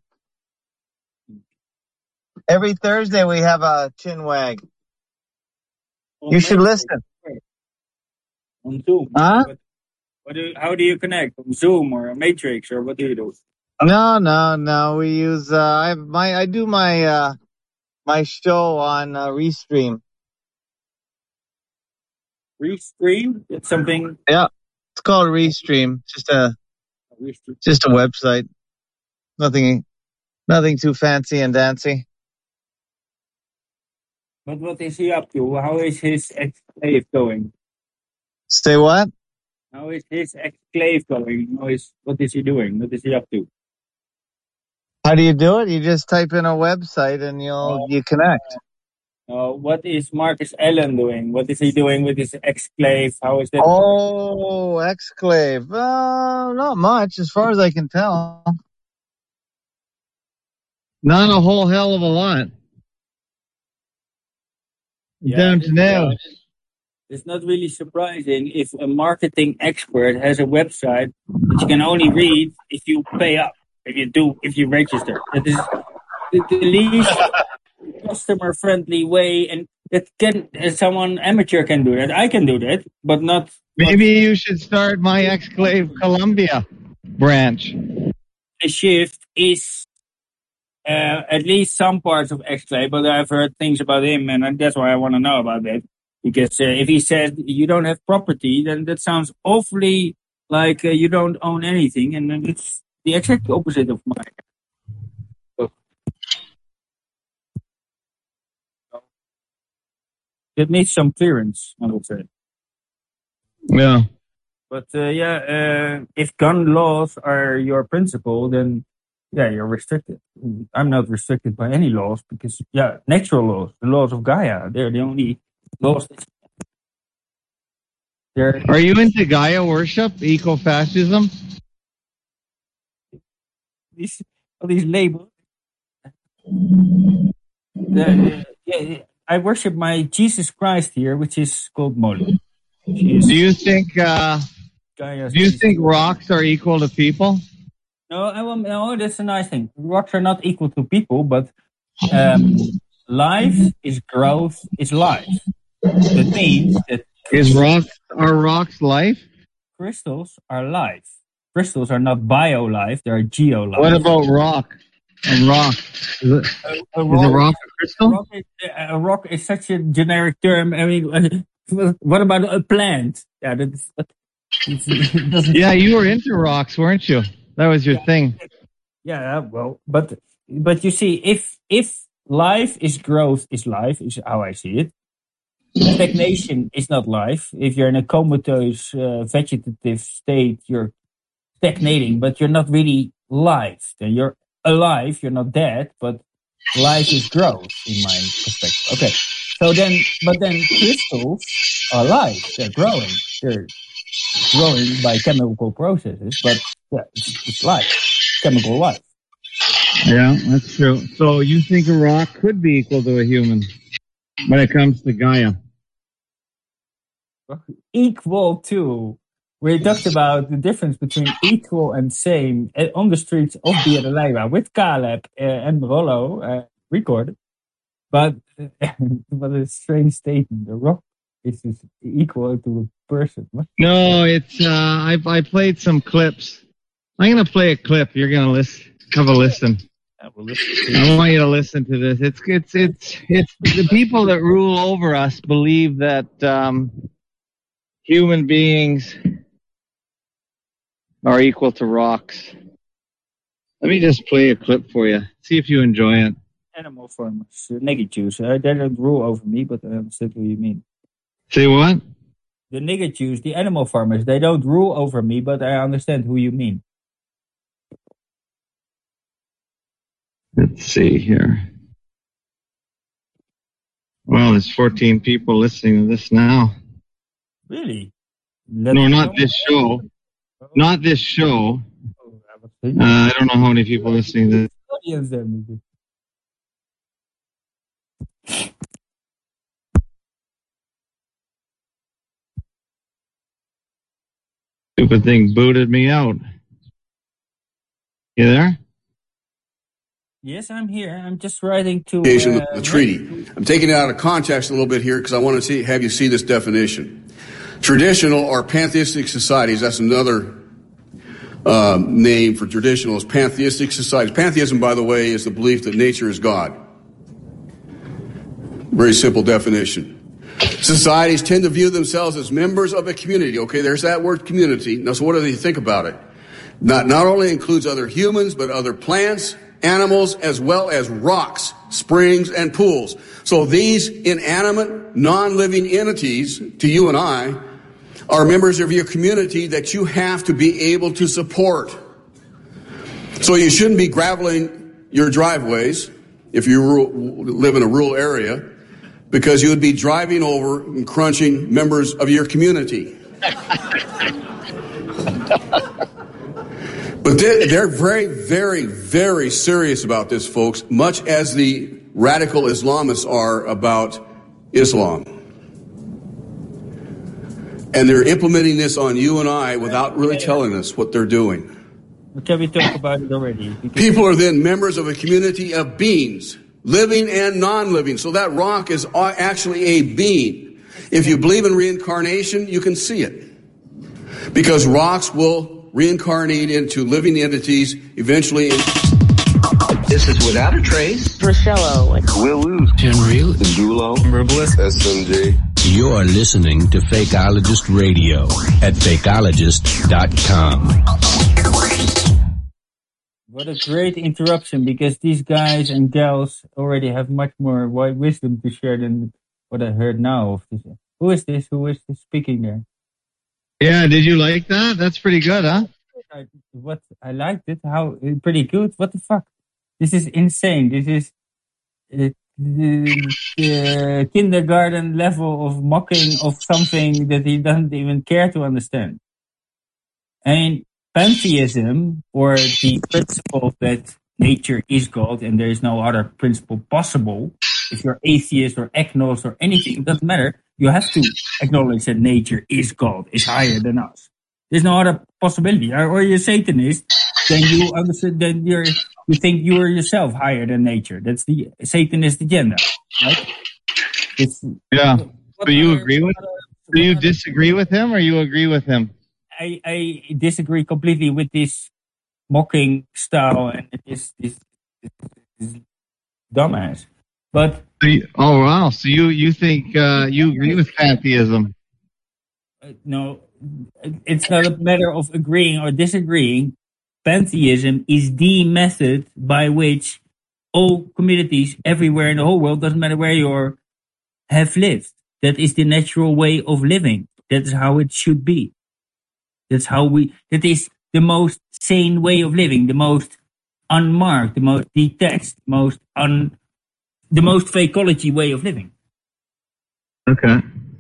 Every Thursday we have a chinwag. You should listen. On Zoom? Huh? How do you connect? On Zoom or Matrix or what do you do? No. We use I do my my show on Restream. Restream? It's something. Yeah, it's called Restream. Just a website. Nothing too fancy and dancy. But what is he up to? How is his exclave going? Say what? How is his exclave going? What is he doing? What is he up to? How do you do it? You just type in a website and you connect. What is Marcus Allen doing? What is he doing with his exclave? How is that? Oh, exclave. Not much, as far as I can tell. Not a whole hell of a lot. Down to now. It's not really surprising if a marketing expert has a website that you can only read if you pay up, if you register. That is the least customer-friendly way, and someone amateur can do that. I can do that, but not. Maybe you should start my Exclave Columbia branch. The shift is at least some parts of Exclave, but I've heard things about him, and that's why I want to know about that. Because if he says you don't have property, then that sounds awfully like you don't own anything, and then it's the exact opposite of mine. It needs some clearance, I would say. Yeah. But if gun laws are your principle, then you're restricted. I'm not restricted by any laws because natural laws, the laws of Gaia, they're the only laws. Are you into Gaia worship, eco-fascism? All these labels. I worship my Jesus Christ here, which is called Molo. Do you think rocks are equal to people? No, that's a nice thing. Rocks are not equal to people, but life is growth is life. That means that are rocks life? Crystals are life. Crystals are not bio-life, they are geo-life. What about rock? A rock. Is a rock a crystal? A rock is such a generic term. I mean, what about a plant? Yeah, you were into rocks, weren't you? That was your thing. Yeah, well, but you see, if life is growth is life, is how I see it. Stagnation is not life. If you're in a comatose vegetative state, you're stagnating, but you're not really life. Then you're alive, you're not dead, but life is growth in my perspective. Okay, but then crystals are life. They're growing. They're growing by chemical processes, but it's life, chemical life. Yeah, that's true. So you think a rock could be equal to a human when it comes to Gaia? Equal to. We talked about the difference between equal and same on the streets of Bierlewa with Caleb and Rollo recorded. But what a strange statement. The rock is equal to a person. What? No, it's I played some clips. I'm going to play a clip. You're going to have a listen. I want you to listen to this. It's the people that rule over us believe that human beings are equal to rocks. Let me just play a clip for you. See if you enjoy it. Animal farmers, nigger Jews. They don't rule over me, but I understand what you mean. Say what? The nigger Jews, the animal farmers, they don't rule over me, but I understand who you mean. Let's see here. Well, there's 14 people listening to this now. Really? No, not this show. Not this show. I don't know how many people listening to this. Stupid thing booted me out. You there? Yes, I'm here. I'm just writing to the treaty. I'm taking it out of context a little bit here because I want to have you see this definition. Traditional or pantheistic societies, that's another name for traditional, is pantheistic societies. Pantheism, by the way, is the belief that nature is God. Very simple definition. Societies tend to view themselves as members of a community. Okay, there's that word community. Now, so what do they think about it? Not only includes other humans, but other plants, animals, as well as rocks, springs, and pools. So these inanimate, non-living entities, to you and I, are members of your community that you have to be able to support. So you shouldn't be graveling your driveways if you live in a rural area, because you would be driving over and crunching members of your community. But they're very, very, very serious about this, folks, much as the radical Islamists are about Islam. And they're implementing this on you and I without really telling us what they're doing. Can we talk about it already? People are then members of a community of beings, living and non-living. So that rock is actually a being. If you believe in reincarnation, you can see it. Because rocks will reincarnate into living entities eventually. This is Without a Trace. Rochello. Will Lose. Tenreal. Dulo. Herbalist. SMJ. You're listening to Fakeologist Radio at fakeologist.com. What a great interruption, because these guys and gals already have much more wisdom to share than what I heard now. Who is this? Who is this speaking there? Yeah, did you like that? That's pretty good, huh? I liked it. How pretty good. What the fuck? This is insane. This is the kindergarten level of mocking of something that he doesn't even care to understand. I mean, pantheism, or the principle that nature is God and there is no other principle possible. If you're atheist or agnostic or anything, it doesn't matter. You have to acknowledge that nature is God, is higher than us. There's no other possibility. Or you're a Satanist, then you understand. Then you think you are yourself higher than nature. That's the Satanist agenda, right? Yeah. Do you agree with? Do you disagree with him, or you agree with him? I disagree completely with this mocking style and this dumbass. But oh wow, so you think you agree with pantheism? No, it's not a matter of agreeing or disagreeing. Pantheism is the method by which all communities everywhere in the whole world, doesn't matter where you are, have lived. That is the natural way of living. That is how it should be. That is the most sane way of living, the most unmarked, the most detached, the most fakeology way of living. Okay.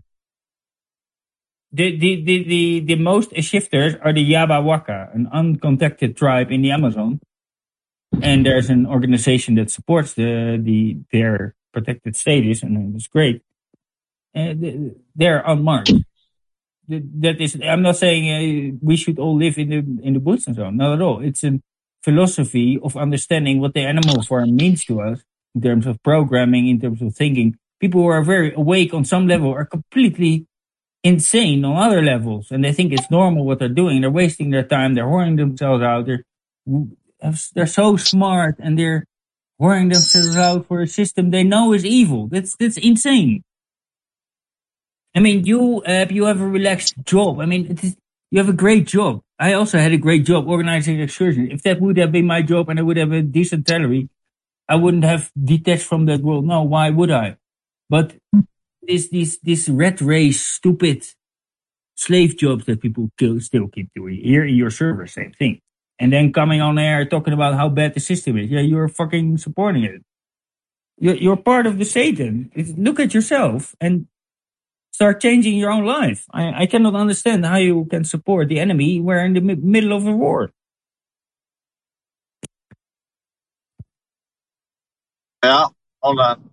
The most shifters are the Yabawaka, an uncontacted tribe in the Amazon. And there's an organization that supports their protected status, and it's great. They're unmarked. That is, I'm not saying we should all live in the woods and so on. Not at all. It's a philosophy of understanding what the animal form means to us in terms of programming, in terms of thinking. People who are very awake on some level are completely insane on other levels, and they think it's normal what they're doing. They're wasting their time. They're whoring themselves out. They're so smart, and they're whoring themselves out for a system they know is evil. That's insane. I mean, you have a relaxed job. I mean, you have a great job. I also had a great job organizing excursions. If that would have been my job and I would have a decent salary, I wouldn't have detached from that world. No, why would I? But this rat race, stupid slave jobs that people still keep doing here in your server, same thing. And then coming on air talking about how bad the system is. Yeah, you're fucking supporting it. You're part of the Satan. Look at yourself and start changing your own life. I cannot understand how you can support the enemy. We're in the middle of a war. Yeah, hold on.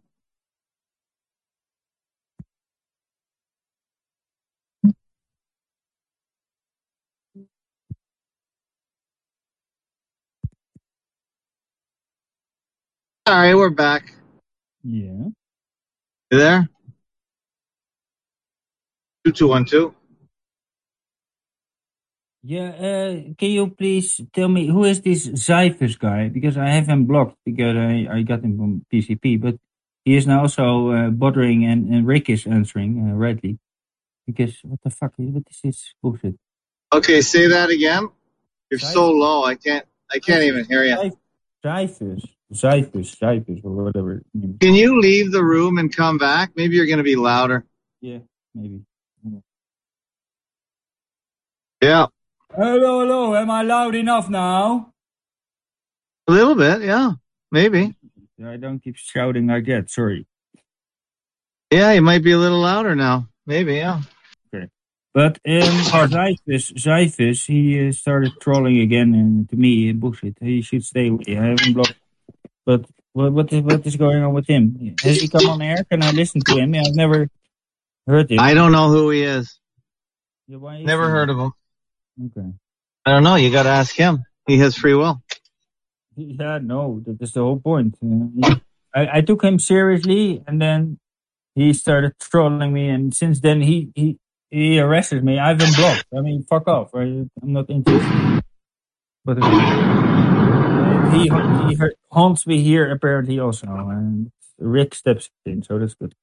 All right, we're back. Yeah. You there? 2212. Yeah, can you please tell me who is this Zyphus guy? Because I have him blocked because I got him from PCP, but he is now also bothering and Rick is answering rightly. Because what the fuck? What is this bullshit? Okay, say that again. You're so low, I can't even hear you. Zyphus, or whatever. Can you leave the room and come back? Maybe you're going to be louder. Yeah, maybe. Yeah. Hello. Am I loud enough now? A little bit, yeah. Maybe. I don't keep shouting like that. Sorry. Yeah, you might be a little louder now. Maybe, yeah. Okay. But Zyphus, he started trolling again, and to me, bullshit. He should stay away. I haven't blocked. But what is going on with him? Has he come on air? Can I listen to him? I've never heard him. I don't know who he is. Yeah, never heard of him. Okay. I don't know. You got to ask him. He has free will. Yeah, no, that is the whole point. I took him seriously, and then he started trolling me, and since then he arrested me. I've been blocked. I mean, fuck off. Right? I'm not interested. But he haunts me here apparently also, and Rick steps in, so that's good.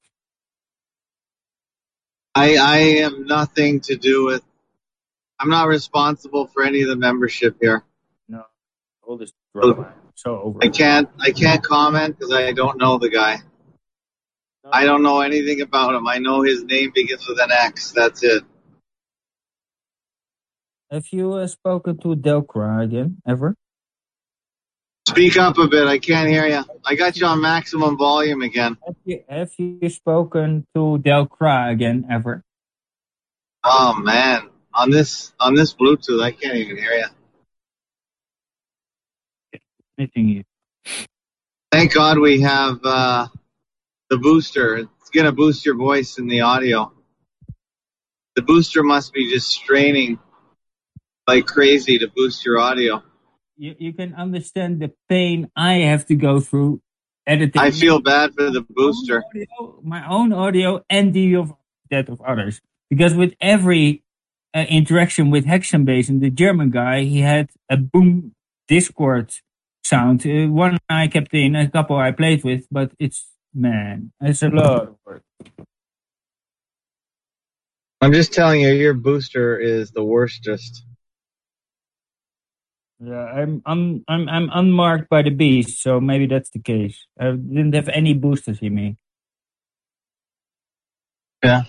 I have nothing to do with. I'm not responsible for any of the membership here. No, all this drama. So over. I can't comment because I don't know the guy. No. I don't know anything about him. I know his name begins with an X. That's it. Have you spoken to Delcra again, ever? Speak up a bit. I can't hear you. I got you on maximum volume again. Have you spoken to Delcra again, ever? Oh man, on this Bluetooth, I can't even hear you. Anything you. Thank God we have the booster. It's gonna boost your voice in the audio. The booster must be just straining like crazy to boost your audio. You can understand the pain I have to go through editing. I feel bad for the booster. My own audio and that of others. Because with every interaction with Hexenbase, the German guy, he had a boom Discord sound. One I kept in, a couple I played with, but it's a lot of work. I'm just telling you, your booster is the worstest. Yeah, I'm unmarked by the beast, so maybe that's the case. I didn't have any boosters in me. Yeah.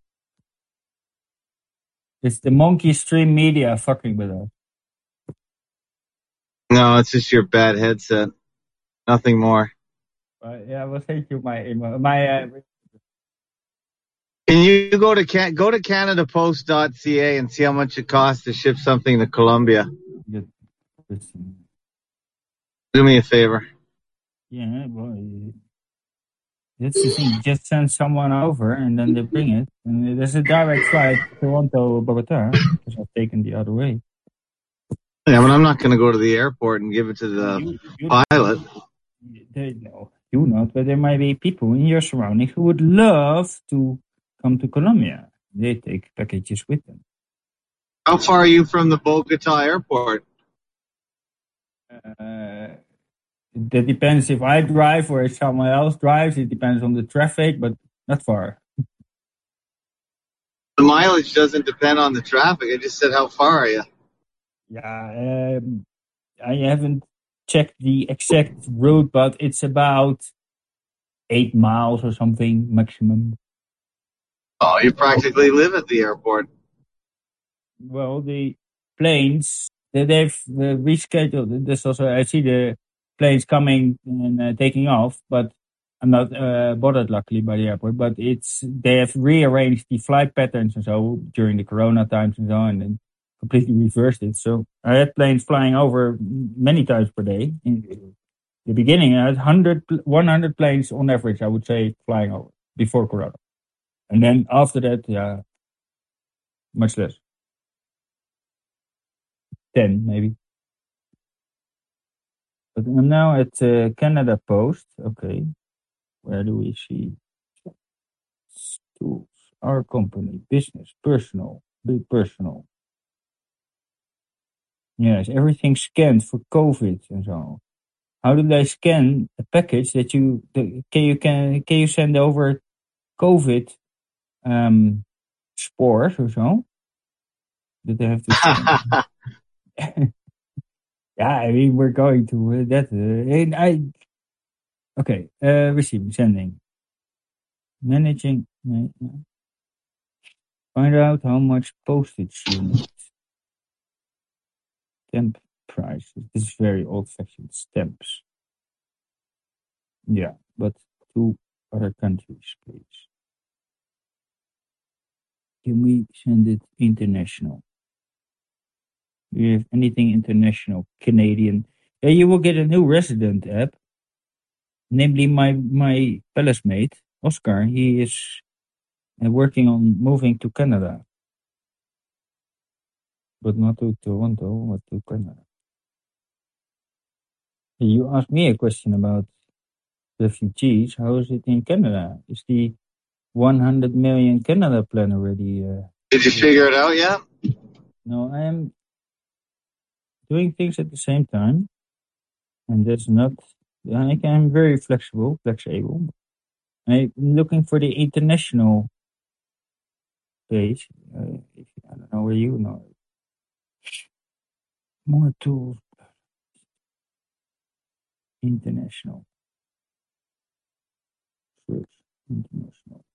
It's the Monkey Stream Media fucking with us. No, it's just your bad headset. Nothing more. Yeah, well, thank you. Can you go to CanadaPost.ca and see how much it costs to ship something to Colombia? Do me a favor. Yeah, well, that's the thing. Just send someone over and then they bring it. And there's a direct flight Toronto, Bogota, because I've taken the other way. Yeah, but I'm not going to go to the airport and give it to the pilot. No, you not, but there might be people in your surroundings who would love to come to Colombia. They take packages with them. How far are you from the Bogota airport? That depends if I drive or if someone else drives. It depends on the traffic, but not far. The mileage doesn't depend on the traffic. I just said, how far are you? Yeah, I haven't checked the exact route, but it's about 8 miles or something maximum. Oh, you practically live at the airport. Well, the planes, they've rescheduled. This also, I see the planes coming and taking off, but I'm not bothered, luckily, by the airport. But they have rearranged the flight patterns and so during the Corona times and so on, and completely reversed it. So I had planes flying over many times per day. In the beginning, I had 100 planes on average, I would say, flying over before Corona. And then after that, yeah, much less. 10 maybe. But I'm now at Canada Post. Okay. Where do we see tools? Our company, business, personal, big personal. Yes, everything scanned for COVID and so on. How do they scan a package that can you send over COVID spores or so? That they have to scan? Yeah, I mean, we're going to that. Okay, receiving, sending. Managing. Find out how much postage you need. Stamp prices. This is very old-fashioned stamps. Yeah, but to other countries, please. Can we send it international? Do you have anything international? Canadian? Yeah, you will get a new resident app. Namely, my palace mate, Oscar, he is working on moving to Canada. But not to Toronto, but to Canada. You asked me a question about refugees. How is it in Canada? Is the 100 million Canada plan already? Did you figure it out yet? No, I am doing things at the same time. And that's not... I'm very flexible. I'm looking for the international page. I don't know where you know. More tools. International. Search. International.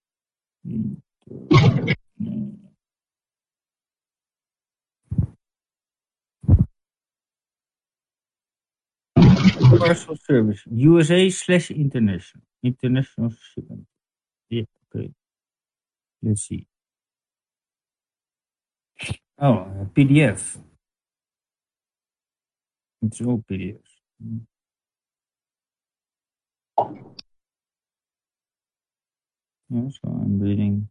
Parcel service. USA/international. International shipment. Yeah, okay. Let's see. Oh, PDF. It's all PDFs. Yeah, so I'm reading.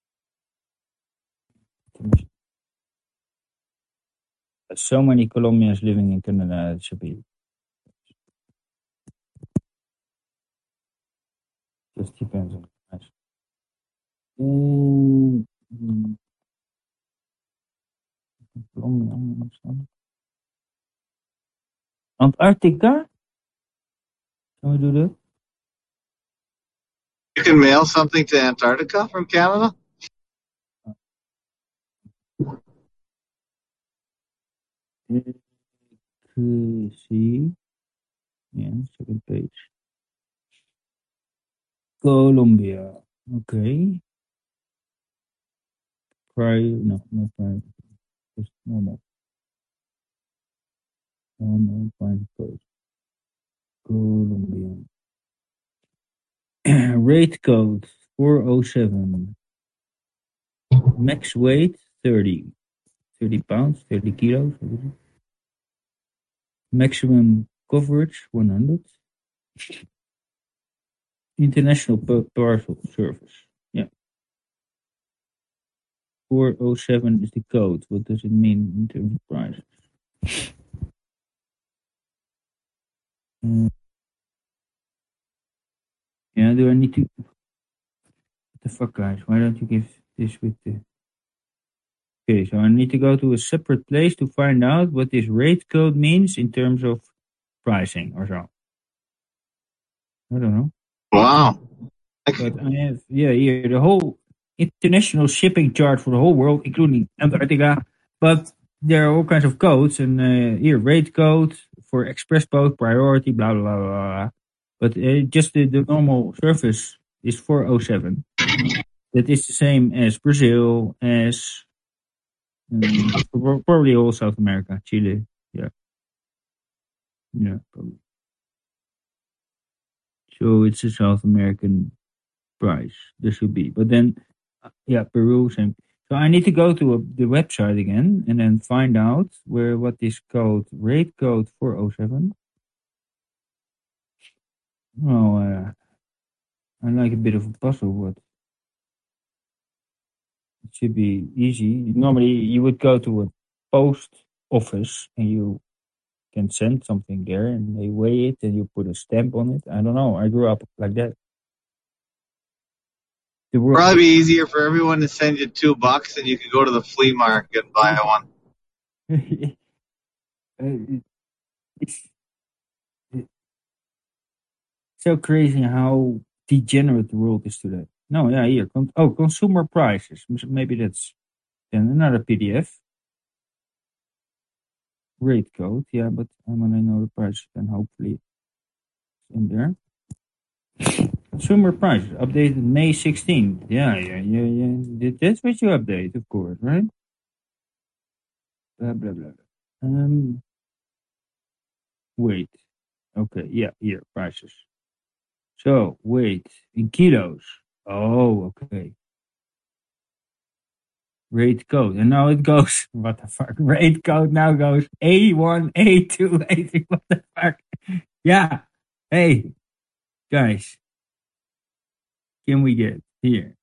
There's so many Colombians living in Canada. It should be. Just depends on the price. Antarctica? Can we do that? You can mail something to Antarctica from Canada? See. Yeah, second page. Colombia. Okay. No, not prior. Just normal. Normal find code. Colombia. Rate code 407. Max weight 30. 30 pounds, 30 kilos. Maximum coverage 100. International parcel service. Yeah. 407 is the code. What does it mean in terms of prices? Yeah, do I need to... What the fuck, guys? Why don't you give this with the... Okay, so I need to go to a separate place to find out what this rate code means in terms of pricing or so. I don't know. Wow. But I have, here, the whole international shipping chart for the whole world, including Antarctica. But there are all kinds of codes, and here, rate code for express boat, priority, blah, blah, blah, blah. But just the normal service is 407. That is the same as Brazil, as probably all South America, Chile. Yeah. Yeah, probably. So it's a South American price. There should be. But then, Peru, same. So I need to go to the website again and then find out what this code, rate code 407. Oh, I like a bit of a puzzle, but it should be easy. Normally, you would go to a post office and you can send something there and they weigh it and you put a stamp on it. I don't know. I grew up like that. Probably be easier for everyone to send you $2 and you could go to the flea market and buy one. It's so crazy how degenerate the world is today. No, yeah, here. Consumer prices. Maybe that's then another PDF. Rate code, yeah, but I'm gonna know the price then hopefully it's in there. Consumer prices updated May 16th. Yeah. That's what you update, of course, right? Blah blah blah. Weight. Okay, yeah, here prices. So weight in kilos. Oh, okay. Rate code, and now it goes. What the fuck? Rate code now goes A1, A2, A3. What the fuck? Yeah. Hey, guys. Can we get here?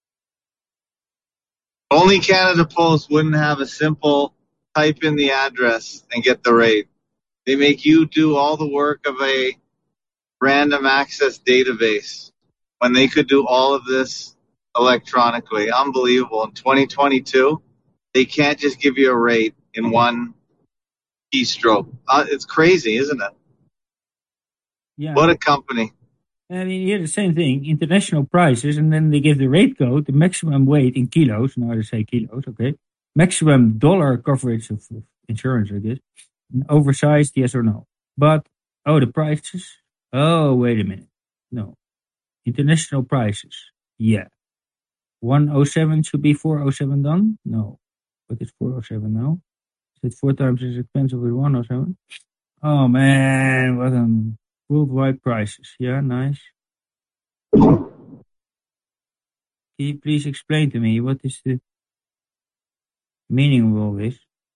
Only Canada Post wouldn't have a simple type in the address and get the rate. They make you do all the work of a random access database when they could do all of this electronically. Unbelievable. In 2022, they can't just give you a rate in one keystroke. It's crazy, isn't it? Yeah. What a company. I mean, here the same thing, international prices, and then they give the rate code, the maximum weight in kilos. Now they say kilos, okay. Maximum dollar coverage of insurance, I guess. Oversized, yes or no. But, the prices? Oh, wait a minute. No. International prices. Yeah. 107 should be 407 done? No. But it's 407 now. Is it 4 times as expensive as 107? Oh man, what worldwide prices. Yeah, nice. Can you please explain to me what is the meaning of all this?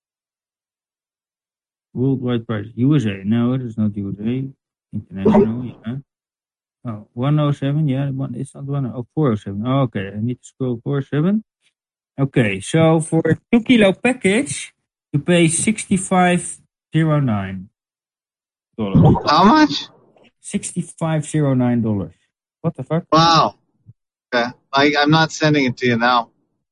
Worldwide price. USA. No, it is not USA. International, yeah. Oh, 107, yeah. It's not 407. Oh, okay, I need to scroll 407. Okay, so for a 2 kilo package, you pay $65.09. How much? $65.09. What the fuck? Wow. Okay. I'm not sending it to you now.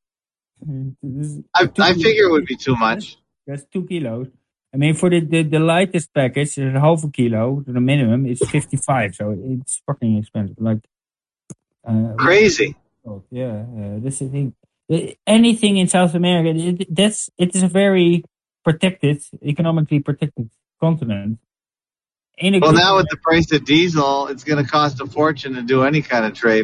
I figure it would be too much. That's 2 kilos. I mean, for the lightest package, half a kilo, the minimum, it's 55. So it's fucking expensive. Like crazy. Yeah, this is the thing. Anything in South America, it is a very protected, economically protected continent. Well, now with the price of diesel, it's going to cost a fortune to do any kind of trade.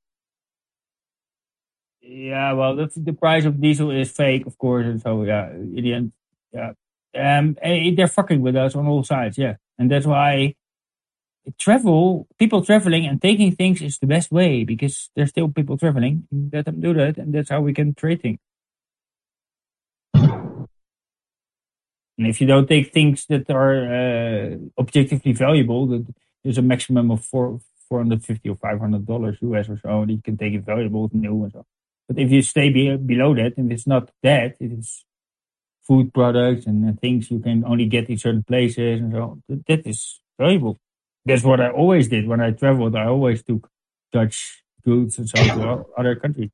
Yeah, well, the price of diesel is fake, of course, and so yeah, in the end, yeah, they're fucking with us on all sides, yeah, and that's why people traveling and taking things is the best way because there's still people traveling. Let them do that, and that's how we can trade things. And if you don't take things that are objectively valuable, there's a maximum of $450 or $500 US or so that you can take it valuable, new and so. But if you stay below that, and it's not that, it is food products and things you can only get in certain places and so. That is valuable. That's what I always did when I traveled. I always took Dutch goods and so to other countries.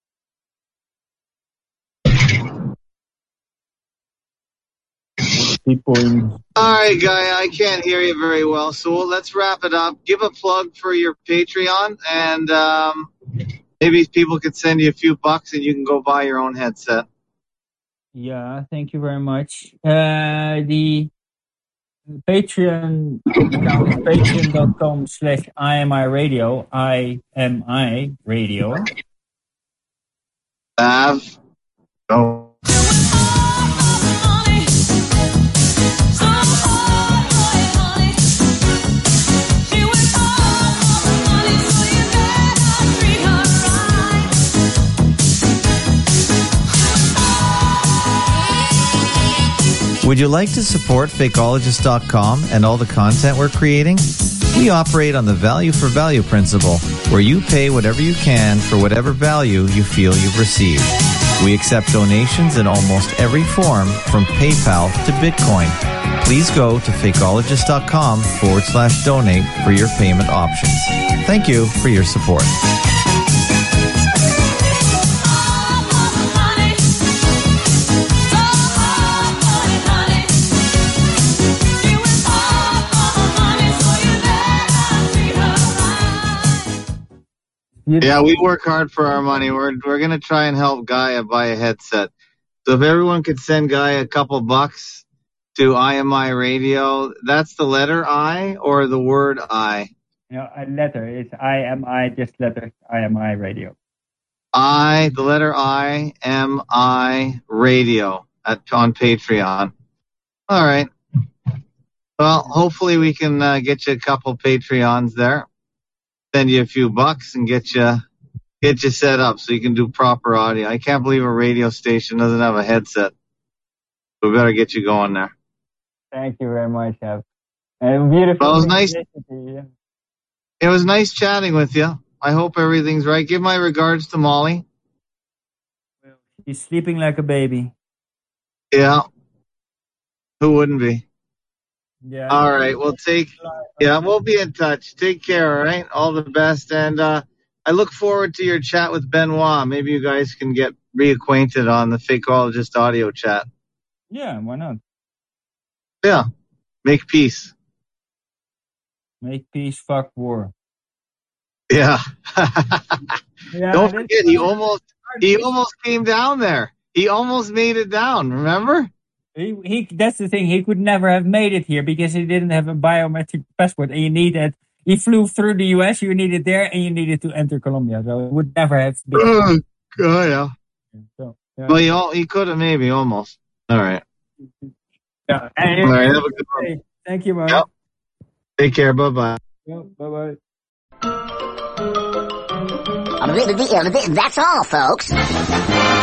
All right, Guy, I can't hear you very well, so let's wrap it up. Give a plug for your Patreon, and maybe people could send you a few bucks and you can go buy your own headset. Yeah, thank you very much. The Patreon account is patreon.com/IMI-radio, IMI Radio. Oh. Would you like to support Fakeologist.com and all the content we're creating? We operate on the value for value principle, where you pay whatever you can for whatever value you feel you've received. We accept donations in almost every form, from PayPal to Bitcoin. Please go to Fakeologist.com/donate for your payment options. Thank you for your support. Yeah, we work hard for our money. We're going to try and help Gaia buy a headset. So if everyone could send Gaia a couple bucks to IMI Radio, that's the letter I or the word I? No, a letter. It's IMI, just letters, IMI Radio. The letter IMI Radio on Patreon. All right. Well, hopefully we can get you a couple Patreons there. Send you a few bucks and get you set up so you can do proper audio. I can't believe a radio station doesn't have a headset. We better get you going there. Thank you very much, Ev. Beautiful. Well, it was nice. It was nice chatting with you. I hope everything's right. Give my regards to Molly. She's sleeping like a baby. Yeah. Who wouldn't be? Yeah. All right. We'll we'll be in touch. Take care. All right. All the best. And I look forward to your chat with Benoit. Maybe you guys can get reacquainted on the Fakeologist audio chat. Yeah. Why not? Yeah. Make peace. Make peace. Fuck war. Yeah. Don't forget, he almost came down there. He almost made it down. Remember? He that's the thing. He could never have made it here because he didn't have a biometric passport, and you need that. He flew through the U.S. You need it there, and you needed to enter Colombia. So it would never have been. Oh yeah. So, yeah. Well, he could have maybe almost. All right. Yeah. All right. Have a good one. Thank you, man. Yep. Take care. Bye-bye. Yep, bye-bye. That's all, folks.